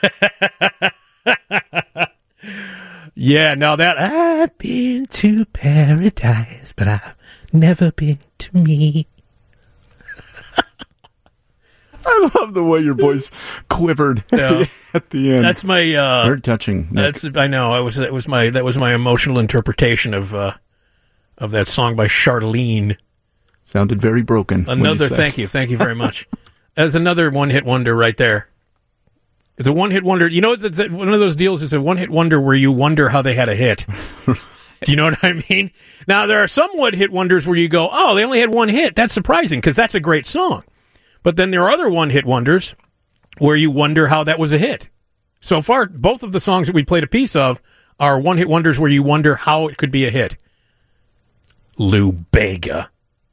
Yeah, no, that I've been to paradise, but I've never been to me. I love the way your voice quivered at, Yeah. the, at the end. That's my uh, very touching. Nick. That's I know. I was that was my that was my emotional interpretation of uh, of that song by Charlene. Sounded very broken. when you Another said- thank you, thank you very much. That's another one hit wonder right there. It's a one hit wonder. You know, it's a- one of those deals. It's a one hit wonder where you wonder how they had a hit. Do you know what I mean? Now there are some one hit wonders where you go, oh, they only had one hit. That's surprising because that's a great song. But then there are other one hit wonders where you wonder how that was a hit. So far, both of the songs that we played a piece of are one hit wonders where you wonder how it could be a hit. Lou Bega.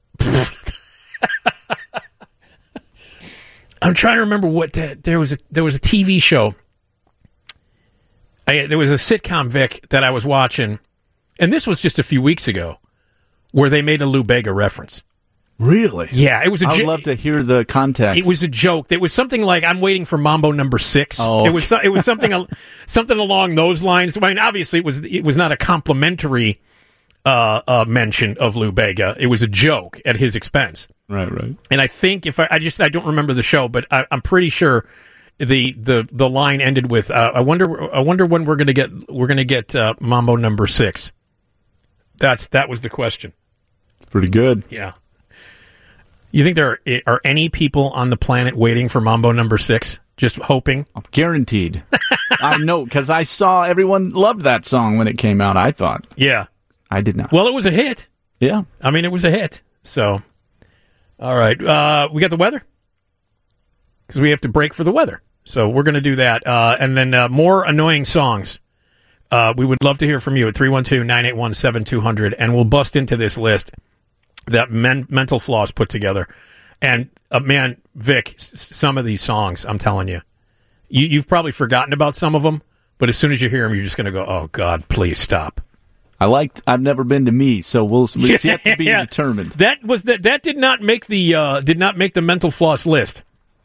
I'm trying to remember what that, there was. A, there was a T V show. I, there was a sitcom, Vic, that I was watching, and this was just a few weeks ago, where they made a Lou Bega reference. Really? Yeah, it was a I'd jo- love to hear the context. It was a joke. It was something like, "I'm waiting for Mambo number six." Oh, It was so- it was something al- something along those lines. I mean, obviously, it was it was not a complimentary uh, uh, mention of Lou Bega. It was a joke at his expense. Right, right. And I think if I, I just I don't remember the show, but I, I'm pretty sure the the the line ended with uh, I wonder I wonder when we're gonna get we're gonna get uh, Mambo number six. That's that was the question. It's pretty good. Yeah. You think there are, are any people on the planet waiting for Mambo number six? Just hoping? I'm guaranteed. I know, because I saw everyone loved that song when it came out, I thought. Yeah. I did not. Well, it was a hit. Yeah. I mean, it was a hit. So, all right. Uh, we got the weather? Because we have to break for the weather. So we're going to do that. Uh, and then uh, more annoying songs. Uh, we would love to hear from you at three one two, nine eight one, seven two zero zero, and we'll bust into this list that men- Mental Floss put together. And, uh, man, Vic, s- some of these songs, I'm telling you, you, you've probably forgotten about some of them, but as soon as you hear them, you're just going to go, oh, God, please stop. I liked, I've never been to me, so we'll, it's yet to be Yeah. determined. That was that. That did not make the uh, did not make the Mental Floss list.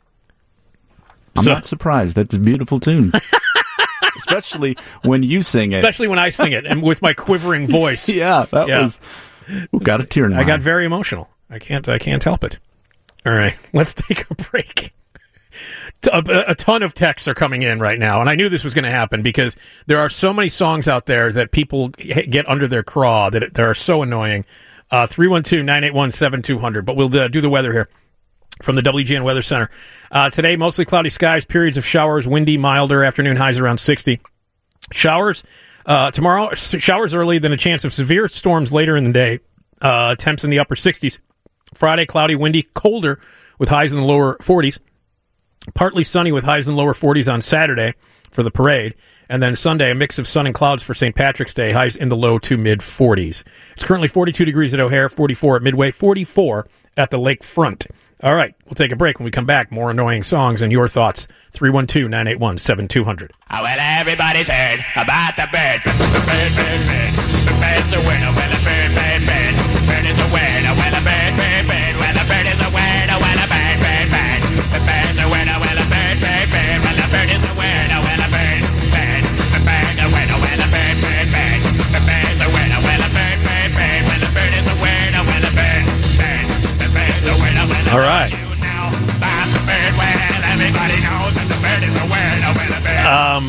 I'm So- not surprised. That's a beautiful tune. Especially when you sing it. Especially when I sing it and with my quivering voice. Yeah, that was. Ooh, got a tear in my I got eye. very emotional. I can't. I can't help it. All right, let's take a break. A, a ton of texts are coming in right now, and I knew this was going to happen because there are so many songs out there that people get under their craw that they are so annoying. Uh, three one two, nine eight one, seven two zero zero. But we'll uh, do the weather here from the W G N Weather Center. Uh, today, mostly cloudy skies, periods of showers, windy, milder, afternoon highs around sixty. Showers uh, tomorrow, showers early, then a chance of severe storms later in the day. Uh, temps in the upper sixties. Friday, cloudy, windy, colder with highs in the lower forties. Partly sunny with highs in the lower forties on Saturday for the parade. And then Sunday, a mix of sun and clouds for Saint Patrick's Day, highs in the low to mid forties. It's currently forty-two degrees at O'Hare, forty-four at Midway, forty-four at the lakefront. All right, we'll take a break. When we come back, more annoying songs and your thoughts. three one two, nine eight one, seven two zero zero. Oh, well, everybody's heard about the bird. The bird, bird, bird. The bird's a winner. Well, a bird, bird, bird. The bird is a winner. Well, a bird, bird, bird. Well, a bird is a winner. Well, a bird, bird, bird. The bird's a winner. Well, a bird, bird, bird. Well, a bird is a winner. Well, a bird, bird. The bird's a winner. Well, a bird, bird, bird. The bird's a winner. Well, a bird, bird, bird. Well, a bird is a winner. Well, a bird, bird. The bird's a winner. Well, a All right. about the bird. Well, everybody knows that the bird is a winner. Well, a bird. Um,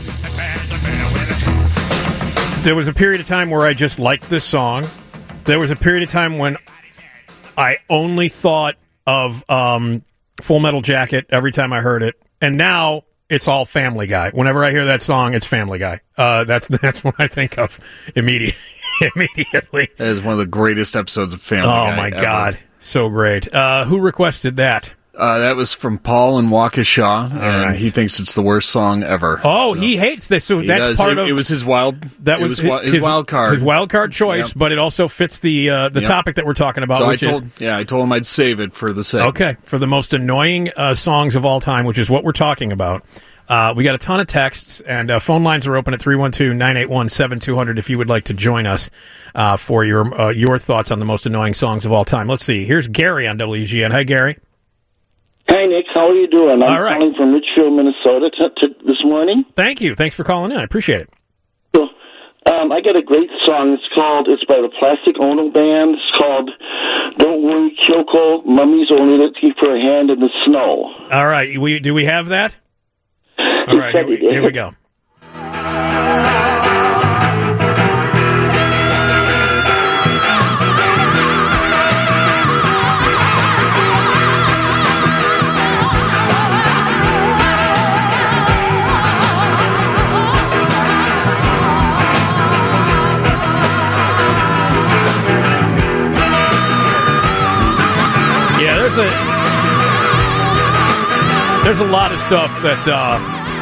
there was a period of time where I just liked this song. There was a period of time when I only thought of um, Full Metal Jacket every time I heard it, and now it's all Family Guy. Whenever I hear that song, it's Family Guy. Uh, that's that's what I think of immediately. immediately. That is one of the greatest episodes of Family Oh Guy my ever. God, so great! Uh, who requested that? Uh, that was from Paul in Waukesha, and right. he thinks it's the worst song ever. Oh, he hates this. So He that's does. part it, of it was his wild. that it was, was, his, his wild card. his wild card choice, Yep. but it also fits the uh, the Yep. topic that we're talking about, So I which told, is yeah, I told him I'd save it for the segment. okay for the most annoying uh, songs of all time, which is what we're talking about. Uh, we got a ton of texts, and uh, phone lines are open at three one two, nine eight one, seven two zero zero if you would like to join us uh, for your uh, your thoughts on the most annoying songs of all time. Let's see. Here's Gary on W G N. Hi, Gary. Hi, Nick. How are you doing? I'm All right. calling from Richfield, Minnesota t- t- this morning. Thank you. Thanks for calling in. I appreciate it. So, um, I got a great song. It's called, it's by the Plastic Ono Band. It's called Don't Worry, Kyoko. Mummy's Only Looking for a Hand in the Snow. All right. We, do we have that? All right. Here we, here we go. Yeah, there's a there's a lot of stuff that uh,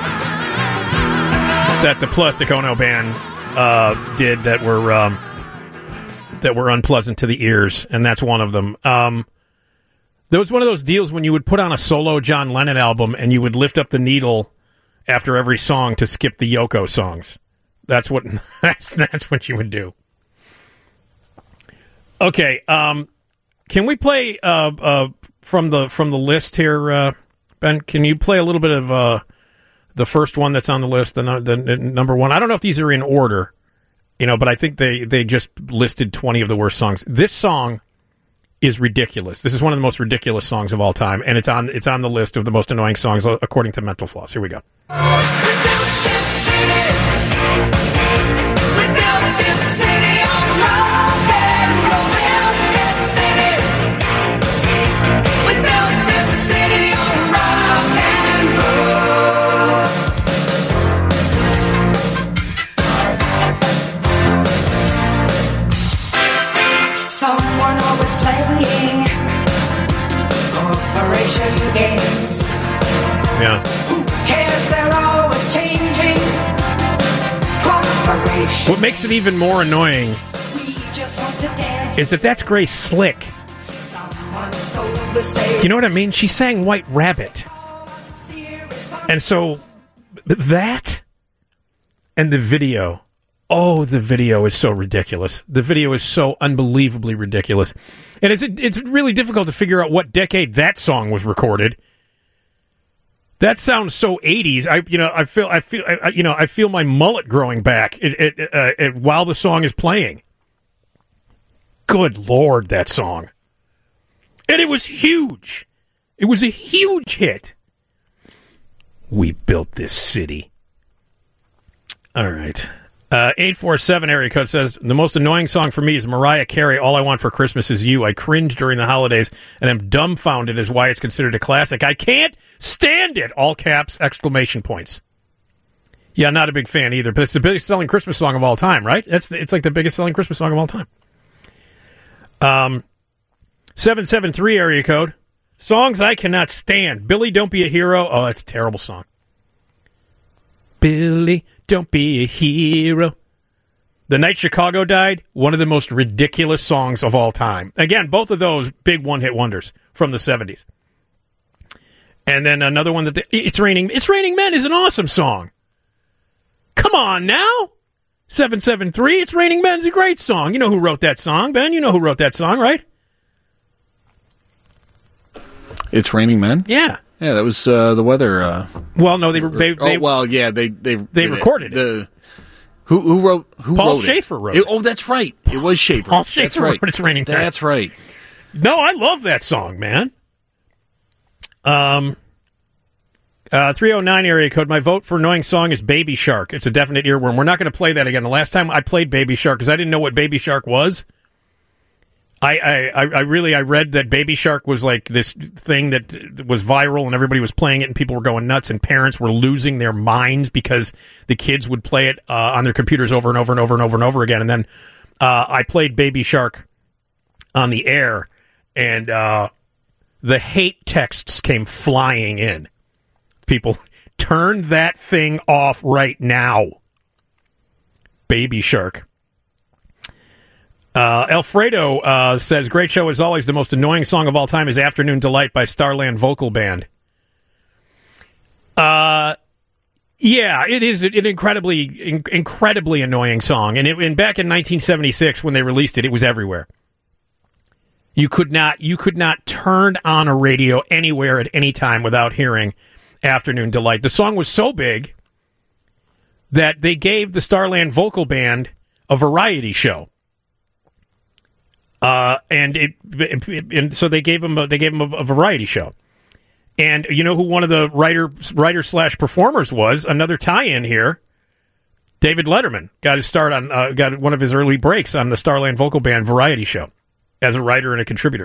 that the Plastic Ono Band uh, did that were um, that were unpleasant to the ears, and that's one of them. Um, there was one of those deals when you would put on a solo John Lennon album and you would lift up the needle after every song to skip the Yoko songs. That's what that's that's what you would do. Okay, um, can we play uh, uh, from the from the list here, uh, Ben? Can you play a little bit of uh, the first one that's on the list, the, the, the number one? I don't know if these are in order, you know, but I think they, they just listed twenty of the worst songs. This song is ridiculous. This is one of the most ridiculous songs of all time, and it's on it's on the list of the most annoying songs according to Mental Floss. Here we go. Someone always playing corporation games. Yeah. Who What makes it even more annoying is that that's Grace Slick. You know what I mean? She sang White Rabbit. And so that and the video, oh, the video is so ridiculous. The video is so unbelievably ridiculous. And it's it's really difficult to figure out what decade that song was recorded. That sounds so eighties. I you know I feel I feel I, you know I feel my mullet growing back it, it, uh, it, while the song is playing. Good Lord, that song. And it was huge. It was a huge hit. We built this city. All right. Uh, eight four seven area code says, the most annoying song for me is Mariah Carey, All I Want for Christmas Is You. I cringe during the holidays, and I'm dumbfounded as why it's considered a classic. I can't stand it! All caps, exclamation points. Yeah, not a big fan either, but it's the biggest selling Christmas song of all time, right? That's the, it's like the biggest selling Christmas song of all time. Um, seven seven three area code. Songs I cannot stand. Billy, Don't Be a Hero. Oh, that's a terrible song. Billy, don't be a hero. The Night Chicago Died, one of the most ridiculous songs of all time. Again, both of those big one-hit wonders from the seventies. And then another one that the, It's Raining It's Raining Men is an awesome song. Come on now. seven seven three, It's Raining Men is a great song. You know who wrote that song, Ben? You know who wrote that song, right? It's Raining Men? Yeah. Yeah, that was uh, the weather. Uh, well, no, they they, they oh, well, yeah, they they they recorded it. it. The, who who wrote? Who Paul wrote Schaefer it? wrote it. Oh, that's right. It was Schaefer. Paul That's Schaefer right. wrote It's Raining Men. That's right. No, I love that song, man. Um, uh, three oh nine area code. My vote for annoying song is Baby Shark. It's a definite earworm. We're not going to play that again. The last time I played Baby Shark, because I didn't know what Baby Shark was. I, I, I really I read that Baby Shark was like this thing that was viral and everybody was playing it and people were going nuts and parents were losing their minds because the kids would play it uh, on their computers over and over and over and over and over again. And then uh, I played Baby Shark on the air and uh, the hate texts came flying in. People, turn that thing off right now. Baby Shark. Uh, Alfredo uh, says, great show as always. The most annoying song of all time is Afternoon Delight by Starland Vocal Band. Uh, yeah, it is an incredibly, in- incredibly annoying song. And, it, and back in nineteen seventy-six, when they released it, it was everywhere. You could not, you could not turn on a radio anywhere at any time without hearing Afternoon Delight. The song was so big that they gave the Starland Vocal Band a variety show. Uh, and it, it, and so they gave him a, they gave him a, a variety show, and you know who one of the writer writer slash performers was? Another tie-in here. David Letterman got his start on uh, got one of his early breaks on the Starland Vocal Band variety show as a writer and a contributor.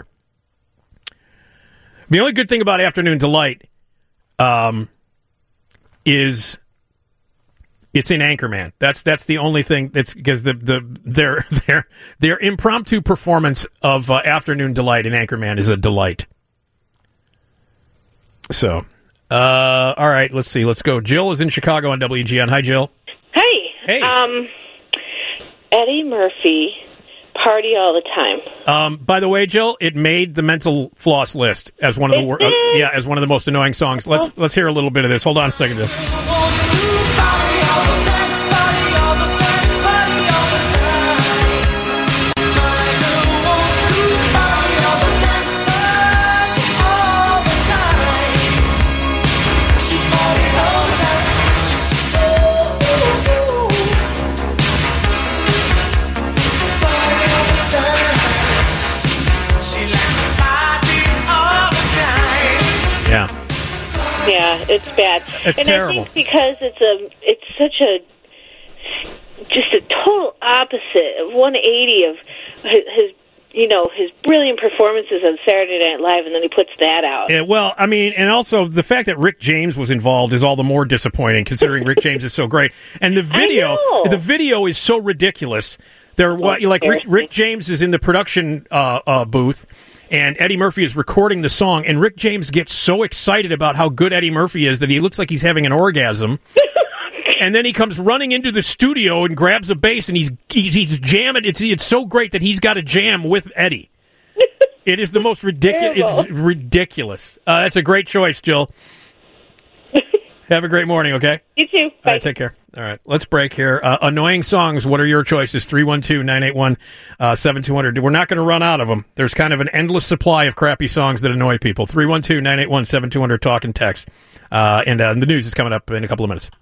The only good thing about Afternoon Delight, um, is. It's in Anchorman. That's that's the only thing. That's because the the their their their impromptu performance of uh, Afternoon Delight in Anchorman is a delight. So, uh, all right, let's see. Let's go. Jill is in Chicago on W G N. Hi, Jill. Hey. Hey. Um, Eddie Murphy, Party All the Time. Um, by the way, Jill, it made the Mental Floss list as one of the wor- uh, yeah as one of the most annoying songs. Let's let's hear a little bit of this. Hold on a second, Jill. Yeah. Yeah, it's bad. It's and terrible. I think because it's a, it's such a, just a total opposite, one eighty of his, his, you know, his brilliant performances on Saturday Night Live, and then he puts that out. Yeah, well, I mean, and also the fact that Rick James was involved is all the more disappointing, considering Rick James is so great. And the video, the video is so ridiculous. There, what like Rick, Rick James is in the production uh, uh, booth. And Eddie Murphy is recording the song, and Rick James gets so excited about how good Eddie Murphy is that he looks like he's having an orgasm. and then he comes running into the studio and grabs a bass, and he's he's, he's jamming. It's it's so great that he's got a jam with Eddie. It is the most ridiculous. It's ridiculous. Uh, that's a great choice, Jill. Have a great morning, okay? You too. All right, take care. All right, let's break here. Uh, annoying songs, what are your choices? three one two, nine eight one, seven two zero zero. We're not going to run out of them. There's kind of an endless supply of crappy songs that annoy people. three one two, nine eight one, seven two zero zero, talk and text. Uh, and uh, the news is coming up in a couple of minutes.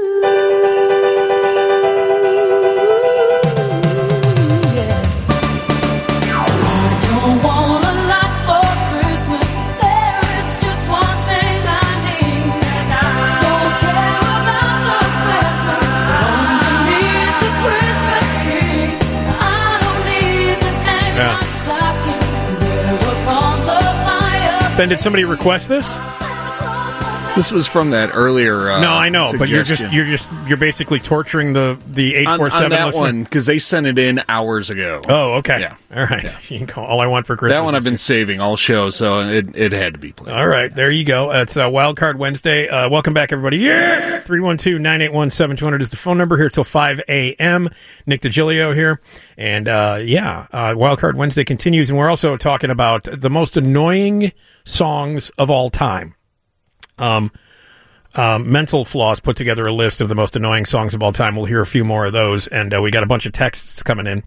Ben, did somebody request this? This was from that earlier. Uh, no, I know, but you're just suggestion. you're just you're basically torturing the the eight on, four on seven that listener. one because they sent it in hours ago. Oh, okay. Yeah. All right. Yeah. You can call all I want for Christmas. That one I've been saving all show, so it it had to be played. All right, there you go. It's uh, Wild Card Wednesday. Uh, welcome back, everybody. Yeah! three one two, nine eight one, seven two zero zero is the phone number here till five a.m. Nick DiGilio here. And, uh, yeah, uh, Wild Card Wednesday continues, and we're also talking about the most annoying songs of all time. Um, um, Mental Floss put together a list of the most annoying songs of all time. We'll hear a few more of those, and uh, we got a bunch of texts coming in.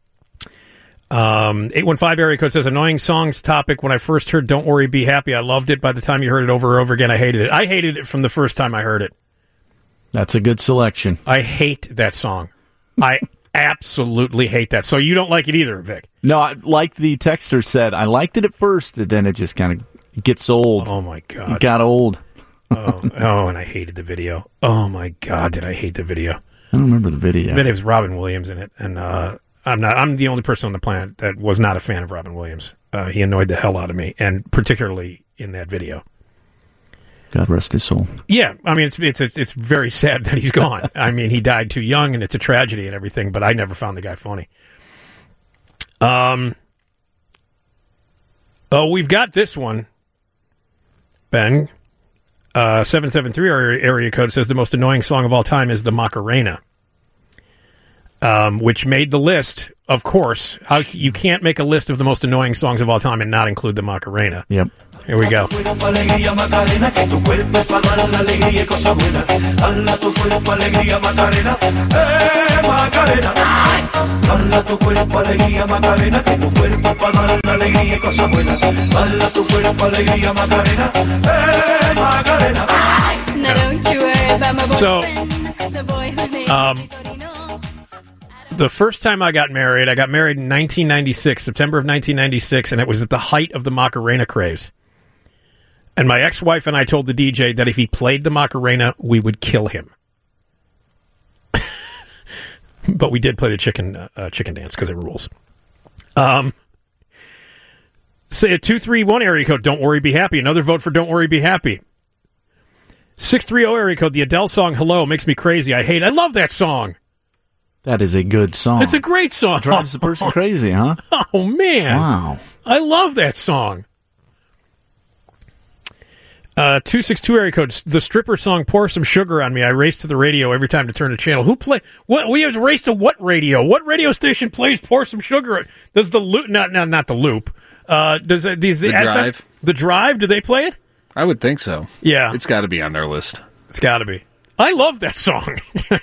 Um, eight one five area code says, annoying songs topic. When I first heard Don't Worry, Be Happy, I loved it. By the time you heard it over and over again, I hated it. I hated it from the first time I heard it. That's a good selection. I hate that song. I absolutely hate that. So you don't like it either, Vic? No, I, like the texter said, I liked it at first, and then it just kind of gets old. Oh, my God. It got old. oh, oh, and I hated the video. Oh, my God, did I hate the video. I don't remember the video. The video was Robin Williams in it, and uh, I'm not. I'm the only person on the planet that was not a fan of Robin Williams. Uh, he annoyed the hell out of me, and particularly in that video. God rest his soul. Yeah, I mean, it's it's it's, it's very sad that he's gone. I mean, he died too young, and it's a tragedy and everything, but I never found the guy funny. Um. Oh, we've got this one, Ben. Uh, seven seven three area, area code says the most annoying song of all time is the Macarena, um, which made the list, of course. How you can't make a list of the most annoying songs of all time and not include the Macarena. Yep. Here we go. So, um, the first time I got married, I got married in nineteen ninety-six, September of nineteen ninety-six, and it was at the height of the Macarena craze. And my ex-wife and I told the D J that if he played the Macarena, we would kill him. But we did play the chicken uh, chicken dance because it rules. Um, say a two three one area code, Don't Worry, Be Happy. Another vote for Don't Worry, Be Happy. six three zero area code, the Adele song Hello makes me crazy. I hate I love that song. That is a good song. It's a great song. Drives the person crazy, huh? Oh, man. Wow. I love that song. Uh, two six two area code, the stripper song Pour Some Sugar on Me. I race to the radio every time to turn the channel. Who play? What? We have to race to what radio? What radio station plays Pour Some Sugar? Does the loop? Not not not the loop. Uh, does it, these The F M Drive? The Drive? Do they play it? I would think so. Yeah, it's got to be on their list. It's got to be. I love that song.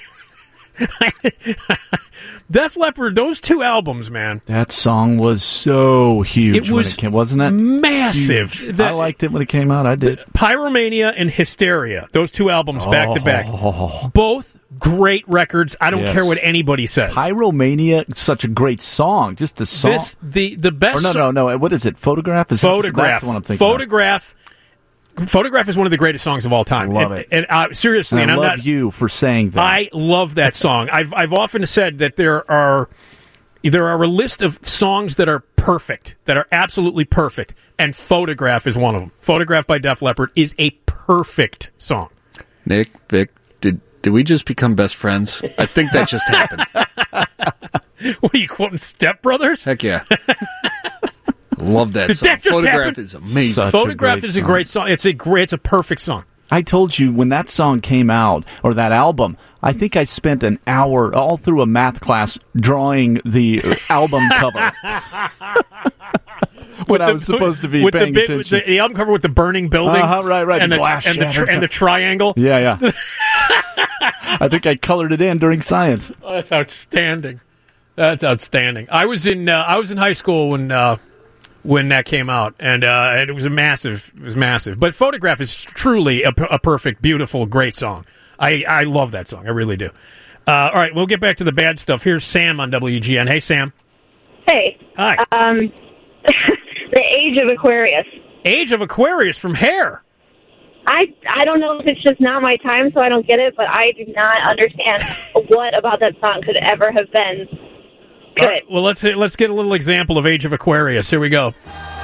Def Leppard, those two albums, man. That song was so huge. It was when it came, wasn't it? Massive. Huge. That- I liked it when it came out. I did. Pyromania and Hysteria, those two albums back to back. Oh. Both great records. I don't Yes. care what anybody says. Pyromania, such a great song. Just the song. This, the, the best. Or no, no, no. What is it? Photograph? Is that- Photograph. That's the one I'm thinking Photograph. Photograph is one of the greatest songs of all time. Love and, it. And uh, seriously, And and, I I'm love not. you for saying that. I love that song. I've I've often said that there are there are a list of songs that are perfect, that are absolutely perfect, and Photograph is one of them. Photograph by Def Leppard is a perfect song. Nick, Vic, did did we just become best friends? I think that just happened. What are you quoting, Step Brothers? Heck yeah. Love that Did song. that just Photograph happen? is amazing. Such a Photograph great is a song. great song. It's a great. It's a perfect song. I told you when that song came out, or that album, I think I spent an hour all through a math class drawing the album cover. When With I the- was supposed to be with paying the, bit- attention. The, the album cover with the burning building. Uh-huh, right, right, And the the, glass and, the shattered tri- and the triangle. Yeah, yeah. I think I colored it in during science. Oh, that's outstanding. That's outstanding. I was in uh, I was in high school when uh, when that came out, and, uh, and it was a massive. It was massive. But "Photograph" is truly a, p- a perfect, beautiful, great song. I, I love that song. I really do. Uh, all right, we'll get back to the bad stuff. Here's Sam on W G N. Hey, Sam. Hey. Hi. Um, the Age of Aquarius. Age of Aquarius from Hair. I I don't know if it's just not my time, so I don't get it, but I do not understand what about that song could ever have been good. All right, well, let's let's get a little example of Age of Aquarius. Here we go.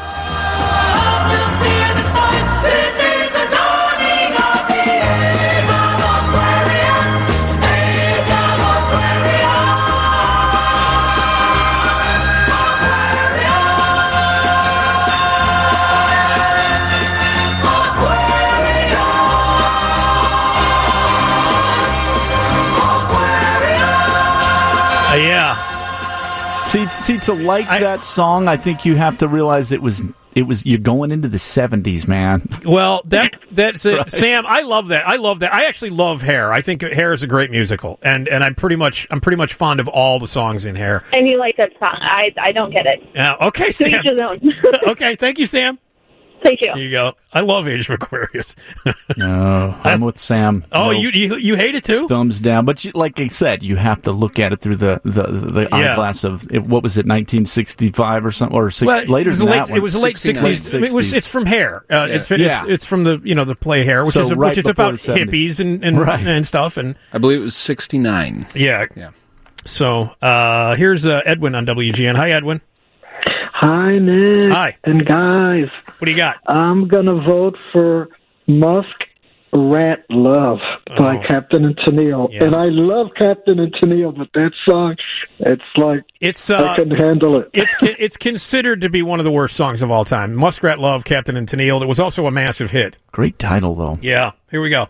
Uh, yeah. See, see, to like that song, I think you have to realize it was it was you're going into the seventies, man. Well, that that's it. Right. Sam, I love that. I love that. I actually love Hair. I think Hair is a great musical, and and I'm pretty much I'm pretty much fond of all the songs in Hair. And you like that song. I I don't get it. Yeah. Okay, To Sam. each his own. Okay, thank you, Sam. Thank you. There you go. I love Age of Aquarius. No, I'm with Sam. Oh, No. you, you you hate it too? Thumbs down. But you, like I said, you have to look at it through the the, the Yeah. eyeglass of it, what was it, nineteen sixty-five or something, or six, Well, later it was than late. that one. It was the late sixties. It was. It's from Hair. Uh, it's, it's Yeah. it's from the you know the play Hair, which So is a, right which is before about the seventies. hippies and and, Right. and stuff. And I believe it was sixty-nine. yeah, yeah. So uh, here's uh, Edwin on W G N. Hi, Edwin. Hi, Nick. Hi. And guys. What do you got? I'm going to vote for Musk Rat Love by Oh. Captain and Tennille. Yeah. And I love Captain and Tennille, but that song, it's like, It's uh, I couldn't handle it. it's con- it's considered to be one of the worst songs of all time. Muskrat Love, Captain and Tennille. It was also a massive hit. Great title, though. Yeah. Here we go.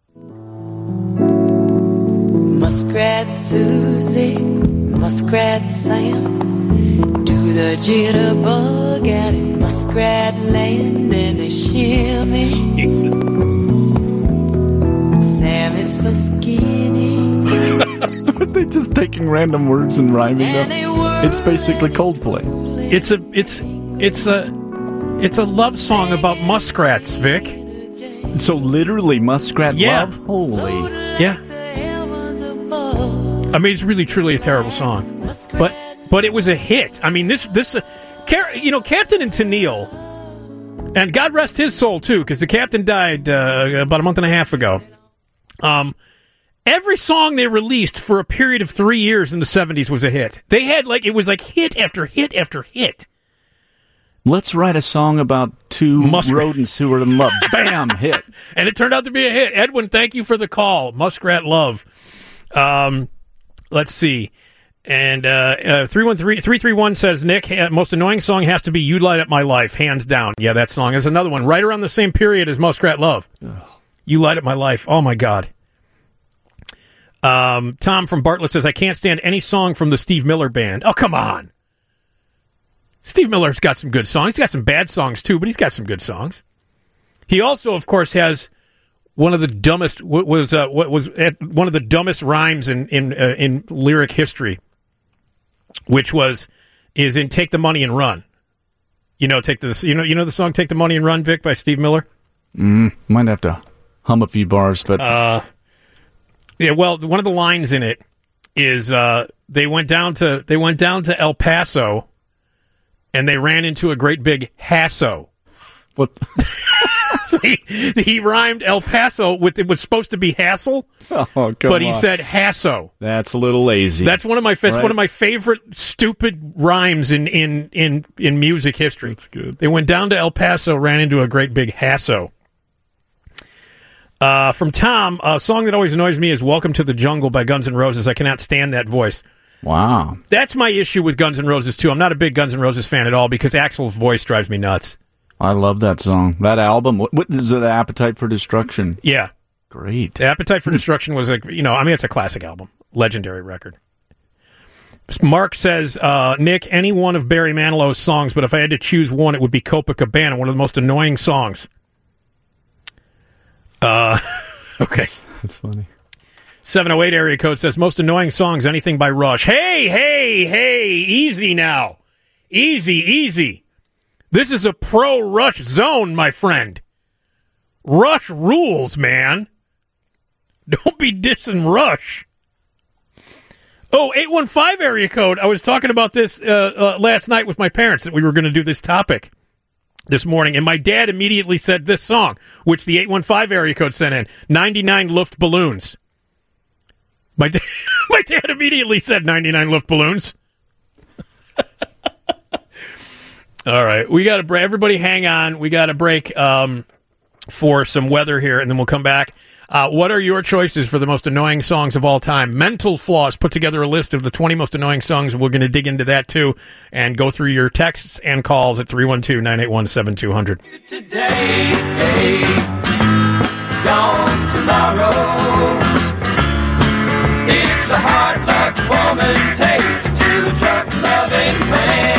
Muskrat Susie, Muskrat Sam, do the jitterbug out in Muskrat Land and a shimmy. Sam is so skinny. They're just taking random words and rhyming them. It's basically Coldplay. It's a it's it's a it's a love song about muskrats, Vic. So literally, Muskrat Yeah. Love? Holy. Yeah. I mean, it's really, truly a terrible song, but but it was a hit. I mean, this this, uh, Car- you know, Captain and Tennille, and God rest his soul too, because the captain died uh, about a month and a half ago. Um, every song they released for a period of three years in the seventies was a hit. They had like it was like hit after hit after hit. Let's write a song about two Muskrat. rodents who are in love. Bam, hit. And it turned out to be a hit. Edwin, thank you for the call. Muskrat Love. Um, let's see. And uh, uh, three one three, three three one says, Nick, uh, most annoying song has to be You Light Up My Life, hands down. Yeah, that song is another one, right around the same period as Muskrat Love. You Light Up My Life. Oh, my God. Um, Tom from Bartlett says, I can't stand any song from the Steve Miller Band. Oh, come on. Steve Miller's got some good songs. He's got some bad songs, too, but he's got some good songs. He also, of course, has one of the dumbest what was uh, what was at one of the dumbest rhymes in in uh, in lyric history, which was is in "Take the Money and Run." You know, take the you know you know the song "Take the Money and Run," Vic, by Steve Miller. Mm, might have to hum a few bars, but Uh, yeah, well, one of the lines in it is uh, they went down to they went down to El Paso, and they ran into a great big hasso. What? So he, he rhymed El Paso with it was supposed to be hassle, oh, come but he on. said hasso. That's a little lazy. That's one of my that's Right. one of my favorite stupid rhymes in, in, in, in music history. That's good. They went down to El Paso, ran into a great big hasso. Uh, from Tom, a song that always annoys me is "Welcome to the Jungle" by Guns N' Roses. I cannot stand that voice. Wow. That's my issue with Guns N' Roses too. I'm not a big Guns N' Roses fan at all because Axl's voice drives me nuts. I love that song. That album. What, what is it? Appetite for Destruction. Yeah. Great. The Appetite for Destruction was like, you know, I mean, it's a classic album. Legendary record. Mark says, uh, Nick, any one of Barry Manilow's songs, but if I had to choose one, it would be Copacabana, one of the most annoying songs. Uh, okay. That's, that's funny. seven oh eight area code says, most annoying songs, anything by Rush. Hey, hey, hey, easy now. Easy, easy. This is a pro-Rush zone, my friend. Rush rules, man. Don't be dissing Rush. Oh, eight one five area code. I was talking about this uh, uh, last night with my parents, that we were going to do this topic this morning, and my dad immediately said this song, which the eight one five area code sent in, ninety-nine Luftballons. My, da- my dad immediately said ninety-nine Luftballons. All right, we got to break. Everybody hang on. We got to break um, for some weather here, and then we'll come back. Uh, what are your choices for the most annoying songs of all time? Mental Floss put together a list of the twenty most annoying songs. We're going to dig into that, too, and go through your texts and calls at three one two, nine eight one, seven two zero zero. Today, gone tomorrow. It's a hard luck woman take to a truck loving man.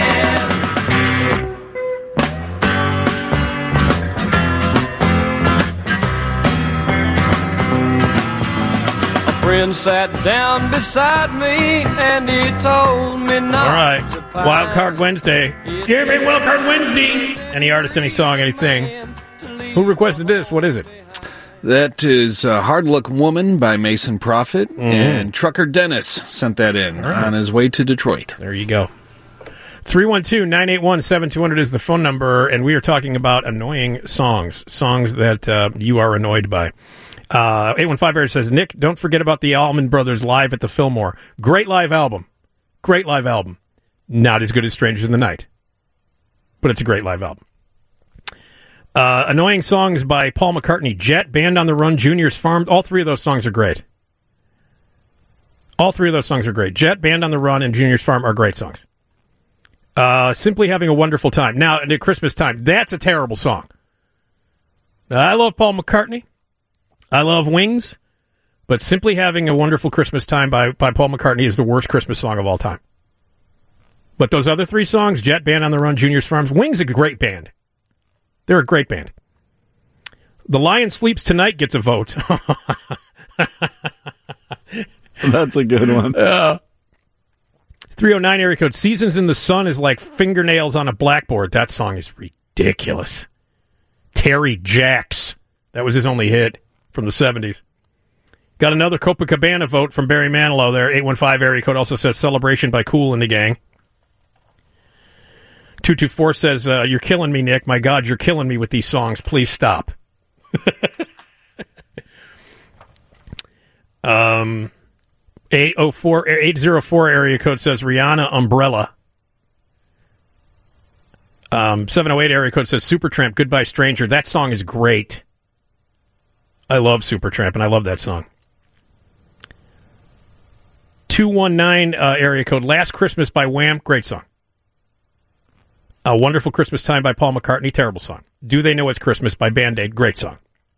Friend sat down beside me and he told me not. All right, Wild Card Wednesday. Give me Wild Card Wednesday. Any artist, any song, anything. Who requested this? What is it? That is uh, Hard Luck Woman by Mason Prophet, Mm-hmm. and Trucker Dennis sent that in right. on his way to Detroit. There you go. three one two, nine eight one, seven two zero zero is the phone number, and we are talking about annoying songs, songs that uh, you are annoyed by. Uh, eight one five area says, Nick, don't forget about the Allman Brothers live at the Fillmore. Great live album. Great live album. Not as good as Strangers in the Night, but it's a great live album. Uh, annoying songs by Paul McCartney. Jet, Band on the Run, Junior's Farm. All three of those songs are great. All three of those songs are great. Jet, Band on the Run, and Junior's Farm are great songs. Uh, Simply Having a Wonderful Time. Now, at Christmas time, that's a terrible song. I love Paul McCartney. I love Wings, but Simply Having a Wonderful Christmas Time by, by Paul McCartney is the worst Christmas song of all time. But those other three songs, Jet, Band on the Run, Junior's Farms, Wings a great band. They're a great band. The Lion Sleeps Tonight gets a vote. That's a good one. Uh, three oh nine area code. Seasons in the Sun is like fingernails on a blackboard. That song is ridiculous. Terry Jacks. That was his only hit from the seventies. Got another Copacabana vote from Barry Manilow there. eight one five area code also says Celebration by Kool and the Gang. two two four says, uh, you're killing me, Nick. My God, you're killing me with these songs. Please stop. um, eight oh four, eight oh four area code says Rihanna, Umbrella. Um, seven oh eight area code says Supertramp, Goodbye Stranger. That song is great. I love Supertramp, and I love that song. two one nine uh, area code, Last Christmas by Wham. Great song. A Wonderful Christmas Time by Paul McCartney. Terrible song. Do They Know It's Christmas by Band-Aid. Great song.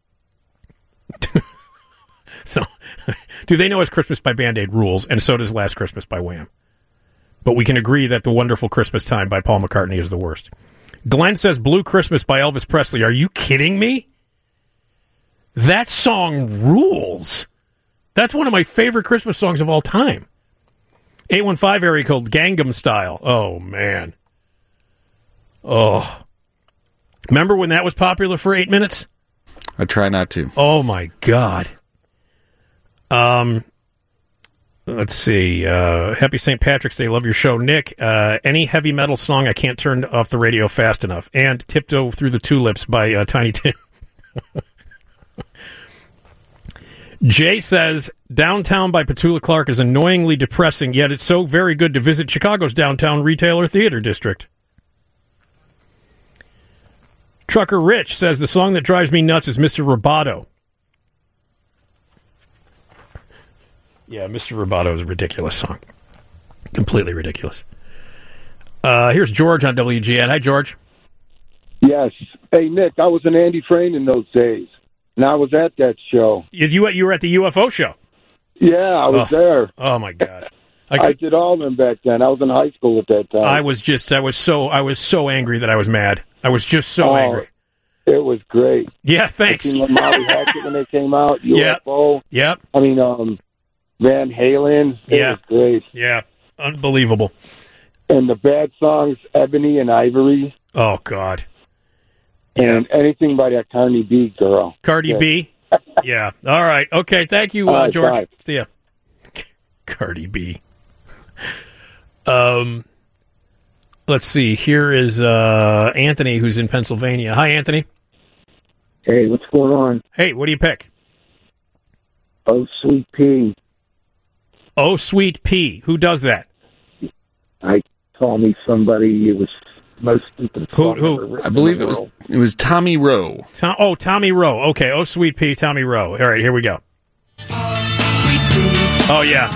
So, Do They Know It's Christmas by Band-Aid rules, and so does Last Christmas by Wham. But we can agree that The Wonderful Christmas Time by Paul McCartney is the worst. Glenn says Blue Christmas by Elvis Presley. Are you kidding me? That song rules. That's one of my favorite Christmas songs of all time. eight one five area code, Gangnam Style. Oh, man. Oh. Remember when that was popular for eight minutes? I try not to. Oh, my God. Um, let's see. Uh, Happy Saint Patrick's Day. Love your show. Nick, uh, any heavy metal song I can't turn off the radio fast enough. And Tiptoe Through the Tulips by uh, Tiny Tim. Jay says, Downtown by Petula Clark is annoyingly depressing, yet it's so very good to visit Chicago's downtown retailer theater district. Trucker Rich says, the song that drives me nuts is Mister Roboto. Yeah, Mister Roboto is a ridiculous song. Completely ridiculous. Uh, here's George on W G N. Hi, George. Yeah, Yes. Hey, Nick, I was an Andy Frayne in those days, and I was at that show. You you, you were at the U F O show? Yeah, I was Oh. there. Oh, my God. I, I, could, did all of them back then. I was in high school at that time. I was just, I was so, I was so angry that I was mad. I was just so Oh, angry. It was great. Yeah, thanks. I seen Molly Hackett when they came out. U F O. Yep. I mean, um, Van Halen. It Yeah. was great. Yeah. Unbelievable. And the bad songs, Ebony and Ivory. Oh, God. And anything by that Cardi B girl. Cardi Yeah. B? Yeah. All right. Okay. Thank you, All uh, right, George. bye. See ya. Cardi B. Um, let's see. Here is uh, Anthony, who's in Pennsylvania. Hi, Anthony. Hey, what's going on? Hey, what do you pick? Oh, Sweet Pea. Oh, Sweet Pea. Who does that? I call me somebody. It was most stupid. Who? song Who? ever written I in believe the it was world. it was Tommy Rowe. Tom, oh, Tommy Rowe. Okay. Oh, Sweet Pea, Tommy Rowe. All right, here we go. Oh, yeah.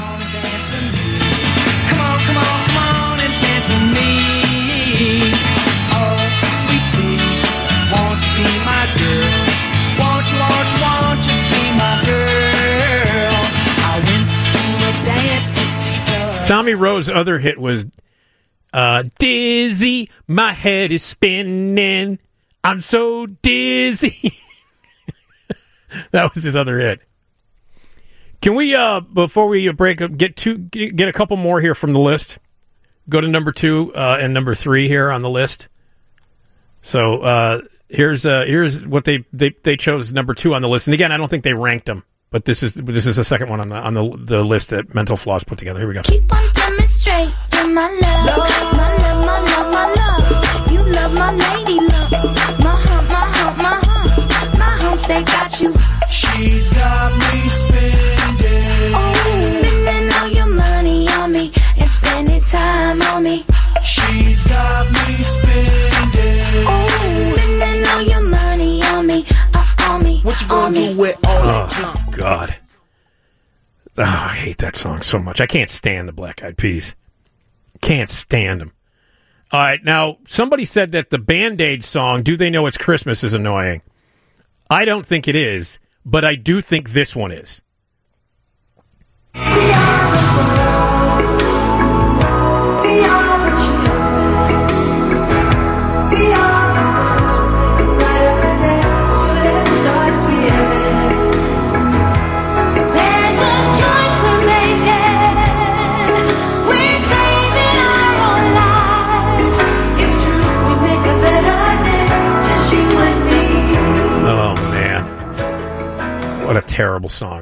Come on, come on, come on and dance with me. Oh, sweet pea, won't you be my girl? Won't you, won't you, won't you be my girl? I went to a dance to see her. Tommy Rowe's other hit was uh, Dizzy, my head is spinning. I'm so dizzy. That was his other hit. Can we, uh, before we break up, get two, get a couple more here from the list? Go to number two uh, and number three here on the list. So uh, here's uh, here's what they, they they chose number two on the list. And again, I don't think they ranked them, but this is this is the second one on the on the the list that Mental Floss put together. Here we go. Keep on demonstrating my love, my love, my love, my love. You love my lady love, my hump, my hump, my hump, my humps. They got you. She's got me spending. Oh, spending all your money on me and spending time on me. She's got me spending. Oh, spending all your money on me, uh, on me, What you on gonna me. do with all that Oh junk? God, oh, I hate that song so much. I can't stand the Black Eyed Peas. Can't stand them. All right, now somebody said that the Band-Aid song "Do They Know It's Christmas" is annoying. I don't think it is, but I do think this one is. Oh man, what a terrible song.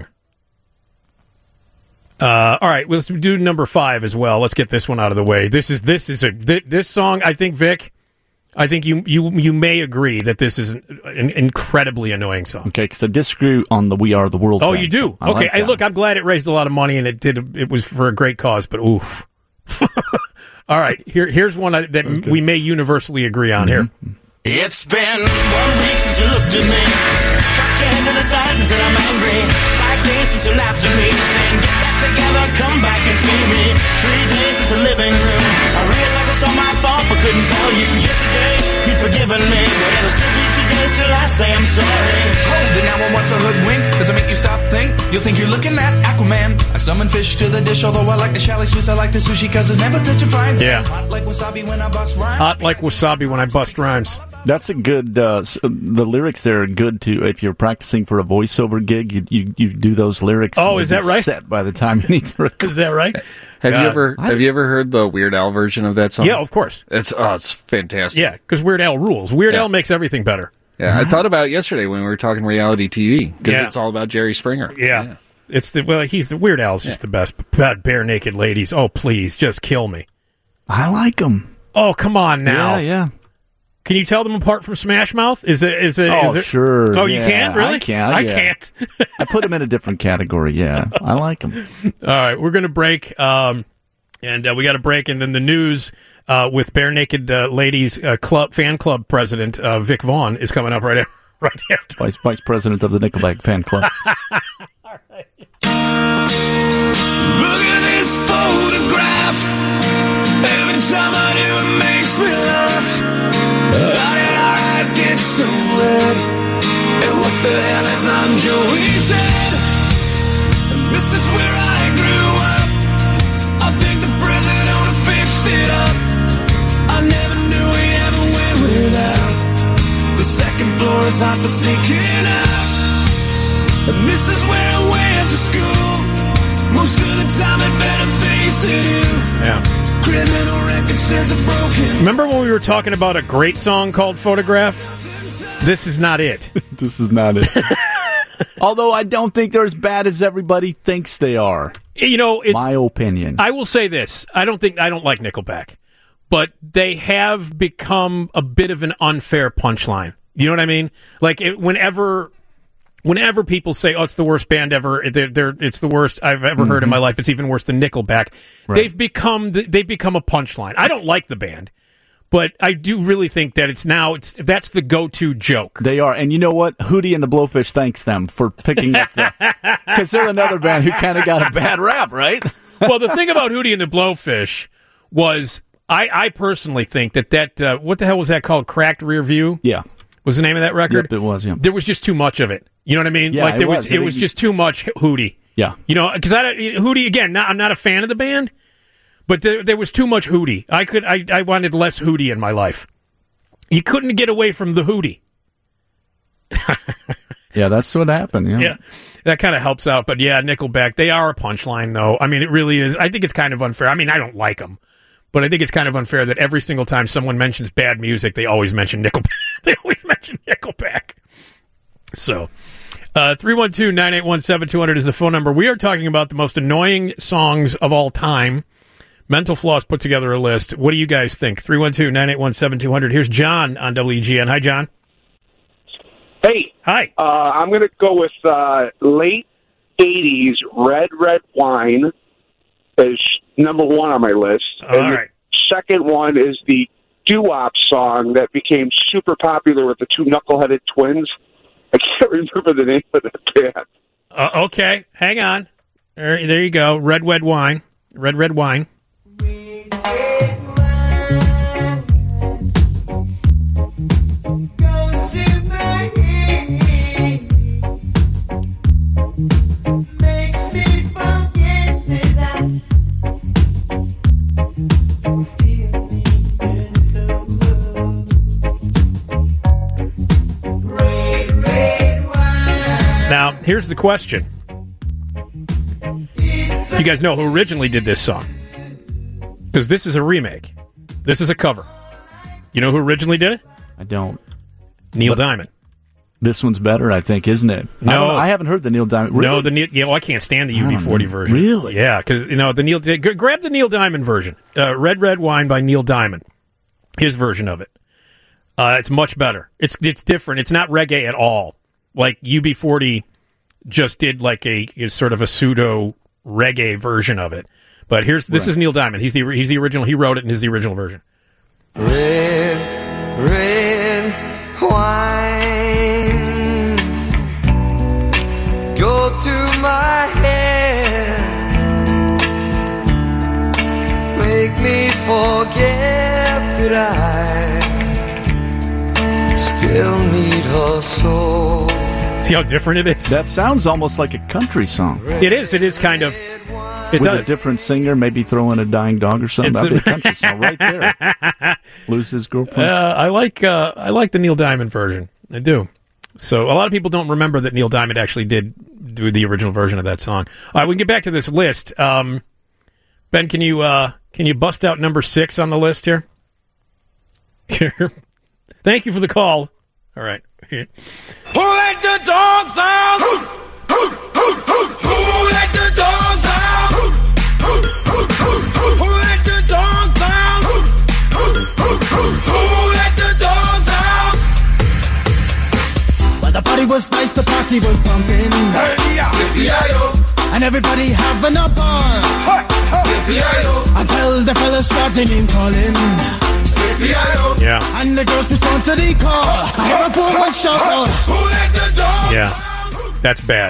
Uh, all right, let's do number five as well. Let's get this one out of the way. This is this is a th- this song. I think Vic, I think you you you may agree that this is an, an incredibly annoying song. Okay, because I disagree on the "We Are the World." Oh, thing, you do? so I Okay, like hey, that. look, I'm glad it raised a lot of money and it did. It was for a great cause, but oof. All right, here here's one that okay. we may universally agree on. Mm-hmm. Here. It's been one week since you looked at me, cocked your head to the side and said I'm angry. Five days since you laughed at me, saying get back together, come back and see me. Three days since the living room, I realized it's all my fault but couldn't tell you. Yesterday you'd forgiven me, but it'll still be two days till I say I'm sorry. Hold it now, I want to hoodwink. Does it make you stop think? You'll think you're looking at Aquaman. I summon fish to the dish, although I like the chalet Swiss, I like the sushi cause it's never touching fries. Yeah. Hot like wasabi when I bust rhymes. Hot like wasabi when I bust rhymes. That's a good. Uh, s- the lyrics there are good too. If you're practicing for a voiceover gig, you you, you do those lyrics. Oh, and is they'll that be right? Set by the time you need to. Record. Is that right? Have God. you ever have you ever heard the Weird Al version of that song? Yeah, of course. It's oh, it's fantastic. Yeah, because Weird Al rules. Weird Yeah. Al makes everything better. Yeah, I thought about it yesterday when we were talking reality T V because Yeah. it's all about Jerry Springer. Yeah. It's the well, he's the Weird Al's just the best. But bare naked ladies. Oh, please, just kill me. I like them. Oh, come on now. Yeah, yeah. Can you tell them apart from Smash Mouth? Is it? Is it? Oh, is it, sure. Oh, you yeah, can't really. I can. I yeah. can't. I put them in a different category. Yeah, I like them. All right, we're gonna break, um, and uh, we got to break, and then the news uh, with Bare Naked uh, Ladies uh, Club fan club president uh, Vic Vaughn is coming up right after. Right after. Vice vice president of the Nickelback fan club. Look at this photograph. Every time I do, it makes me laugh. How did our eyes it's hard for sneaking out. And this is where I went to school. Most of the time had better things to do. Yeah. Criminal record says I'm broken. Remember when we were talking about a great song called Photograph? This is not it. This is not it. Although I don't think they're as bad as everybody thinks they are. You know, it's my opinion. I will say this. I don't think I don't like Nickelback, but they have become a bit of an unfair punchline. You know what I mean? Like it, whenever whenever people say, "Oh, it's the worst band ever," they're, they're, it's the worst I've ever mm-hmm. heard in my life. It's even worse than Nickelback. Right. They've become the, they've become a punchline. I don't like the band, but I do really think that it's now it's that's the go-to joke. They are, and you know what? Hootie and the Blowfish thanks them for picking up the because they're another band who kind of got a bad rap, right? Well, the thing about Hootie and the Blowfish was, I, I personally think that that uh, what the hell was that called? Cracked Rear View. Yeah. Was the name of that record? Yep, it was, yeah. There was just too much of it. You know what I mean? Yeah, like there it was, was. it, it was just too much Hootie. Yeah. You know, because I Hootie again. Not, I'm not a fan of the band, but there, there was too much Hootie. I could, I, I wanted less Hootie in my life. You couldn't get away from the Hootie. Yeah, that's what happened. Yeah, yeah that kind of helps out. But yeah, Nickelback, they are a punchline, though. I mean, it really is. I think it's kind of unfair. I mean, I don't like them. But I think it's kind of unfair that every single time someone mentions bad music, they always mention Nickelback. They always mention Nickelback. So, uh, three one two, nine eight one, seven two zero zero is the phone number. We are talking about the most annoying songs of all time. Mental Floss put together a list. What do you guys think? three one two, nine eight one, seven two zero zero. Here's John on W G N. Hi, John. Hey. Hi. Uh, I'm going to go with uh, late eighties Red Red Wine is number one on my list. All and right. The second one is the doo-wop song that became super popular with the two knuckleheaded twins. I can't remember the name of that band. Uh, okay, hang on. There, there you go. Red Red Wine. Red Red Wine. Now, here's the question. You guys know who originally did this song? Because this is a remake. This is a cover. You know who originally did it? I don't. Neil But Diamond. This one's better, I think, isn't it? No. I, don't know. I haven't heard the Neil Diamond. Really? No, the Neil. Yeah, well, I can't stand the U B forty know. version. Really? Yeah, because you know the Neil. G- grab the Neil Diamond version. Uh, Red Red Wine by Neil Diamond. His version of it. Uh, it's much better. It's it's different. It's not reggae at all. Like U B forty just did like a is sort of a pseudo reggae version of it. But here's this Right. is Neil Diamond. He's the he's the original. He wrote it and is the original version. Red, red wine, go to my head, make me forget that I still need her soul. See how different it is? That sounds almost like a country song. It is. It is kind of. It With does. a different singer, maybe throw in a dying dog or something. It's That'd a- be a country song right there. Lose his girlfriend. Uh, I like uh, I like the Neil Diamond version. I do. So a lot of people don't remember that Neil Diamond actually did do the original version of that song. All right, we can get back to this list. Um, Ben, can you uh, can you bust out number six on the list here? Thank you for the call. All right. Who let the dogs out? Who let the dogs out? Who let the dogs out? Who let the dogs out? Well, the party was nice, the party was pumping. And everybody having a ball. Until the fellas started name calling. Yeah. And the girls respond to the call. I hear a poor one shout out. Who let the dogs Yeah, that's bad.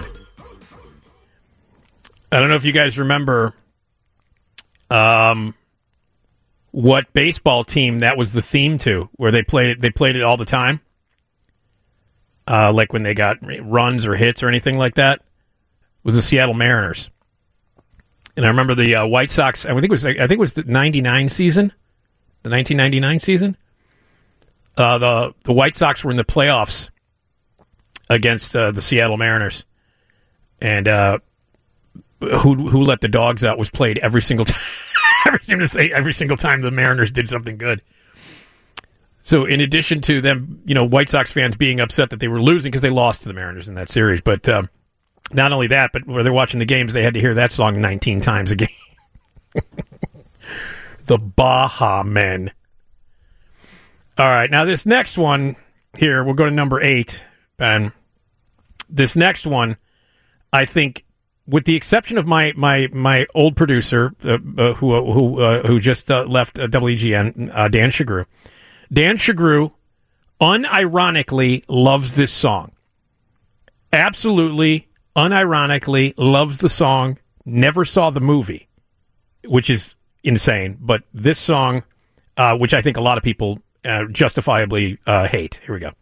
I don't know if you guys remember um, what baseball team that was the theme to, where they played it. They played it all the time, uh, like when they got runs or hits or anything like that. It was the Seattle Mariners, and I remember the uh, White Sox. I think it was. I think it was the ninety-nine season, the nineteen ninety-nine season. Uh, the the White Sox were in the playoffs against uh, the Seattle Mariners, and uh, who who let the dogs out was played every single time. every, single, every single time the Mariners did something good. So, in addition to them, you know, White Sox fans being upset that they were losing because they lost to the Mariners in that series, but um, not only that, but where they're watching the games, they had to hear that song nineteen times a game. The Baja Men. All right, now this next one here, we'll go to number eight, Ben. This next one, I think, with the exception of my my my old producer uh, uh, who who uh, who just uh, left uh, W G N, uh, Dan Shagru. Dan Shagru unironically loves this song. Absolutely, unironically loves the song. Never saw the movie, which is insane. But this song, uh, which I think a lot of people uh, justifiably uh, hate. Here we go.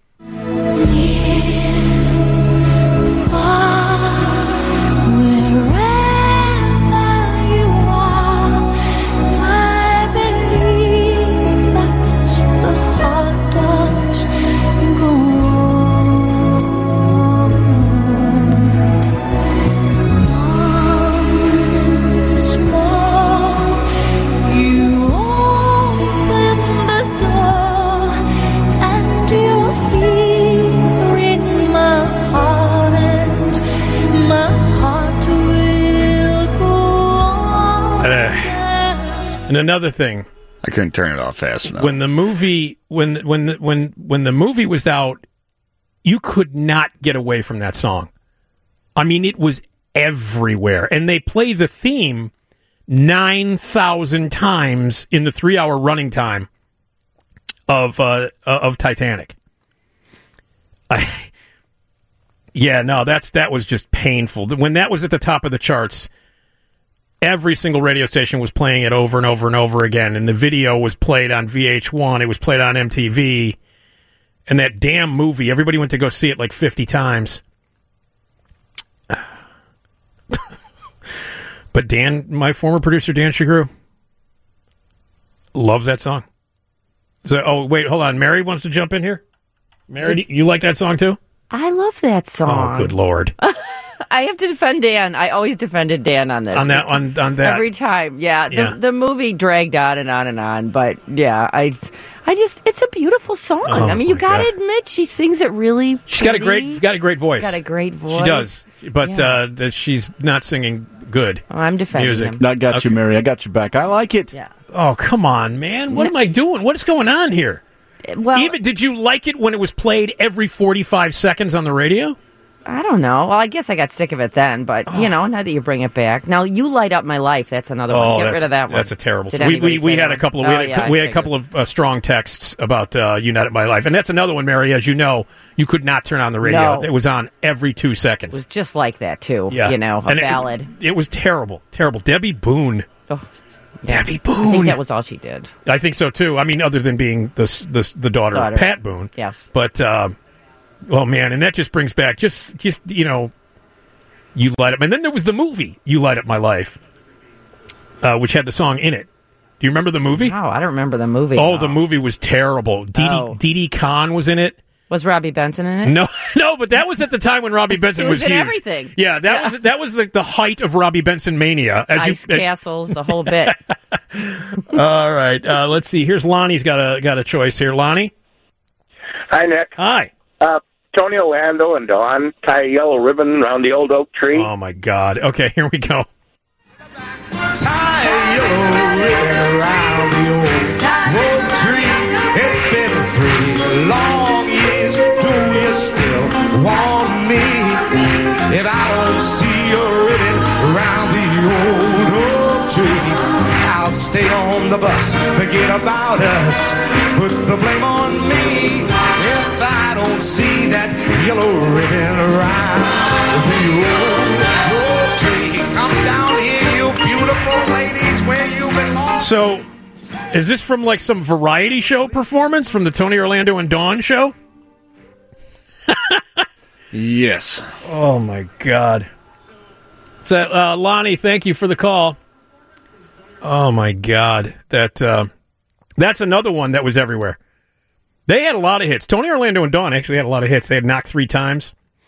And another thing, I couldn't turn it off fast enough. When the movie, when when when when the movie was out, you could not get away from that song. I mean, it was everywhere, and they play the theme nine thousand times in the three-hour running time of uh, of Titanic. I, yeah, no, that's that was just painful. When that was at the top of the charts, every single radio station was playing it over and over and over again, and the video was played on V H one, it was played on M T V, and that damn movie, everybody went to go see it like fifty times. But Dan, my former producer, Dan Shagru, loves that song. So, oh, wait, hold on. Mary wants to jump in here? Mary, do you like that song too? I love that song. Oh, good Lord. I have to defend Dan. I always defended Dan on this. On that, on, on that. Every time, yeah. The, Yeah. the movie dragged on and on and on, but yeah, I, I just, it's a beautiful song. Oh, I mean, you my got to God. admit, she sings it really She's got a pretty. great, got a great voice. She's got a great voice. She does, but Yeah. uh, that she's not singing good. Oh, I'm defending music. him. I got you, Mary. I got you back. I like it. Yeah. Oh, come on, man. What am I doing? What is going on here? Well, Even did you like it when it was played every forty-five seconds on the radio? I don't know. Well, I guess I got sick of it then, but you know, now that you bring it back, now you light up my life. That's another one. Oh, Get that's, rid of that one. That's a terrible. Did song. We anybody we, we say had that a couple of one? we Oh, had, a, yeah, I we had a figured. couple of uh, strong texts about uh, United My Life, and that's another one, Mary. As you know, you could not turn on the radio. No. It was on every two seconds. It was just like that too. Yeah. You know, a And it- ballad. It, was terrible, terrible. Debbie Boone. Oh, Debbie I Boone. think that was all she did. I think so too. I mean, other than being the s- the, s- the daughter, Daughter. of Pat Boone. Yes. But uh, oh man, and that just brings back just just you know, You Light Up, and then there was the movie You Light Up My Life, uh, which had the song in it. Do you remember the movie? Oh, I don't remember the movie. Oh, no. the movie was terrible. Dee Dee Oh. Dee Dee Khan was in it. Was Robbie Benson in it? No, no, but that was at the time when Robbie Benson He was in huge. everything. Yeah, that Yeah. was that was the, the height of Robbie Benson mania. As Ice you, castles, the whole bit. All right, uh, let's see. Here's Lonnie's got a got a choice here. Lonnie, Hi, Nick. Hi. Uh, Tony Orlando and Dawn tie a yellow ribbon around the old oak tree. Oh my God. Okay, here we go. Tie a yellow ribbon around the old oak tree. It's been three long years. Do you still want me? If I don't see your ribbon around the old oak tree, I'll stay on the bus. Forget about us. Put the blame on me. If I don't see that yellow ribbon around the old oak tree, come down here, you beautiful ladies, where you belong. So, is this from like some variety show performance from the Tony Orlando and Dawn show? Yes. Oh my God. So, uh, Lonnie, thank you for the call. Oh my God, that uh, that's another one that was everywhere. They had a lot of hits. Tony Orlando and Dawn actually had a lot of hits. They had Knock Three Times.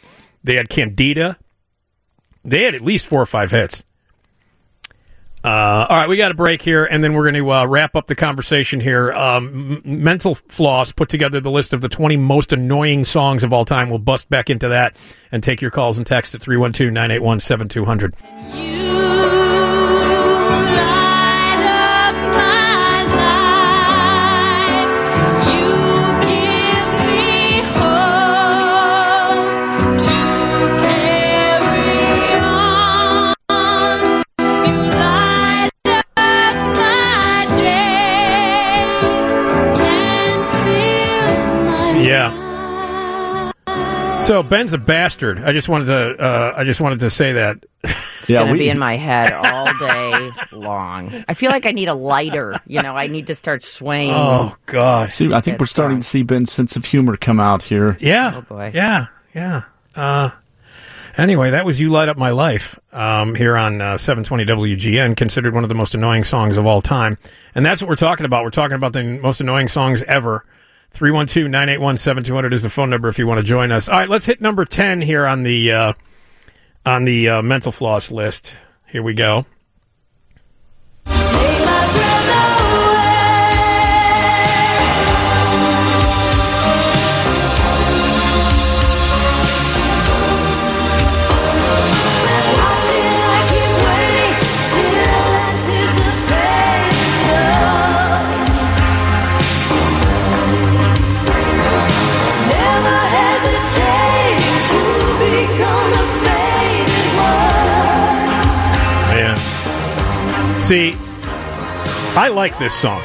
They had Candida. They had at least four or five hits. Uh, all right, we got a break here, and then we're going to uh, wrap up the conversation here. Um, M- Mental Floss put together the list of the twenty most annoying songs of all time. We'll bust back into that and take your calls and texts at three one two, nine eight one, seven two zero zero. Yeah. So Ben's a bastard. I just wanted to. Uh, I just wanted to say that. It's yeah, going to be in my head all day long. I feel like I need a lighter. You know, I need to start swaying. Oh God! See, I think we're starting to see Ben's sense of humor come out here. Yeah. Oh boy. Yeah. Yeah. Uh, anyway, that was "You Light Up My Life" um, here on uh, seven twenty W G N, considered one of the most annoying songs of all time, and that's what we're talking about. We're talking about the most annoying songs ever. three one two, nine eight one, seven two zero zero is the phone number if you want to join us. All right, let's hit number ten here on the uh, on the uh, Mental Floss list. Here we go. See, I like this song.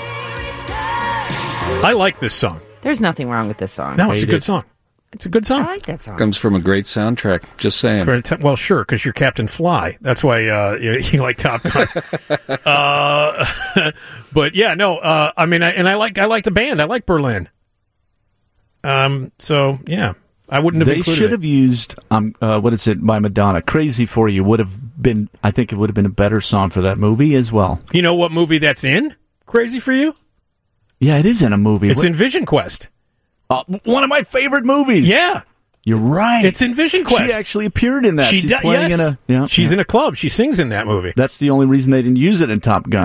I like this song. There's nothing wrong with this song. No, it's a good song. It's a good song. I like that song. Comes from a great soundtrack. Just saying. Well, sure, because you're Captain Fly. That's why uh, you, you like Top Gun. uh, but yeah, no. Uh, I mean, I, and I like I like the band. I like Berlin. Um. So yeah. I wouldn't have They included should it. have used, um, uh, what is it, by Madonna. Crazy For You would have been, I think it would have been a better song for that movie as well. You know what movie that's in? Crazy For You? Yeah, it is in a movie. It's What- in Vision Quest. Uh, one of my favorite movies. Yeah. You're right. It's in Vision Quest. She actually appeared in that. She She's do- playing yes. in a. Yeah, She's yeah. in a club. She sings in that movie. That's the only reason they didn't use it in Top Gun.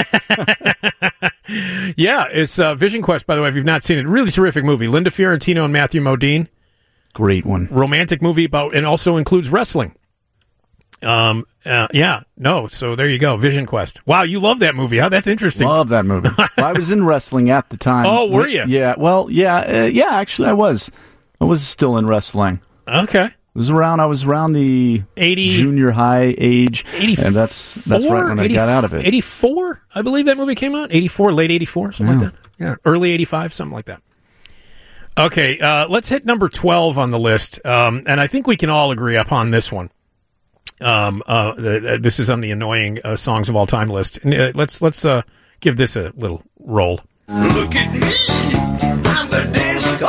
Yeah, it's uh, Vision Quest, by the way, if you've not seen it. Really terrific movie. Linda Fiorentino and Matthew Modine. Great one. Romantic movie about, and also includes wrestling. Um, uh, yeah, no, so there you go. Vision Quest. Wow, you love that movie, huh? That's interesting. Love that movie. Well, I was in wrestling at the time. Oh, were you? Yeah. Well, yeah, uh, yeah. Actually, I was. I was still in wrestling. Okay. It was around. I was around the eighty junior high age, eighty-four, and that's that's right when I eighty got out of it. eighty-four, I believe that movie came out. eighty-four, late eighty-four, something Yeah. like that. Yeah, early eighty-five, something like that. Okay, uh, let's hit number twelve on the list, um, and I think we can all agree upon this one. Um, uh, the, uh, this is on the annoying uh, songs of all time list. And, uh, let's let's uh, give this a little roll. Look at me, I'm the disco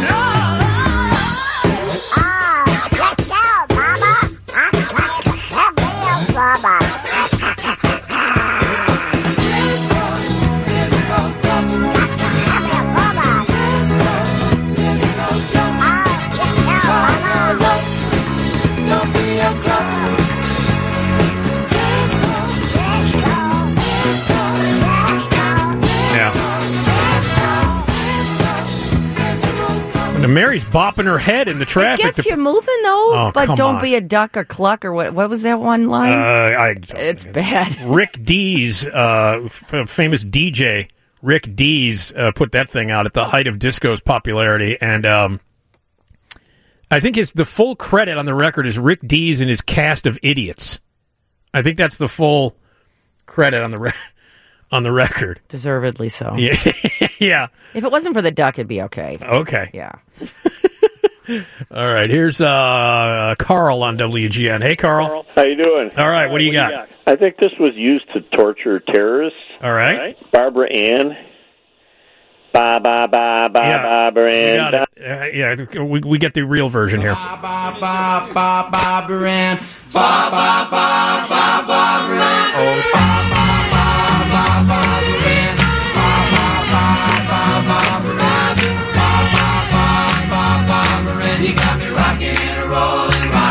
And Mary's bopping her head in the traffic. It gets to- you moving though, Oh, but come don't on. be a duck or cluck or what? What was that one Uh, line? I, it's bad. Rick Dees, uh, f- famous D J Rick Dees, uh, put that thing out at the height of disco's popularity, and um, I think it's the full credit on the record is Rick Dees and his cast of idiots. I think that's the full credit on the re- on the record. Deservedly so. Yeah, yeah. If it wasn't for the duck, it'd be okay. Okay. Yeah. All right. Here's uh, Carl on W G N. Hey, Carl. How you doing? All right. What do you got? I think this was used to torture terrorists. All right. Barbara Ann. Ba ba ba ba Barbara We Ann. got it. Uh, yeah, we, we get the real version here. Ba ba ba Barbara Ann. Ba ba ba ba Barbara Ann. Oh, ba ba ba ba Barbara Ann. Ba ba ba ba Barbara Ann. Ba ba ba ba Barbara Ann. You got me rocking and rolling.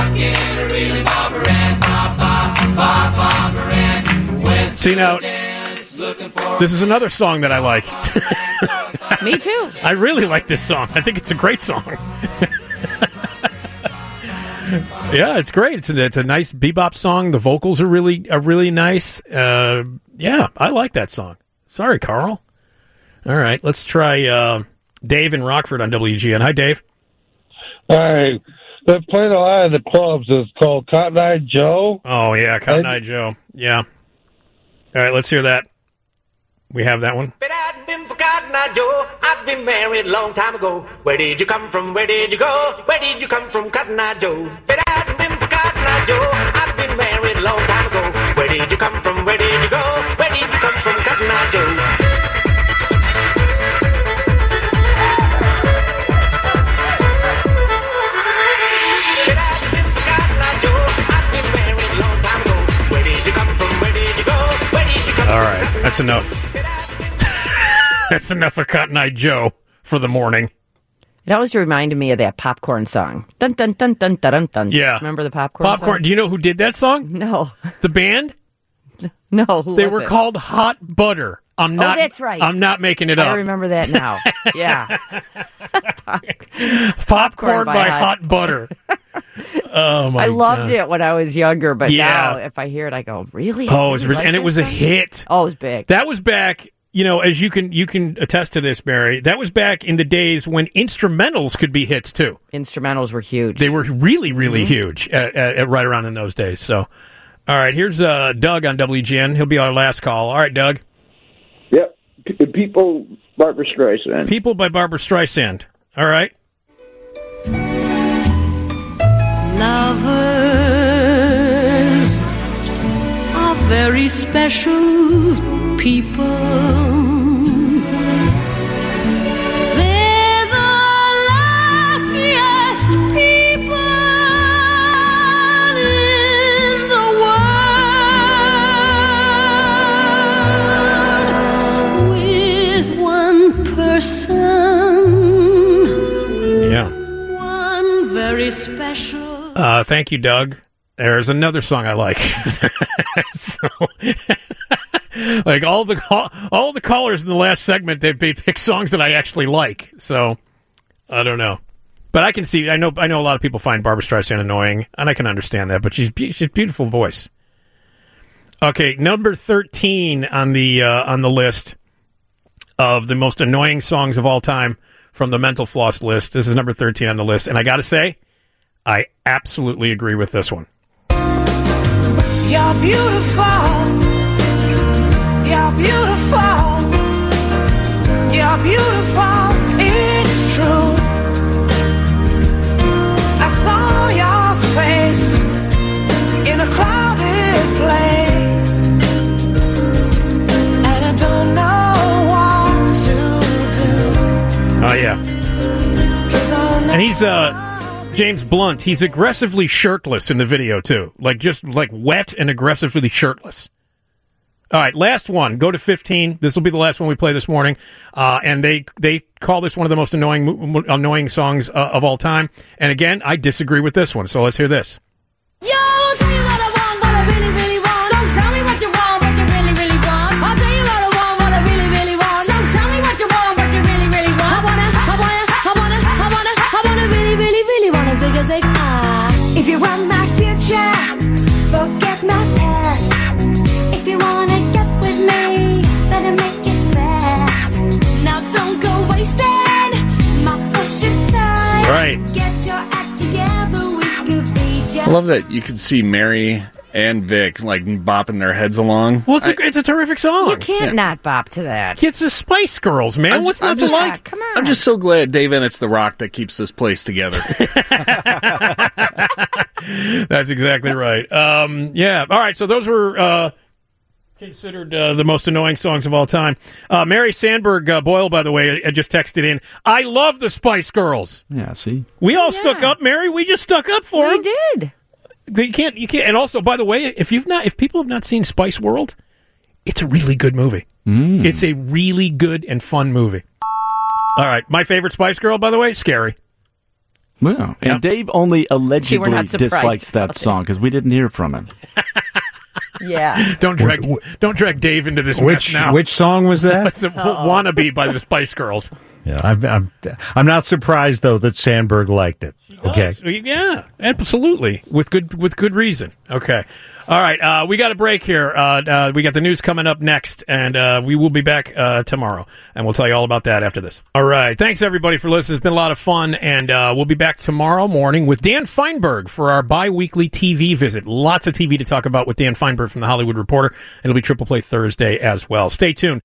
See, now, this is another song that I like. Me too. I really like this song. I think it's a great song. Yeah, it's great. It's a, it's a nice bebop song. The vocals are really are really nice. Uh, yeah, I like that song. Sorry, Carl. All right, let's try uh, Dave in Rockford on W G N. Hi, Dave. All right. They've played a lot of the clubs. It's called Cotton Eye Joe. Oh, yeah, Cotton Eye Joe. Yeah. All right, let's hear that. We have that one. Been for Cotton Eye Joe. I've been married a long time ago. Where did you come from? Where did you go? Where did you come from, Cotton Eye Joe? But I hadn't been for Cotton Eye Joe. I've been married a long time ago. Where did you come from? Where did you go? Where did you come from, Cotton Eye Joe? All right, that's enough. That's enough of Cotton Eye Joe for the morning. It always reminded me of that popcorn song. Dun dun dun dun dun dun dun. Yeah, remember the popcorn? Popcorn. Song? Do you know who did that song? No. The band? No. Who they was were it? called Hot Butter. I'm not. Oh, that's right. I'm not making it up. I remember that now. Yeah. Popcorn, Popcorn by, by Hot, Hot Butter. Oh my! I loved God. it when I was younger, but Yeah. now if I hear it, I go, "Really?" Oh, I it was, really like and it that was a song? hit. Oh, it was big. That was back. You know, as you can you can attest to this, Barry. That was back in the days when instrumentals could be hits too. Instrumentals were huge. They were really, really Mm-hmm. huge at, at, at right around in those days. So, all right, here's uh, Doug on W G N. He'll be our last call. All right, Doug. Yep. P- People, Barbara Streisand. People by Barbara Streisand. All right. Lovers are very special people. They're the luckiest people in the world. With one person, Yeah. one very special. Uh, thank you, Doug. There's another song I like. so, like all the call, all the callers in the last segment, they, they pick songs that I actually like. So I don't know, but I can see. I know. I know a lot of people find Barbara Streisand annoying, and I can understand that. But she's be- she's a beautiful voice. Okay, number thirteen on the uh, on the list of the most annoying songs of all time from the Mental Floss list. This is number thirteen on the list, and I got to say, I absolutely agree with this one. You're beautiful. You're beautiful. You're beautiful. It's true. I saw your face in a crowded place, and I don't know what to do. Oh yeah, 'Cause I'll and he's uh. James Blunt, he's aggressively shirtless in the video, too. Like, just, like, wet and aggressively shirtless. All right, last one. Go to fifteen. This will be the last one we play this morning. Uh, and they they call this one of the most annoying mo- annoying songs uh, of all time. And again, I disagree with this one, so let's hear this. Yo, I'll tell you what I want, what I really, really want. So tell me what you want, what you really, really want. I'll tell you what I want, what I really, really want. So tell me what you want, what you really, really want. I wanna, I wanna, I wanna, I wanna, I wanna really, really, really wanna zig a zig ah. If you want my future, forget my past. If you wanna get with me, better make it fast. Now don't go wasting my precious time. Right. Get your act together, we could be just. I love that you can see Mary and Vic like bopping their heads along. Well, it's a, I- it's a terrific song. You can't Yeah. not bop to that. It's the Spice Girls, man. I'm What's ju- not I'm to just- like? Come on. I'm just so glad Dave Ennett's the rock that keeps this place together. That's exactly right. Um, yeah. All right. So those were uh, considered uh, the most annoying songs of all time. Uh, Mary Sandberg uh, Boyle, by the way, uh, just texted in. I love the Spice Girls. Yeah, see? We all stuck up, Mary. We just stuck up for We them. did. You can't. You can't. And also, by the way, if you've not, if people have not seen Spice World, it's a really good movie. Mm. It's a really good and fun movie. All right. My favorite Spice Girl, by the way, Scary. Well, and Yeah. Dave only See, we're allegedly not surprised dislikes that about it. song because we didn't hear from him. Yeah. Don't drag don't drag Dave into this Which mess now. which song was that? It's a Wannabe by the Spice Girls. Yeah, I'm, I'm I'm not surprised though that Sandberg liked it. Okay. Oh, yeah, absolutely, with good with good reason. Okay, all right. Uh, we got a break here. Uh, uh, we got the news coming up next, and uh, we will be back uh, tomorrow, and we'll tell you all about that after this. All right. Thanks everybody for listening. It's been a lot of fun, and uh, we'll be back tomorrow morning with Dan Feinberg for our bi-weekly T V visit. Lots of T V to talk about with Dan Feinberg from the Hollywood Reporter. It'll be Triple Play Thursday as well. Stay tuned.